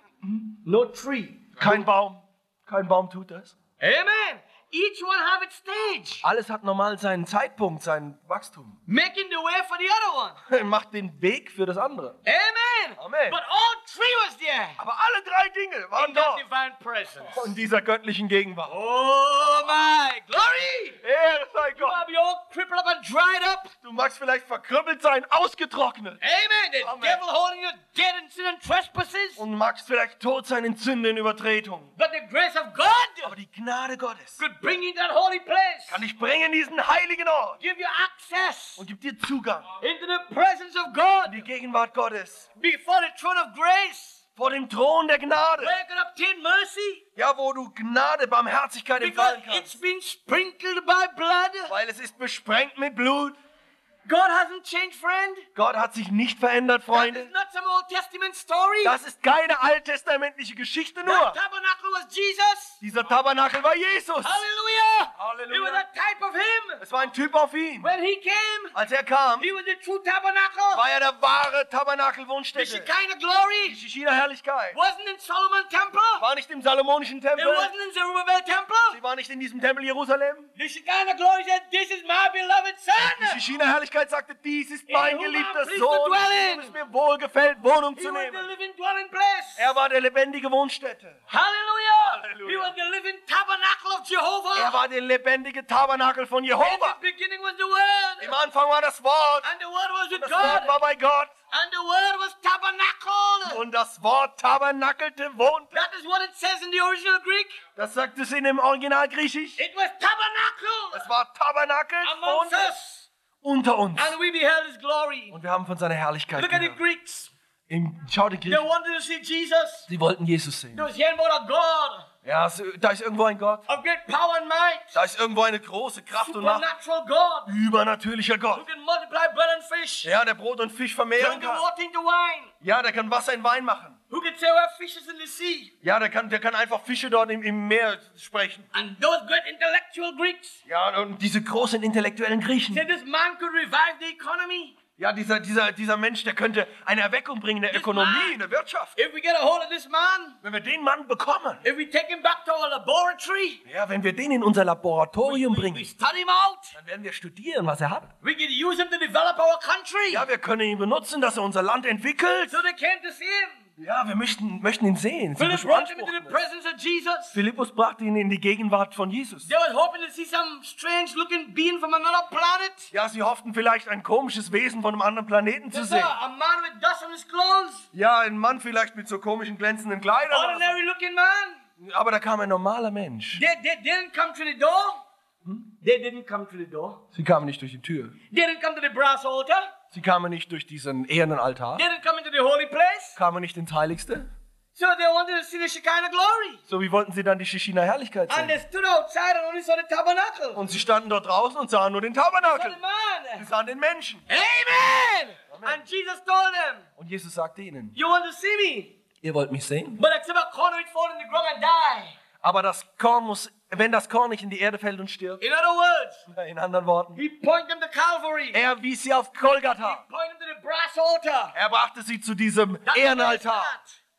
No tree. Kein Baum. Kein Baum tut das. Amen. Each one have its stage. Alles hat normal seinen Zeitpunkt, sein Wachstum. Making the way for the other one. Er macht den Weg für das andere. Amen. Amen. But all three was there Aber alle drei Dinge waren in that dort. divine presence. In dieser göttlichen Gegenwart. Oh my glory. Ehre sei You Gott. might be all crippled up and dried up. Du magst vielleicht verkrüppelt sein, ausgetrocknet. Amen. The Amen. devil holding you dead in sin and trespasses. Und magst vielleicht tot sein in Sünde, in Übertretung. But the grace of God Aber die Gnade Gottes could bring you to that holy place. kann dich bringen in diesen heiligen Ort Give you access und gibt dir Zugang into the presence of in God die Gegenwart Gottes. before the throne of grace. Vor dem Thron der Gnade. Where you can obtain mercy Ja, wo du Gnade, Barmherzigkeit because empfangen it's kannst. been sprinkled by blood. Weil es ist besprengt mit Blut. God hasn't changed, friend. Gott hat sich nicht verändert, That Freunde. is not some Old Testament story. Das ist keine alttestamentliche Geschichte That nur. tabernacle was Jesus. Dieser Tabernakel war Jesus. Hallelujah. Halleluja. It was a type of him. Es war ein Typ auf ihn. When he came, Als er kam, he was the true tabernacle. war er der wahre The Tabernakelwohnstätte. Shekinah glory Die Shishina-Herrlichkeit wasn't in Solomon temple. war nicht im Salomonischen It Tempel. wasn't in Zerubbabel temple. Sie war nicht in diesem Tempel Jerusalem. The Shekinah glory said, "This is my beloved Die son." Shishina-Herrlichkeit sagte, dies ist In mein whom geliebter I'm pleased Sohn, to dwell dem in. es mir wohlgefällt, Wohnung He zu was the nehmen. living dwelling place. Er war der lebendige Wohnstätte. Hallelujah. Hallelujah. He was the living tabernacle of Jehovah. Er war der lebendige Tabernakel von In Jehova. the beginning was the Word. Im Anfang war das Wort. And the Word was with Das Wort God. war bei Gott. And the Word was tabernacle. Und das Wort tabernakelte, wohnte. That is what it says in the original Greek. Das sagt es in dem Original Griechisch. It was tabernacle Es war Tabernakel amongst wohnte us. unter uns. And we beheld His glory. Und wir haben von seiner Herrlichkeit Look at the gehört. Greeks. Im, schau die They Griechen. wanted to see Jesus. Sie wollten Jesus sehen. They was hearing about a God Ja, so- da ist irgendwo ein Gott. of great power and might. Da ist irgendwo eine große Kraft und Macht. Supernatural God Übernatürlicher who Gott. can multiply bread and fish. Ja, der Brot und Fisch vermehren Turn the kann. water into wine. Ja, der kann Wasser in Wein machen. Who can say where fish is in the sea. Ja, der kann, der kann einfach Fische dort im, im Meer sprechen. And those great intellectual Greeks Ja, und diese großen intellektuellen Griechen. said this man could revive the economy. Ja, dieser, dieser, dieser Mensch, der könnte eine Erweckung bringen in der Ökonomie, in der Wirtschaft. If we get a hold of this man, Wenn wir den Mann bekommen, if we take him back to our laboratory, ja, wenn wir den in unser Laboratorium we bringen, study him out, dann werden wir studieren, was er hat. we can use him to develop our country. Ja, wir können ihn benutzen, dass er unser Land entwickelt. So they came to see him. Ja, wir möchten, möchten ihn sehen. Sie Philip brought him into the beanspruchen es. presence of Jesus. Philippus brachte ihn in die Gegenwart von Jesus. They was hoping to see some strange looking being from another planet. Ja, sie hofften vielleicht ein komisches Wesen von einem anderen Planeten zu They saw sehen. a man with dust on his clothes. Ja, ein Mann vielleicht mit so komischen glänzenden Kleidern. oder Ordinary looking man. so. Aber da kam ein normaler Mensch. They, they didn't come to the door. They didn't come to the door. Sie kamen nicht durch die Tür. They didn't come to the brass altar. Sie kamen nicht durch diesen ehernen Altar. They didn't come into the holy place. Kamen nicht ins Heiligste. So they wanted to see the Shekinah glory. So wie wollten sie dann die Shishina-Herrlichkeit And they sehen. stood outside and only saw the tabernacle. Und sie standen dort draußen und sahen nur den Saw the Tabernakel. Sie man. sahen den Menschen. Amen. And Jesus told them, Und Jesus sagte ihnen, you want to see me? ihr wollt mich sehen? But except a corner it fall in the ground and die. Aber das Korn muss, wenn das Korn nicht in die Erde fällt und stirbt, In other words, in anderen Worten, he pointed them to Calvary. er wies sie auf Golgatha. He pointed them to the brass altar. Er brachte sie zu diesem That's where they Ehrenaltar. start.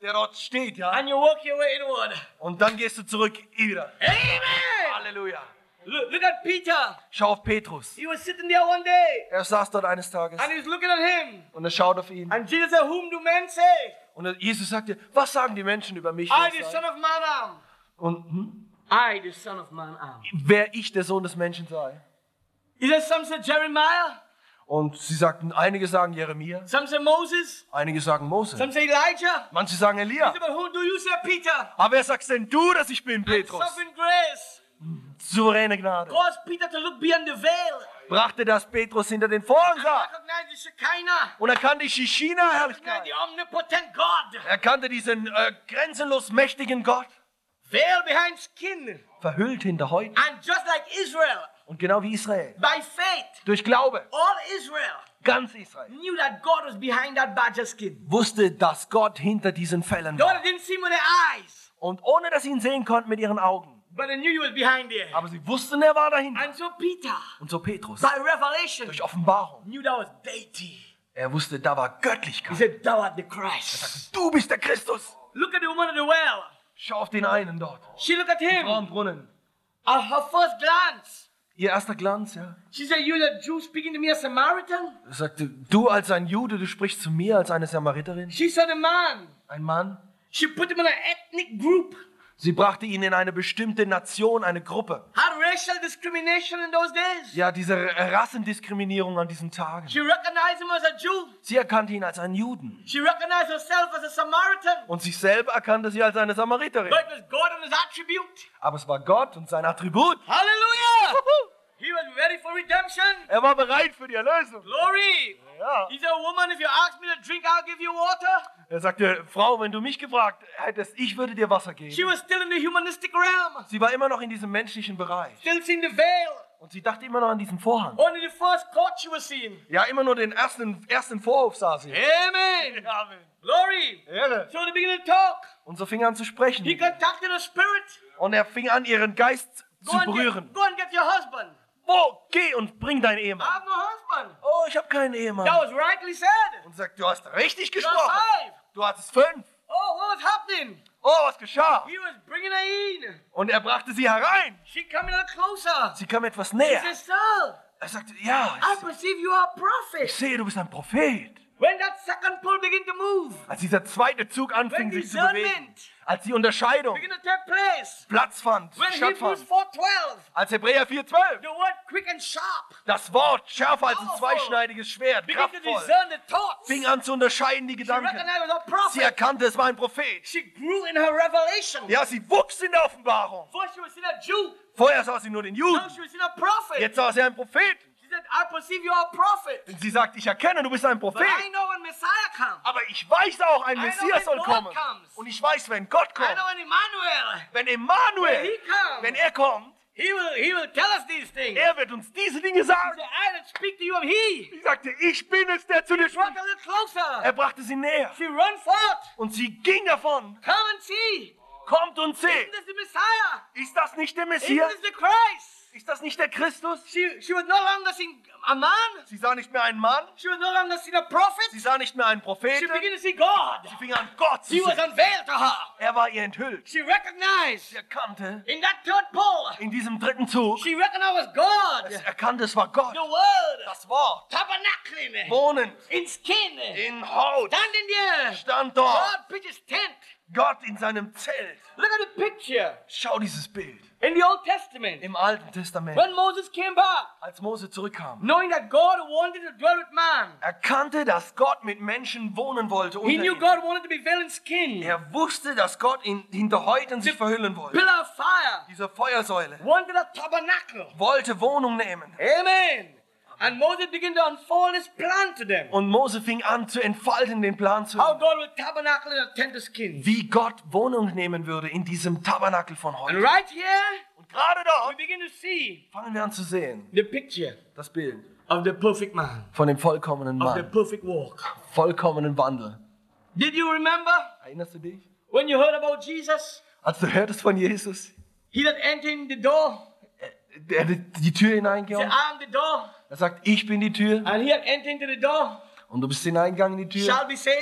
der dort steht, ja. And you work your way inward. Und dann gehst du zurück wieder. Amen! Halleluja. Look, look at Peter. Schau auf Petrus. He was sitting there one day. Er saß dort eines Tages And he was looking at him. und er schaut auf ihn. And Jesus said, whom do men say? Und Jesus sagte, was sagen die Menschen über mich? I, wer the ich sei? Son of Man, am. Und hm, I, the Son of Man, am. wer ich, der Sohn des Menschen sei. He said, some said Jeremiah. Und sie sagten, einige sagen Jeremia, Some say Moses. einige sagen Mose, Some say Elijah. manche sagen He Elia. said, but who do you say, Peter? Aber wer sagst denn du, dass ich bin, Petrus? Sovereign grace. Souveräne Gnade. Caused Peter to look beyond the veil. Brachte das Petrus hinter den Vorhang sah. Recognize the Shekinah. Und er kannte die Recognize Shishina-Herrlichkeit. the omnipotent God. Er kannte diesen äh, grenzenlos mächtigen Gott. Veil behind skin. Verhüllt hinter Häuten. And just like Israel, Und genau wie Israel. by faith, Durch Glaube. all Israel Ganz Israel. knew that God was behind that badger skin. Wusste, dass Gott hinter diesen Fällen God war. didn't see him with their eyes, Und ohne, dass sie ihn sehen konnten mit ihren Augen. but they knew he was behind there. Aber sie wussten, er war dahinter. And so Peter, Und so Petrus. by revelation, Durch Offenbarung. knew that was deity. Er wusste, da war He Göttlichkeit. said, thou art the Christ. Du bist der Christus. Look at the woman at the well. Schau auf den einen dort. She looked at Frau him. am Brunnen. At her first glance, Ihr erster Glanz, ja. she said, you're the Jew speaking to me, a Samaritan? Er sagte, du als ein Jude, du sprichst zu mir als eine Samariterin. She said, a man. Ein Mann. She put him in an ethnic group. Sie brachte ihn in eine bestimmte Nation, eine Gruppe. Had racial discrimination in those days. Ja, diese Rassendiskriminierung an diesen Tagen. She recognized him as a Jew. Sie erkannte ihn als einen Juden. She recognized herself as a Samaritan. Und sich selber erkannte sie als eine Samariterin. But it was God and his attribute. Aber es war Gott und sein Attribut. Hallelujah! He was ready for redemption. Er war bereit für die Erlösung. Glory! Ja. He said, woman, if you ask me to drink, I'll give you water. Er sagte, Frau, wenn du mich gefragt hättest, ich würde dir Wasser She geben. was still in the humanistic realm. Sie war immer noch in diesem menschlichen Bereich. Still seeing the veil. Und sie dachte immer noch an diesen Vorhang. Only the first court she was seeing. Ja, immer nur den ersten, ersten Vorhof sah sie. Amen. Amen. Glory. Ehre. So they began to talk. Und so fing er an zu sprechen. He contacted a spirit. Und er fing an, ihren Geist Go zu and, berühren. get, go and get your husband. Wo? Geh und bring deinen I Ehemann. have no husband. Oh, ich habe keinen Ehemann. That was rightly said. Und sagt, du hast richtig You're gesprochen. five. Du hattest fünf. Oh, what was happening? Oh, was geschah? He was bringing her in. Und er brachte sie herein. She coming a little closer. Sie kam etwas He näher. said, sir, Er sagte, ja, I ich, perceive you are a ich prophet. sehe, du bist ein Prophet. When that second pull began to move, Als dieser zweite Zug anfing, when sich zu bewegen, discernment als die Unterscheidung began to take place, Platz fand, when Hebrews stattfand, four twelve, als Hebräer vier zwölf, the word quick and sharp das Wort schärfer als ein Powerful. zweischneidiges Schwert, began to kraftvoll, discern the thoughts. fing an zu unterscheiden die She Gedanken. recognized it was a Sie prophet. erkannte, es war ein Prophet. She grew in her revelation. Ja, sie wuchs in der Offenbarung. First she was in a Jew. Vorher sah sie nur den Now Juden, she was in a prophet. jetzt sah sie einen Prophet. She said, I perceive you are a prophet. Und sie sagt, ich erkenne, du bist ein But Prophet. I know when Messiah comes. Aber ich weiß auch, ein I know Messias when soll God kommen. comes. Und ich weiß, wenn Gott I kommt, know when Emmanuel, wenn when Emmanuel, he comes, wenn er kommt, he will, he will tell us these things. er wird uns diese Dinge He sagen. said, I that speak to you of he. Sie sagte, ich bin es, der zu dir Brought spricht. a little closer. Er brachte sie näher. She run forth. Und sie ging davon. Come and see. Kommt und seht. Isn't this the Messiah? Ist das nicht der Isn't Messias? this the Christ? Ist das nicht der Christus? She, she was no longer seeing a man. Sie sah nicht mehr einen Mann. She was no longer seeing a prophet. Sie sah nicht mehr einen She Propheten. began to see God. Sie fing an, Gott zu He was sehen. unveiled to her. Er war ihr enthüllt. She recognized Sie erkannte, in that third pull, in diesem dritten Zug, she recognized it was God. sie erkannte, es war Gott. The word, Das Wort. tabernacling Wohnend in skin, in Haut. standing there. Stand dort. God pitched his tent. Gott in seinem Zelt. Look at the picture Schau dieses Bild. in the Old Testament. Im Alten Testament. When Moses came back, Als Mose zurückkam, knowing that God wanted to dwell with man, erkannte, dass Gott mit Menschen wohnen wollte. he Unter knew ihnen. God wanted to be veiled in skin. Er wusste, dass Gott ihn hinter Häuten sich verhüllen wollte. Pillar of fire Diese Feuersäule wanted a tabernacle. wollte Wohnung nehmen. Amen. And Moses began to unfold his plan to them. Und Mose fing an zu entfalten, den Plan zu How God will tabernacle in a tent of skin. wie Gott Wohnung nehmen würde in diesem Tabernakel von And heute. right here, Und gerade we dort begin to see fangen wir an zu sehen, the picture das Bild of the perfect man, von dem vollkommenen of the Mann, perfect walk. vollkommenen Wandel. Did you remember Erinnerst du dich? when you heard about Jesus? Als du hörtest von Jesus, He that entered in the door, der die Tür say, hineingegangen, I am the door. er sagt, ich bin die Tür And he that entered into the door und du bist hineingegangen in die Tür shall be saved.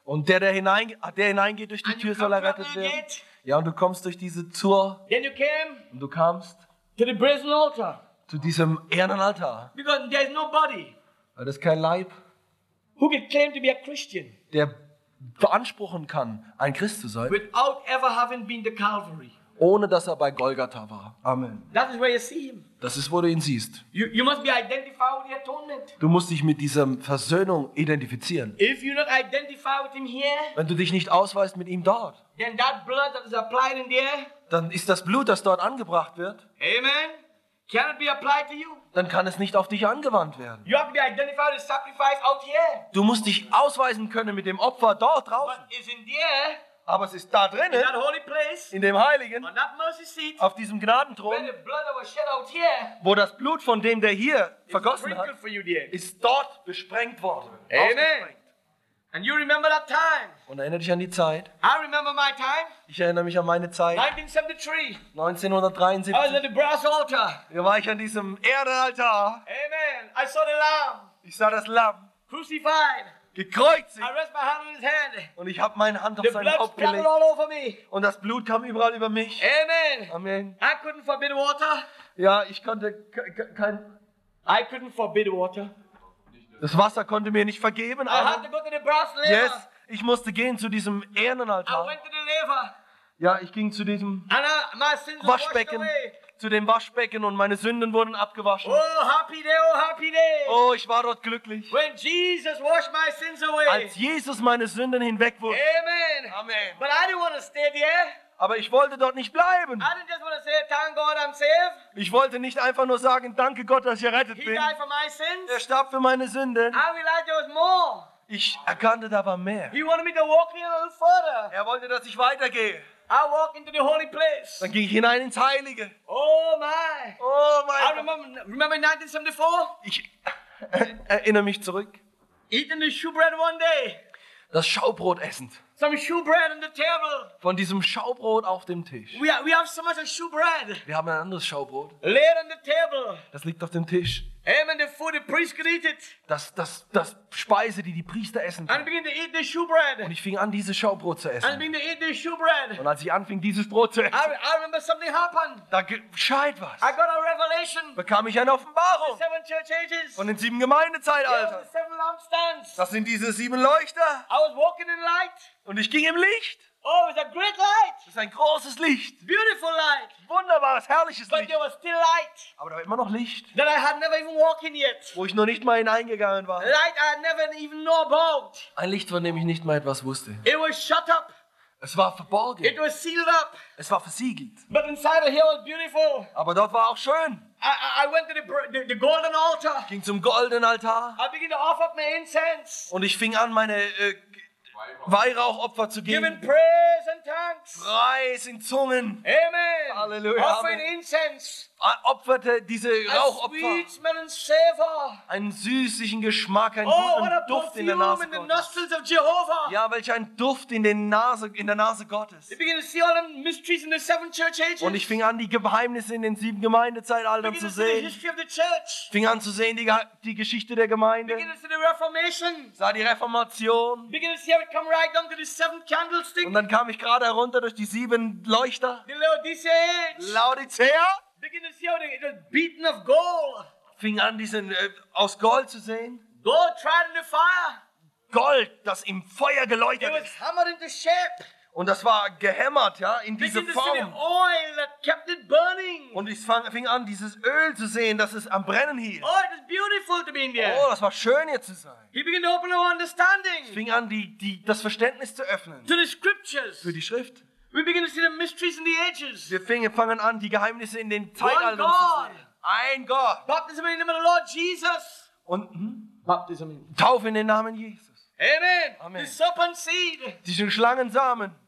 Und der, der, hinein, der hineingeht durch die And you Tür, soll come er through rettet the werden. gate. Ja, und du kommst durch diese Tür Then you came und du kamst to the brazen altar. zu diesem Ehrenaltar. Because there's nobody Weil das ist kein Leib, who can claim to be a Christian der beanspruchen kann, ein Christ zu sein, without ever having been to Calvary. ohne dass er bei Golgatha war. Amen. That is where you see him. Das ist, wo du ihn siehst. You, you must be identified with the atonement. Du musst dich mit dieser Versöhnung identifizieren. If you not identify with him here, Wenn du dich nicht ausweist mit ihm dort, then that blood that is applied in there, dann ist das Blut, das dort angebracht wird, amen, cannot be applied to you. dann kann es nicht auf dich angewandt werden. You have to be identified with the sacrifice out here. Du musst dich ausweisen können mit dem Opfer dort draußen. But it's in there, Aber es ist da in drinnen, that holy place, in dem Heiligen, on that mercy seat, auf diesem where Gnadenthron, the blood that was shed out here wo das Blut von dem, der hier is vergossen sprinkled hat, for you there. ist dort besprengt worden. Amen. Ausgesprengt. And you remember that time. Und erinnere dich an die Zeit. I remember my time, Ich erinnere mich an meine Zeit, nineteen seventy-three. I was neunzehnhundertdreiundsiebzig. at the brass altar. Da war ich an diesem Ehrenaltar. Amen. I saw the Lamb Ich sah das Lamm crucified. gekreuzigt. I rest my hand on his hand. Und ich habe meine Hand auf The seinen blood Kopf splattered gelegt. all over me. Und das Blut kam überall über mich. Amen. Amen. I couldn't forbid water. Ja, ich konnte ke- ke- kein... I couldn't forbid water. Das Wasser konnte mir nicht vergeben. I had Aber to go to the brass lever. yes, ich musste gehen zu diesem I Ehrenaltar. went to the lever. Ja, ich ging zu diesem And I, my sins were washed Waschbecken, away. zu dem Waschbecken und meine Sünden wurden abgewaschen. Oh, happy day, oh, happy day. Oh, ich war dort glücklich. When Jesus washed my sins away. Als Jesus meine Sünden hinwegwusch. Amen. Amen. But I didn't want to stay there. Aber ich wollte dort nicht bleiben. I didn't just want to say, thank God I'm saved. Ich wollte nicht einfach nur sagen, danke Gott, dass ich errettet He bin. died for my sins. Er starb für meine Sünden. I realized there was more. Ich erkannte, da war mehr. He wanted me to walk here a little further. Er wollte, dass ich weitergehe. I walked into the holy place. Dann ging ich hinein ins Heilige. Oh my. Oh I mein Gott. remember, remember in nineteen seventy-four, Ich erinnere mich zurück. eating the shewbread one day. Das Schaubrot essend. Some shewbread on the table. Von diesem Schaubrot auf dem Tisch. We, ha- we have so much of shewbread Wir haben ein anderes Schaubrot. laid on the table. Das liegt auf dem Tisch. Amen. The food the priest could eat it. Das, das, das Speise, die die Priester essen And können. begin to eat the shewbread. Und ich fing an, dieses Schaubrot zu And essen. begin to eat the shewbread. Und als ich anfing, dieses Brot zu I, essen, I remember something happened. da geschah etwas. I got a revelation. Bekam ich eine The Offenbarung seven church ages. von den sieben There Gemeindezeitaltern. were the seven lampstands. Das sind diese sieben Leuchter. I was walking in light. Und ich ging im Licht. Oh, it's a great light. Das ist ein großes Licht. Beautiful light. Wunderbares, herrliches But Licht. there was still light Aber da war immer noch Licht, that I had never even walked in yet. wo ich noch nicht mal hineingegangen war. Light I had never even know about. Ein Licht, von dem ich nicht mal etwas wusste. It was shut up. Es war verborgen. It was sealed up. Es war versiegelt. But inside of here was beautiful. Aber dort war auch schön. I, I, I went to the, br- the, the golden altar. Ich ging zum goldenen Altar. I began to offer up my incense. Und ich fing an, meine äh, Weihrauchopfer zu Giving geben. praise and thanks. Preis in Zungen. Amen. Halleluja. Offering incense. Opferte diese A Rauchopfer. sweet smelling savor. Einen süßlichen Geschmack, einen Oh, what a guten Duft in der perfume Nase in the Gottes. nostrils of Jehovah. Ja, welch ein Duft in, den Nase, in der Nase Gottes. You begin to see all the mysteries in the seven church ages. Und ich fing an, die Geheimnisse in den sieben Gemeindezeitaltern Begin zu to see the sehen. history of the church. Fing an zu sehen, die, Ge- die Geschichte der Gemeinde. Begin to see the Reformation. Sah die Reformation. Begin to see how it come right down to the seventh candlestick. Und dann kam ich gerade herunter durch die sieben Leuchter. The Laodicea age. Laodicea. Begin to see how it was beaten of gold. Fing an, diesen äh, aus Gold zu sehen. Gold tried in the fire. Gold, das im Feuer It geleuchtet was ist. hammered into shape. Und das war gehämmert, ja, in diese Begin to see the Form. oil that kept it burning. Und ich fang, fing an, dieses Öl zu sehen, das es am Brennen hielt. Oh, it was beautiful to be in there. Oh, das war schön, hier zu sein. He began to open our understanding Ich fing an, die, die, das Verständnis zu öffnen to the scriptures. für die Schrift. We begin to see the mysteries in the ages. Wir fingen, fangen an, die Geheimnisse in den Zeitaltern zu God. sehen. Ein Gott. Baptism in the name of the Lord Jesus. Und hm, Baptism in. Taufe in den Namen Jesus. Amen. Amen. The serpent seed. Diesen Schlangensamen.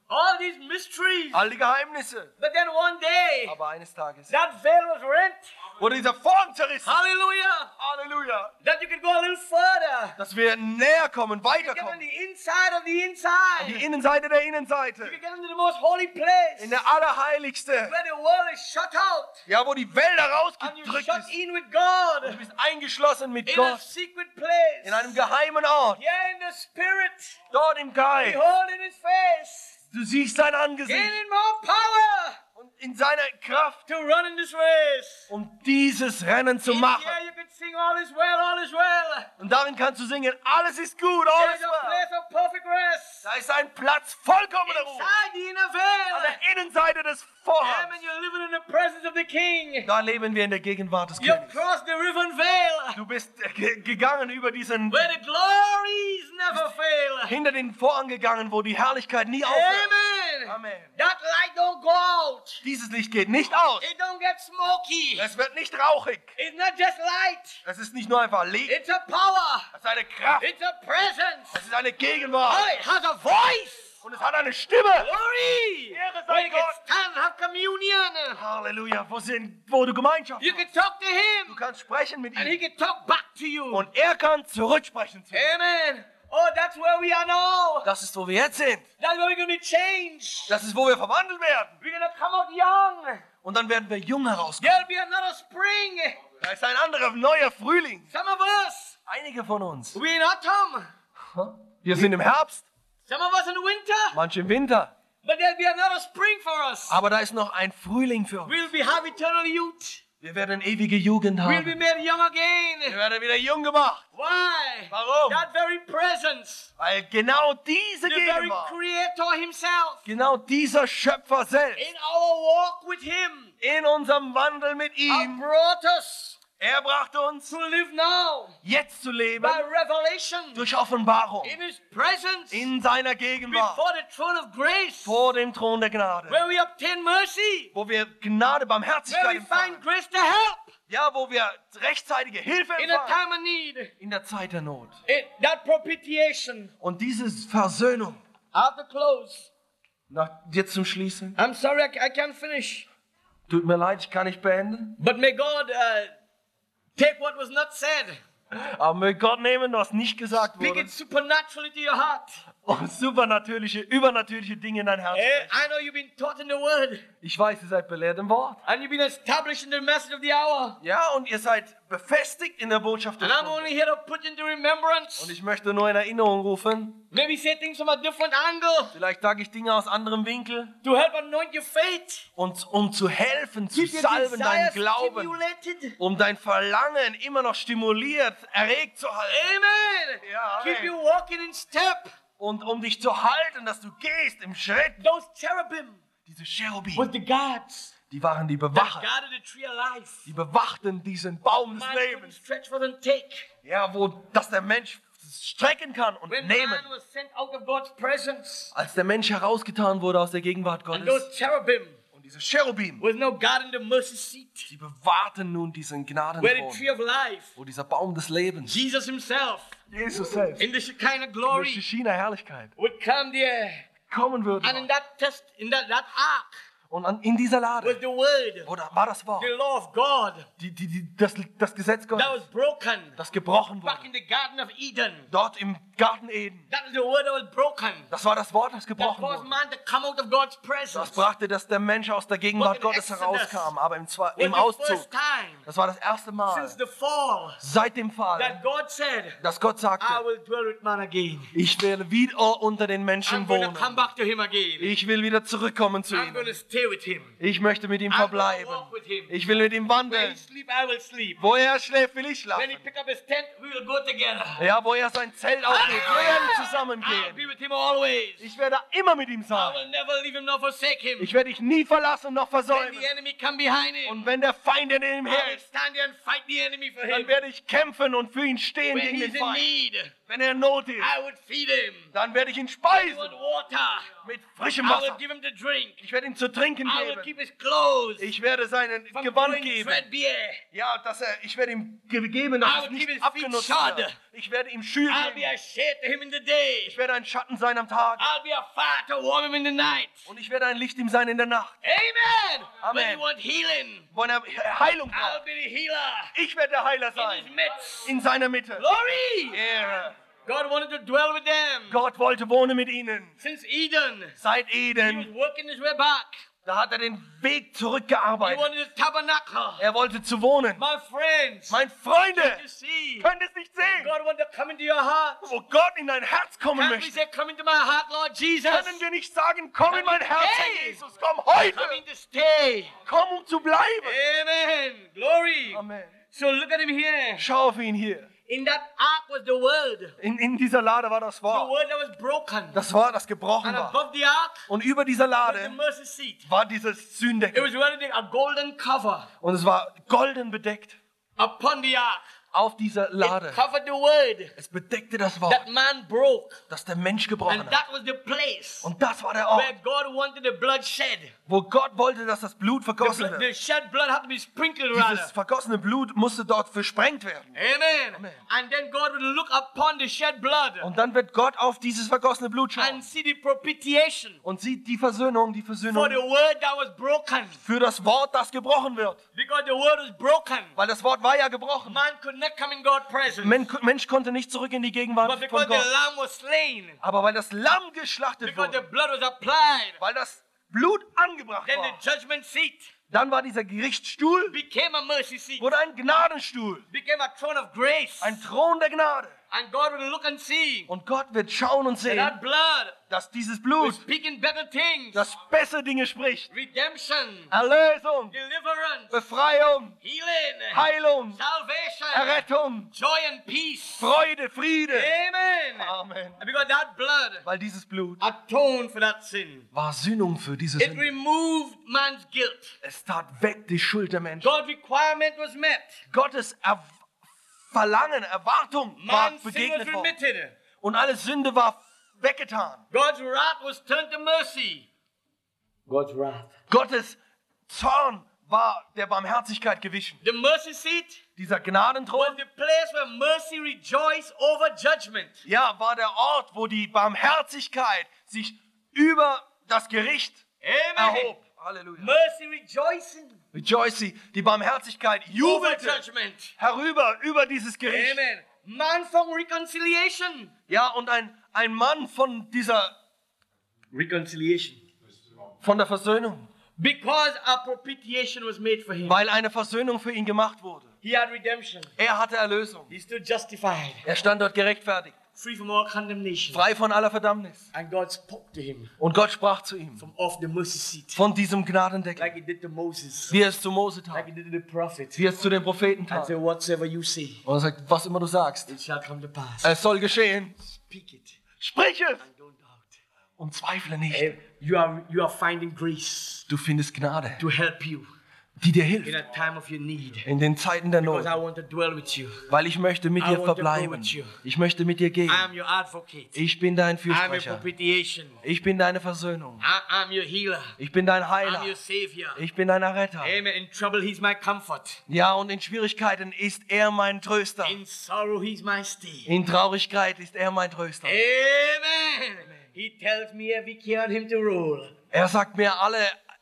All these mysteries. all die Geheimnisse. But then one day, Aber eines Tages that veil was rent. wurde dieser Vorhang zerrissen. Hallelujah. Halleluja. That you could go a little further. Dass wir näher kommen, You get on weiterkommen. the inside of the Die inside. Innenseite der You Innenseite. can get into the most holy place. In der Allerheiligste. Where the world is shut out. Ja, wo die Wälder And you're rausgedrückt shut ist. in with God. Du bist eingeschlossen mit In a Gott. secret place. In einem geheimen Ort. Yeah, in the spirit. Dort im Geist. Behold in his face. Du siehst sein Gain Angesicht. in more power Und in seiner Kraft, to run in this race. um dieses Rennen zu In machen. here you can sing all is well, all is well. Und darin kannst du singen, alles ist gut, alles There's a well. place of perfect rest. Da ist ein Platz vollkommener Ruhe. Inside the inner An veil. der Innenseite des Amen. Vorhangs. You're living in the presence of the King. Da leben wir in der Gegenwart des You've Königs. crossed the river and veil. Du bist äh, ge- gegangen über diesen, Where the glories never fail. hinter den Vorhang gegangen, wo die Herrlichkeit nie aufhört. Amen. Amen. That light don't go out. Dieses Licht geht nicht aus. It don't get smoky. Es wird nicht rauchig. It's not just light. Es ist nicht nur einfach Licht. It's a power. Es ist eine Kraft. It's a presence. Es ist eine Gegenwart. Oh, it has a voice. Und es hat eine Stimme. Glory. Ehre sei Where you can Gott. stand, have communion. Halleluja. Wo, sind, wo du Gemeinschaft You hast. can talk to Du him. kannst sprechen mit And he ihm. can talk back to you. Und er kann zurücksprechen zu dir. Amen. Oh, that's where we are now. Das ist, wo wir jetzt sind. That's where we're going to be changed. Das ist, wo wir verwandelt werden. We're going to come out young. Und dann werden wir jung herauskommen. There'll be another spring. Da ist ein anderer, neuer Frühling. Some of us, Einige von uns. we're in autumn. Wir sind im Herbst, Some of us in the winter. manche im Winter. But there'll be another spring for us. Aber da ist noch ein Frühling für uns. We'll be have eternal youth. Wir werden ewige Jugend We'll be haben. made young Wir again. werden wieder jung gemacht. Why? Warum? That very presence. Weil genau diese The very Gegenwart, Creator himself. genau dieser Schöpfer selbst, In our walk with him. in unserem Wandel mit Has ihm, brought us er brachte uns, to live now. jetzt zu leben, By revelation. durch Offenbarung, In his presence. in seiner Gegenwart, Before the throne of grace. vor dem Thron der Gnade, Where we obtain mercy. wo wir Gnade, Where Barmherzigkeit we find empfangen, grace to help. ja, wo wir rechtzeitige Hilfe In a empfangen, time of need. in der Zeit der Not. It, that propitiation. Und diese Versöhnung, I have to close. nach dir zum Schließen, I'm sorry, I, I can't finish. tut mir leid, ich kann nicht beenden, But may God uh, take what was not said, aber möge Gott nehmen, was nicht gesagt speak wurde, it supernaturally to your heart. und supernatürliche, übernatürliche Dinge in dein Herz Eh, sprechen. I know you've been taught in the Word, Ich weiß, ihr seid belehrt im Wort. and you've been established in the message of the hour. Ja, und ihr seid befestigt in der Botschaft der And I'm Stunde. only here to put you into remembrance. Und ich möchte nur in Erinnerung rufen, Maybe say things from a different angle vielleicht sage ich Dinge aus anderem Winkel, to help anoint your faith. und um zu helfen, zu Keep your salben, deinen desires Glauben, stimulated. um dein Verlangen immer noch stimuliert, erregt zu halten. Amen. Ja, Keep amen. you walking in step. Und um dich zu halten, dass du gehst im Schritt. Those cherubim Diese Cherubim, was the guards die waren die that Bewacher. guarded the tree of life. Die bewachten diesen Baum des Man couldn't Lebens. stretch for them take. Ja, wo dass der Mensch strecken kann und When nehmen. man was sent out of God's presence, Als der Mensch herausgetan wurde aus der Gegenwart and Gottes. those cherubim Und diese Cherubim, was no God in the mercy seat, sie bewahrten nun diesen where the Gnadenthron, tree of life, wo dieser Baum des Lebens, Jesus himself, Jesus selbst, in the Shekinah durch die glory, China Herrlichkeit would come there. kommen würde. And in that test, in that, that ark, Und an, in dieser was Lade the word, wo da war das Wort, the law of God, die, die, die, das, das Gesetz that Gottes, was broken das gebrochen back wurde. in the Garden of Eden. Dort im Garten Eden. That is the word that was broken. Das war das Wort, das That gebrochen caused wurde. man to come out of God's Das presence. brachte, dass der Mensch aus der Gegenwart But in Gottes Exodus herauskam, aber im, Zwa- Was im the Auszug. first time Das war das erste Mal since the fall seit dem that Fall, God said, dass Gott I sagte, will dwell with man again. ich werde wieder unter den I'm Menschen going to wohnen. come back to him again. Ich will wieder zurückkommen zu I'm going to ihm. stay with him. Ich möchte mit ihm I'm going verbleiben. to walk with him. Ich will mit ihm Where wandeln. he sleep, I will sleep. Wo er schläft, will ich When he schlafen. pick up his tent, we will go together. Ja, wo er sein Zelt auflegt, wir werden I'll zusammengehen. be with him always. Ich werde immer mit ihm I sein. will never leave him nor forsake him. Ich werde dich nie verlassen noch When versäumen. the enemy come behind him, Und wenn der Feind in ihm I her will ist, stand there and fight the enemy for dann him. werde ich kämpfen und für ihn stehen When gegen he's den in Feind. need, Wenn er in Not ist, I would feed him. dann werde ich ihn I speisen want water. mit frischem I will Wasser. give him to drink. Ich werde ihm zu I Bedenken I will geben. keep his clothes Ich werde seinen from Gewand going geben. threadbare. Ja, dass er, ich werde ihm ge- geben, dass I es will keep nicht his feet abgenutzt shod. wird. Ich werde ihm Schuhe I'll be geben. a shade to him in the day. Ich werde ein Schatten sein am Tag. I'll be a fire to warm him in the night. Und ich werde ein Licht ihm sein in der Nacht. Amen. Amen. When you want healing, Wenn er Heilung I'll braucht. be the healer Ich werde der Heiler in sein. his midst. In seiner Mitte. Glory. Ehre. God wanted to dwell with them. Gott wollte wohnen mit ihnen. Since Eden, Seit he was Eden, working his way back. da hat er den Weg He zurückgearbeitet. wanted a tabernacle. Er wollte zu wohnen. My friends, Mein Freunde, you see, könnt es nicht sehen, God wanted to come into your heart. wo Gott in dein Herz kommen Can't we möchte. say, come into my heart, Lord Jesus? Können wir nicht sagen, komm in mein Herz, Herr Hey! Jesus, komm heute, Coming to stay. komm um zu bleiben. Amen. Glory. Amen. So look at him here. Schau auf ihn hier. In that ark was the word. In, in dieser Lade war das The Wort. word that was broken. Das Wort, das gebrochen And war. above the ark Und über dieser was the Lade mercy seat. war dieses It Sündeckel. was wearing a golden cover Und es war golden bedeckt upon the ark. auf dieser Lade. It covered the word Es bedeckte das that Wort, man broke. das der Mensch gebrochen And hat. that was the place Und das war der where Ort, God wanted the blood shed. wo Gott wollte, dass das Blut The, vergossen blood, wird. the shed blood had to be sprinkled rather. Dieses vergossene Blut musste dort versprengt werden. Amen. Amen. And then God would look upon the shed blood Und dann wird Gott auf dieses vergossene Blut schauen and see the propitiation und sieht die Versöhnung, die for Versöhnung the word that was broken. für das Wort, das gebrochen wird. Because the word was broken. Weil das Wort war ja gebrochen. Man could not come in God's presence. Men Mensch konnte nicht zurück in die Gegenwart But because von the Gott. lamb was slain, Aber weil das Lamm geschlachtet because the wurde, blood was applied, weil das Blut angebracht then war, the judgment seat dann war dieser Gerichtsstuhl, became a mercy seat, wurde ein Gnadenstuhl, became a throne of grace. ein Thron der Gnade. And God would look and see Und Gott wird schauen und that sehen, that blood dass dieses was Blut, speaking better things. das bessere Dinge spricht. Redemption, Erlösung, deliverance, Befreiung, healing, Heilung, salvation, Errettung, joy and peace. Freude, Friede. Amen. Amen. And because that blood Weil dieses Blut atoned for that sin. war Sühnung für diese It Sünde. removed man's guilt. Es tat weg die Schuld der Menschen. God's requirement was met. Gottes er Verlangen, Erwartung war Man's sin was begegnet worden. remitted. Und alle Sünde war weggetan. God's wrath was turned to mercy. God's wrath. Gottes Zorn war der Barmherzigkeit gewichen. The mercy seat Dieser was Gnadenthron, the place where mercy rejoiced over judgment. ja, war der Ort, wo die Barmherzigkeit sich über das Gericht Amen. erhob. Halleluja. Mercy rejoicing Rejoice, die Barmherzigkeit over jubelte judgment. herüber über dieses Gericht. Amen. Man from reconciliation. Ja, und ein, ein Mann von dieser, Reconciliation. von der Versöhnung, Because a propitiation was made for him. weil eine Versöhnung für ihn gemacht wurde. He had redemption. Er hatte Erlösung. He stood justified. Er stand dort gerechtfertigt, Free from all condemnation. frei von aller Verdammnis. And God spoke to him Und Gott sprach zu ihm from off the mercy seat. von diesem Gnadendeckel, Like he did to Moses. wie er es zu Mose Like tat, he did to the prophet. wie er es zu den Propheten And tat. say, whatsoever you say, Und er sagt, was immer du sagst, it shall come to pass. es soll geschehen. Speak it. Sprich es And don't doubt. und zweifle nicht. Eh, You are, you are finding grace Du findest Gnade, to help you die dir in hilft a time of your need. in den Zeiten der Because Not, I want to dwell with you. weil ich möchte mit I dir want to go verbleiben. with you. Ich möchte mit dir gehen. I am your advocate. Ich bin dein I am your Fürsprecher. propitiation. Ich bin deine Versöhnung. I am your healer. Ich bin dein I'm Heiler. your savior. Ich bin dein Retter. Amen. In trouble, he's my comfort. Ja, und in Schwierigkeiten ist er mein Tröster. In sorrow, he's my stay. In Traurigkeit ist er mein Tröster. Amen. He tells me every care on him to roll. Er sagt mir alle,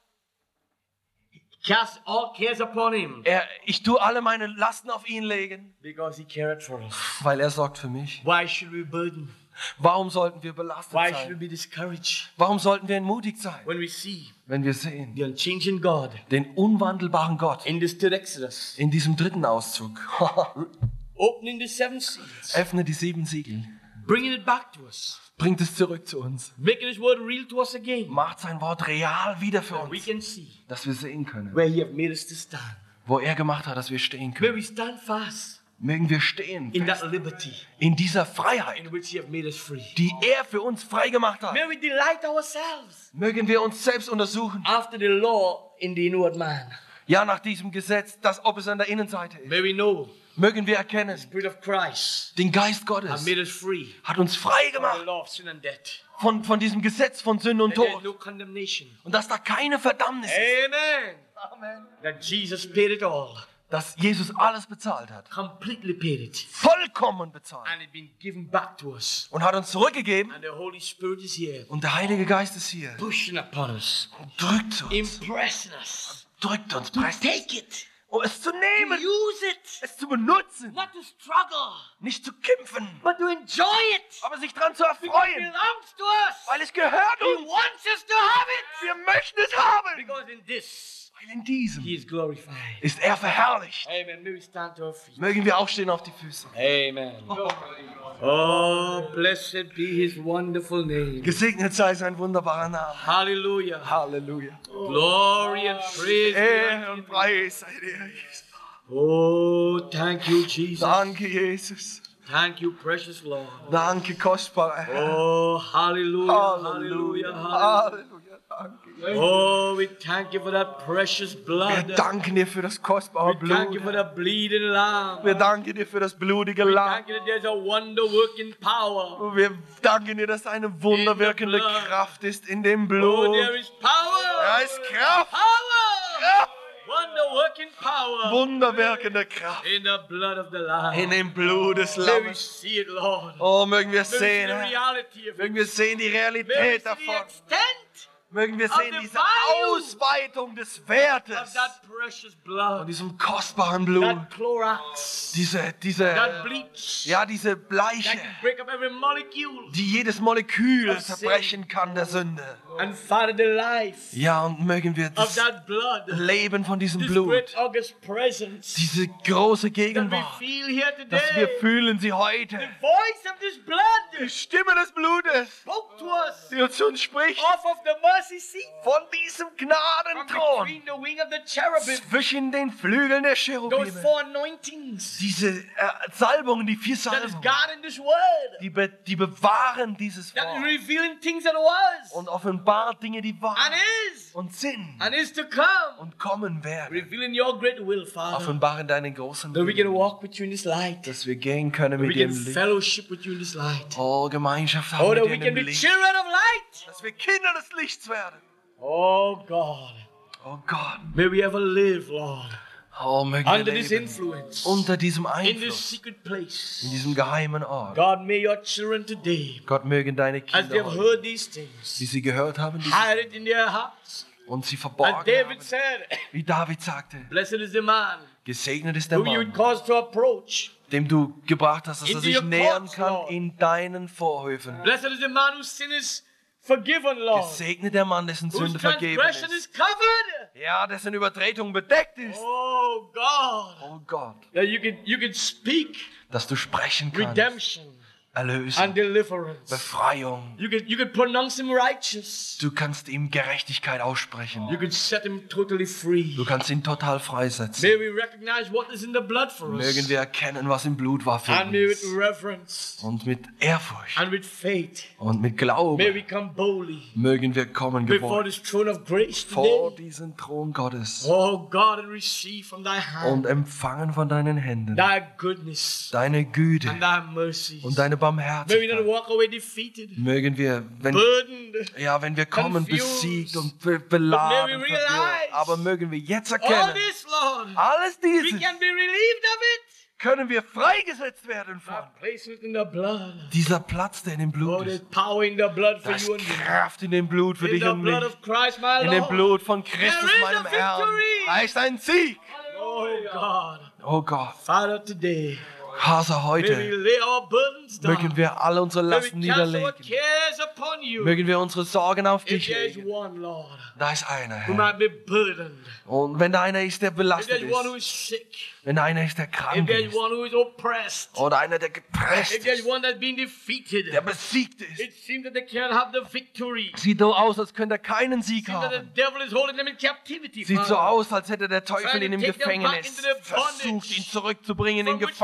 Cast all cares upon him. er, ich tue alle meine Lasten auf ihn legen, Because he cared for us. weil er sorgt für mich. Why should we burden? Warum sollten wir belastet Why should we sein? be discouraged? Warum sollten wir entmutigt sein, When we see wenn wir sehen, the unchanging God den unwandelbaren Gott in this third Exodus, in diesem dritten Auszug? opening the seven seals, Öffne die sieben Siegel, bringing it back to us, bringt es zurück zu uns, making his word real to us again. macht sein Wort real wieder für We uns, can see dass wir sehen können, where he has made us to stand. wo er gemacht hat, dass wir stehen May können. we stand fast Mögen wir stehen in fest that liberty in dieser Freiheit, in which he has made us free. die er für uns frei gemacht hat. May we delight ourselves Mögen wir uns selbst untersuchen. after the law in the inward man. Ja, nach diesem Gesetz, das, ob es an der Innenseite ist. May we know Mögen wir erkennen, the Spirit of Christ den Geist has Gottes made us free hat uns frei from the gemacht law of sin and death. von, von diesem Gesetz von Sünde und And there is Tod. no condemnation. Und dass da keine Verdammnis ist. Amen. Amen. That Jesus paid it all. Dass Jesus alles bezahlt hat. Completely paid it. Vollkommen bezahlt. And it been given back to us. Und hat uns zurückgegeben. And the Holy Spirit is here. Und der Heilige Geist ist hier. Pushing upon us. Und drückt uns. Impressing us. Drückt uns. To Presst. take it. Um es zu To nehmen. use it. Es zu benutzen. Not to struggle. Nicht zu kämpfen. But to enjoy it. Aber sich dran zu Because it erfreuen. belongs to us. Weil es gehört He uns. wants us to have it. Wir möchten es haben. Because in this, Weil in diesem He is glorified. ist er verherrlicht. Amen. May we stand to our feet. Mögen wir aufstehen auf die Füße. Amen. Oh, blessed be His wonderful name. Gesegnet sei sein wunderbarer Name. Hallelujah. Halleluja. Glory and praise. be Ehre unto und Preis sei dir, Jesus. you. Oh, thank you, Jesus. Danke, Jesus. Thank you, precious Lord. Danke, kostbarer Herr. Oh, hallelujah. Hallelujah. Hallelujah. Halleluja. Danke. Oh, we thank you for that precious Wir blood. danken dir für das kostbare We thank you for Blut. the bleeding lamb. Wir danken dir für das blutige We Lamm. thank you that there's a wonder working power. Und wir danken dir, dass eine wunderwirkende blood. Kraft ist in dem Oh, Blut. there is power. Da ist Kraft. Power. Kraft. Wonder working power. Wunderwirkende Kraft In the blood of the lamb. in dem Blut des May we Lammes. see it, Lord. Oh, mögen wir May we see sehen, the Herr. reality of it. Mögen wir sehen die May we Realität see the davon. extent Mögen wir of sehen the diese value Ausweitung des of Wertes that precious von blood. diesem kostbaren Blut. That Clorox. Diese, diese, That bleach. ja, diese That Bleiche, can break up every molecule. die jedes Molekül of sin. zerbrechen kann der Sünde. And Father, the life Ja, und mögen wir of das that blood. Leben von diesem This Blut, great august presence. diese große That we Gegenwart, feel here dass wir today. fühlen sie The heute. voice of this Die blood Stimme des Blutes, spoke to us die zu uns spricht, off of the mercy seat. von diesem From Gnadenthron, between the wing of the cherubim. zwischen den Flügeln der Those Cherubime. four anointings Diese äh, Salbungen, die vier that is Salbungen, God in this word. die, be die bewahren dieses That is Wort revealing things that was und offenbart Dinge, die wahr and is und sind and is to come. und kommen werden. Revealing your great will, Father. Offenbaren deinen großen That we can Willen, walk with you in this light. dass wir gehen können We mit dir can im Licht. fellowship with you in this light. Oh, Gemeinschaft Oh, haben that mit we dir can im be Licht. children of light. Dass wir Kinder des Lichts werden. Oh, God. Oh Gott. May we ever live, Lord, Oh, mögen wir under this leben influence, unter diesem in this Einfluss, secret place. in diesem geheimen Ort. God, may your children today, Gott mögen deine as they Kinder have heute, heard these things, die sie gehört haben, die hide it in their hearts. und sie As verborgen David haben. said, Wie David sagte, blessed is the man gesegnet ist der whom you would Mann, cause to approach. dem du gebracht hast, dass er Into sich your nähern courts, kann Lord. in deinen Vorhöfen. Blessed is the man whose sin is forgiven, Lord. Gesegnet der Mann, dessen Whose Sünde vergeben transgression ist. is covered. Ja, dessen Übertretung bedeckt ist. Oh, God. Oh Gott, That you can, you can speak dass du sprechen kannst. redemption and Erlösung, deliverance. Befreiung. You can, you can pronounce him righteous. Du kannst ihm Gerechtigkeit aussprechen. You can set him totally free. Du kannst ihn total freisetzen. May we recognize what is in the blood for us. Mögen wir erkennen, was im Blut war für And may with uns. reverence Und mit Ehrfurcht and with faith, und mit may Glauben we come boldly mögen wir kommen before gebeugt this throne of grace vor today. diesen Thron Gottes Oh God, and receive from thy und hand empfangen von deinen Händen thy goodness deine Güte and thy mercies. und deine May we not Barmherzigkeit. walk away defeated, Mögen wir, wenn, burdened. ja, wenn wir kommen, confused. besiegt und be beladen, But may we verwirrt, realize aber mögen wir jetzt All erkennen, this, Lord, alles we dieses can be relieved of it können wir freigesetzt werden by von. placing it in the blood. Dieser Platz, der in dem Oh, Blut there's ist. power in the blood for Da ist you and me. Kraft in dem Blut für In dich the und mich. blood of Christ, my In dem Lord. Blut von Christus, There is meinem a Herrn. victory. Da ist ein Sieg. Oh God, Oh Gott, Father, today, Vater, may we heute lay our burdens down. mögen wir alle unsere May we Lasten cast our niederlegen. cares upon you. Mögen wir unsere Sorgen auf If dich there is legen. one, Lord, Da ist einer, who Herr. might be burdened, Und wenn da einer ist, der if belastet there's one who ist, is sick, wenn da einer ist, der if krank there's ist, one who is oppressed, oder einer, der gepresst if there's ist, one that's been defeated, der besiegt ist, it seems that they can't have the victory. sieht so aus, als könnte er keinen Sieg It seems that the haben. devil is holding them in captivity. Sieht so Father. aus, als hätte der Teufel ihn im Trying to take them back Gefängnis into the bondage versucht, ihn zurückzubringen in from which they were Gefangenschaft,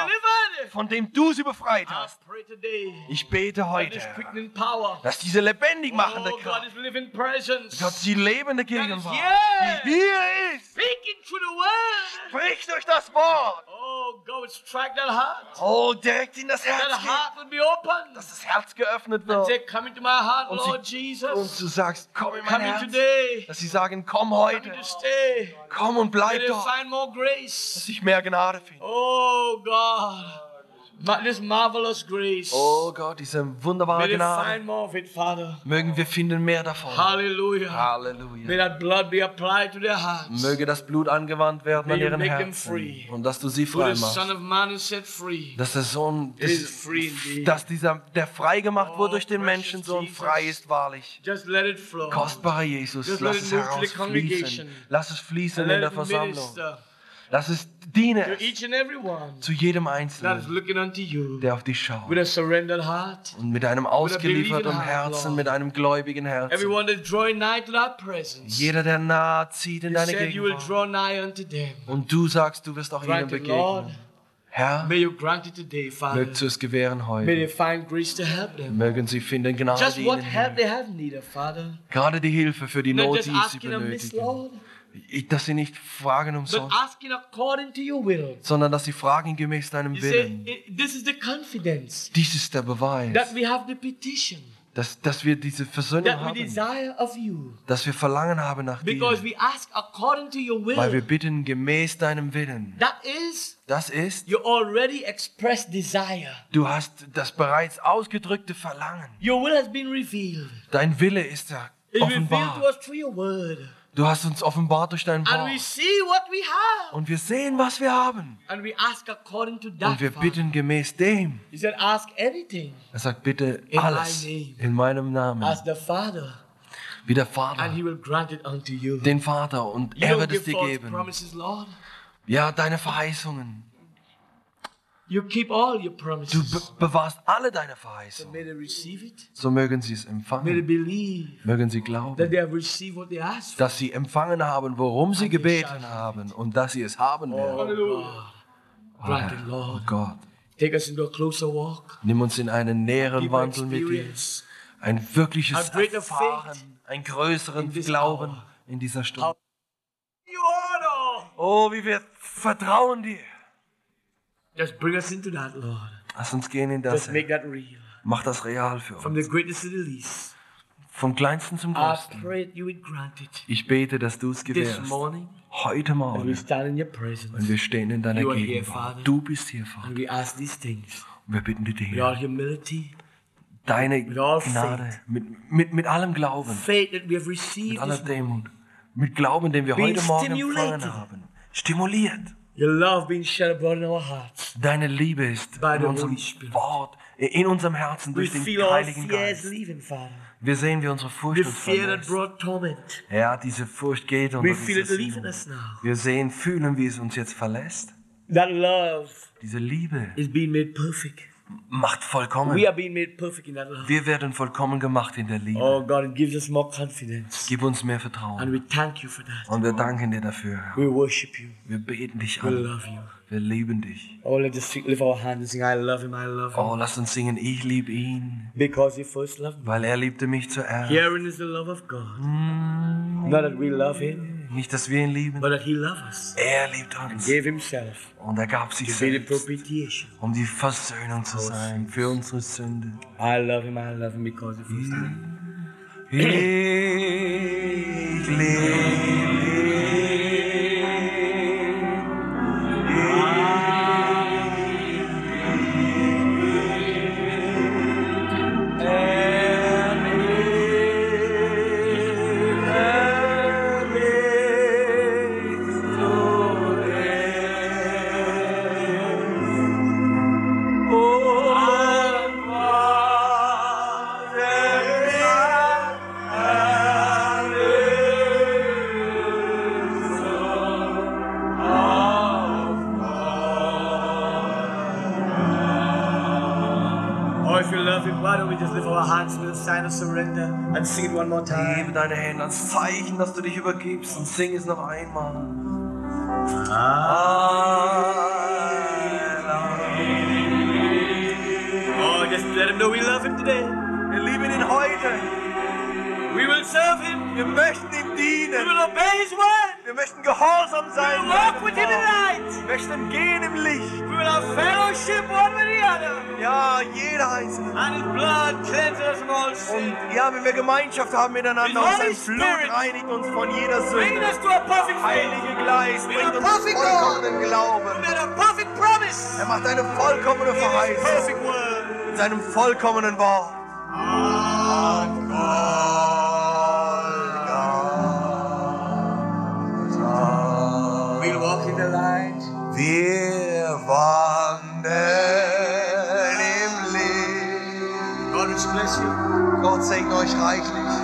haben, delivered. von dem du sie befreit I hast. pray today Ich bete that heute, this Herr, quickening power, dass diese lebendig machende oh God, Kraft, this living presence, Gott, die lebende that is Gegenwart, here, die hier ist, speaking through the word. sprich durch das Wort. Oh, go and strike that heart. Oh, direkt in das That Herz gehen, heart will be open. dass das Herz geöffnet And wird. say, come into my heart, Und Lord sie- Jesus. Und du sagst, komm in mein Come in Herz. today. Dass sie sagen, komm Come heute, in to stay. komm und May bleib they dort, find more grace. dass ich mehr Gnade finde. Oh God, Ma- this marvelous grace. Oh Gott, diese May wunderbare they Gnade. find more of it, Father. Mögen wir finden mehr davon. Hallelujah. May Halleluja. that blood be applied to their hearts. Möge das Blut angewandt werden May an you ihren make them Herzen. free. Und dass du sie For frei the Son machst. of Man is set free. Dass der Sohn, Is free indeed. dass dieser, der frei gemacht wurde durch den Oh, precious Menschensohn, Jesus. frei ist wahrlich. Just let it flow. Kostbarer Jesus, Just lass let es it move to the herausfließen. congregation. Lass es fließen And in let der it Versammlung. minister Lass es diene to each and every one zu jedem that is Einzelnen, looking unto you der auf dich schaut. with a surrendered heart. Und mit einem ausgelieferten Herzen, mit einem gläubigen Herzen. Everyone that's drawing nigh to that presence. Jeder, der nahe zieht in You deine said you will Gegenwart. draw nigh unto them. Und du sagst, du wirst auch ihnen Grant it, Lord. begegnen. Herr, May you grant it today, Father. mögst du es gewähren May they heute. find grace to help them. Mögen sie finden Gnade, Just die what ihnen help hilft. they have need of, Father. Gerade die Hilfe für die Not Not, just die sie asking amiss, benötigen. Lord, Ich- Dass sie nicht fragen but umsonst, asking according to your will. sondern dass sie fragen gemäß deinem You say, Willen. "I- this is the confidence Dies ist der Beweis, that we have the petition, dass, dass wir diese Versöhnung that we haben, desire of you. dass wir Verlangen haben nach dir, Because we ask according to your weil wir will. bitten gemäß deinem Willen. That is Das ist, your already expressed desire. du hast das bereits ausgedrückte Verlangen. Your will has been revealed. Dein Wille ist ja It's revealed to offenbar. us through your word. Du hast uns offenbart durch dein And we Wort. see what we have. Und wir sehen, was wir haben. And we ask according to that. Und wir Father. bitten gemäß dem. He said, ask anything Er sagt, bitte In alles my name. in meinem Namen. as the Father, Wie der and Vater, he will grant it unto you. den Vater. Und You er don't wird es give dir false geben. promises, Lord. Ja, deine Verheißungen. You keep all your Du promises. be bewahrst alle deine So Verheißungen. may they receive it. So mögen sie es May they empfangen. believe Mögen sie that glauben, they have received what they asked for. dass sie empfangen haben, worum sie gebeten haben. Und dass sie es haben werden. Hallelujah. Grant it, Oh Lord. Gott, Take us into a closer walk. nimm uns in einen näheren Deeper Wandel mit dir. experience. Ein wirkliches A greater Erfahren, einen größeren in this Glauben hour. in dieser Stunde. You honor. Oh, wie wir vertrauen dir. Just bring us into that, Lord. Lass uns gehen in das. Just make that real. Mach das real für From uns. the greatest to the least. Vom Kleinsten zum I Größten. pray that you would grant it. Ich bete, dass du es This gewährst. morning, Heute and we Morgen. stand in your Und presence. wir stehen in deiner You are here, Gegenwart. Father. Du bist hier, Vater. And we ask these things Und wir bitten dich, with all Herr, humility, deine with all Gnade, faith. mit, mit, mit allem Glauben, faith that we have mit received aller this morning. Demut, mit Glauben, den wir Being heute Morgen stimulated. empfangen haben. Stimuliert. Your love being shed abroad in our hearts. Deine Liebe ist By in the unserem Holy Spirit. Wort, in unserem Herzen We durch den feel all Heiligen fears Geist. leaving, Father. Wir sehen, wie unsere Furcht The uns fear that verlässt. brought torment. Ja, diese Furcht geht We unter feel it dieses leaving us now. Wir sehen, fühlen, wie es uns jetzt verlässt. That love Diese Liebe is being made perfect. macht vollkommen. We are being made perfect in that love. Wir werden vollkommen gemacht in der Liebe. Oh God, it gives us more confidence. Gib uns mehr And Vertrauen. we thank you for that. Und wir danken dir dafür. We worship you. Wir beten dich We an. love you. Wir lieben dich. Oh, let's just lift our hands and sing, I love him, I love him. Oh, lass uns singen, ich liebe ihn, Because he first loved me. weil er liebte mich zuerst. Herein is the love of God. Not that we love him, Nicht, dass wir ihn lieben. but that he loved us. Er liebt uns. Gave himself Und er gab sich to be the selbst, propitiation. um die Versöhnung zu sein für unsere Sünde. I love him, I love him because he first loved me. Ich liebe Oh, if you love him, why don't we just lift our hands with a sign of surrender and sing it one more time? Gebe deine Hände als Zeichen, dass du dich übergibst und sing es noch einmal. I love Even though we love him today, Wir lieben ihn heute. we will serve him. Wir möchten ihm We dienen. will obey his word. Wir möchten gehorsam We sein. will walk seinem with him in Wort. light. Wir möchten gehen im Licht. We will have fellowship one with the other. Ja, jeder Einzelne. And his blood cleanses us from all Und sin. ja, wenn wir Gemeinschaft haben miteinander, His und Holy sein Blut Spirit reinigt uns von jeder Bring Sünde. us to a perfect faith. Heilige Geist With bringt a uns perfect vollkommenen God. Glauben. And a perfect promise. Er macht eine vollkommene In his Verheißung perfect word. in seinem vollkommenen Wort. We'll walk in the light. Wir wandeln im Licht. God will bless you. Gott segne euch reichlich.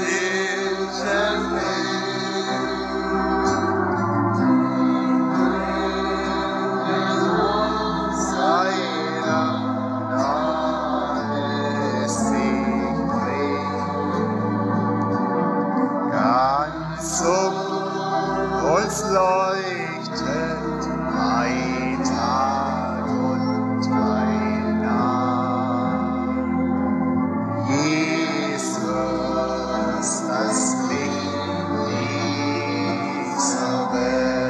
Ganz um uns leuchtet ein Tag und ein Nacht. Jesus, das Licht dieser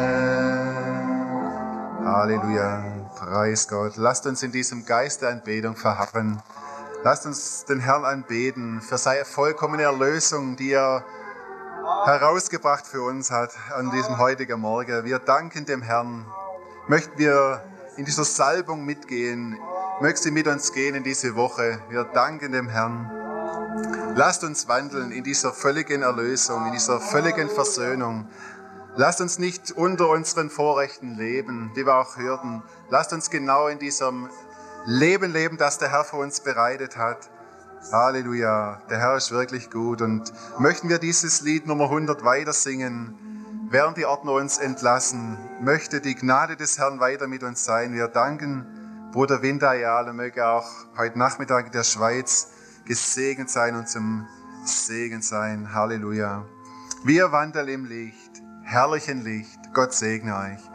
Welt. Halleluja, preis Gott. Lasst uns in diesem Geist der Anbetung verharren. Lasst uns den Herrn anbeten für seine vollkommene Erlösung, die er herausgebracht für uns hat an diesem heutigen Morgen. Wir danken dem Herrn. Möchten wir in dieser Salbung mitgehen? Möchtest du mit uns gehen in diese Woche? Wir danken dem Herrn. Lasst uns wandeln in dieser völligen Erlösung, in dieser völligen Versöhnung. Lasst uns nicht unter unseren Vorrechten leben, wie wir auch hörten. Lasst uns genau in diesem Leben leben, das der Herr für uns bereitet hat. Halleluja, der Herr ist wirklich gut. Und möchten wir dieses Lied Nummer hundert weiter singen, während die Ordner uns entlassen, möchte die Gnade des Herrn weiter mit uns sein. Wir danken Bruder Windayal und möge auch heute Nachmittag in der Schweiz gesegnet sein und zum Segen sein. Halleluja. Wir wandeln im Licht, herrlichen Licht. Gott segne euch.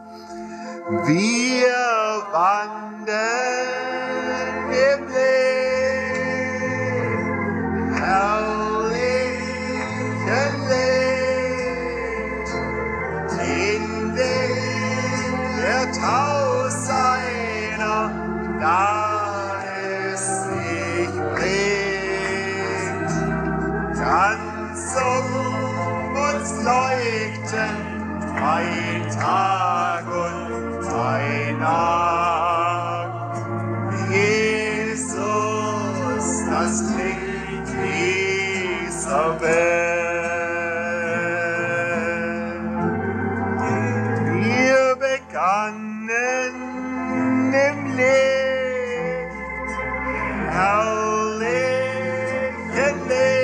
Wir wandeln im Licht, herrlichen Licht, in dem der Taus seiner Gnade sich bringt. Ganz um uns leuchten ein Tag und ein Nacht. Jesus, das Licht dieser Welt. Wir begannen im Licht, herrlichen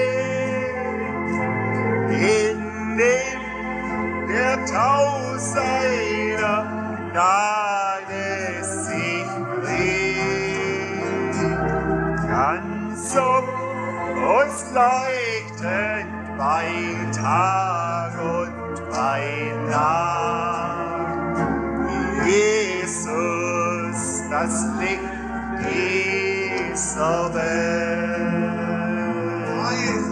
Licht, in dem der Taus seiner Gnade sich bringt. Ganz um uns leuchtet bei Tag und bei Nacht. Jesus, das Licht dieser Welt.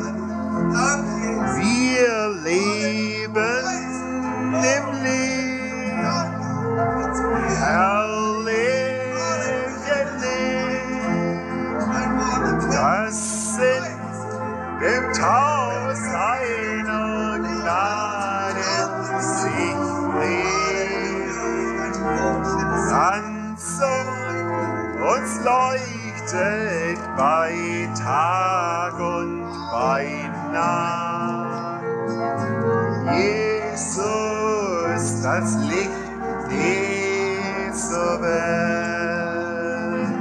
Wir leben im Licht, herrlichen Licht, das sind dem Taus seiner Gnade sich bringt. Ganz um uns leuchtet bei Tag und bei Nacht. Jesus, das Licht dieser Welt.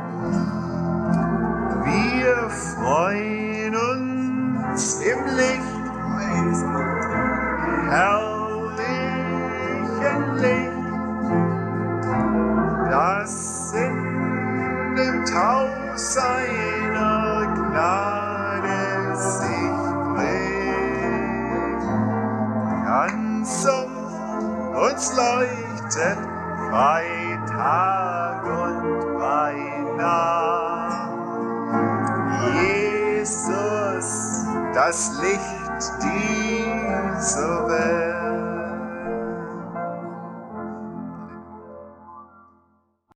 Wir freuen uns im Licht, herrlichen Licht, das in dem Taus seiner Gnade sich bringt. Ganz um uns leuchtet bei Tag und bei Nacht. das Licht dieser Welt.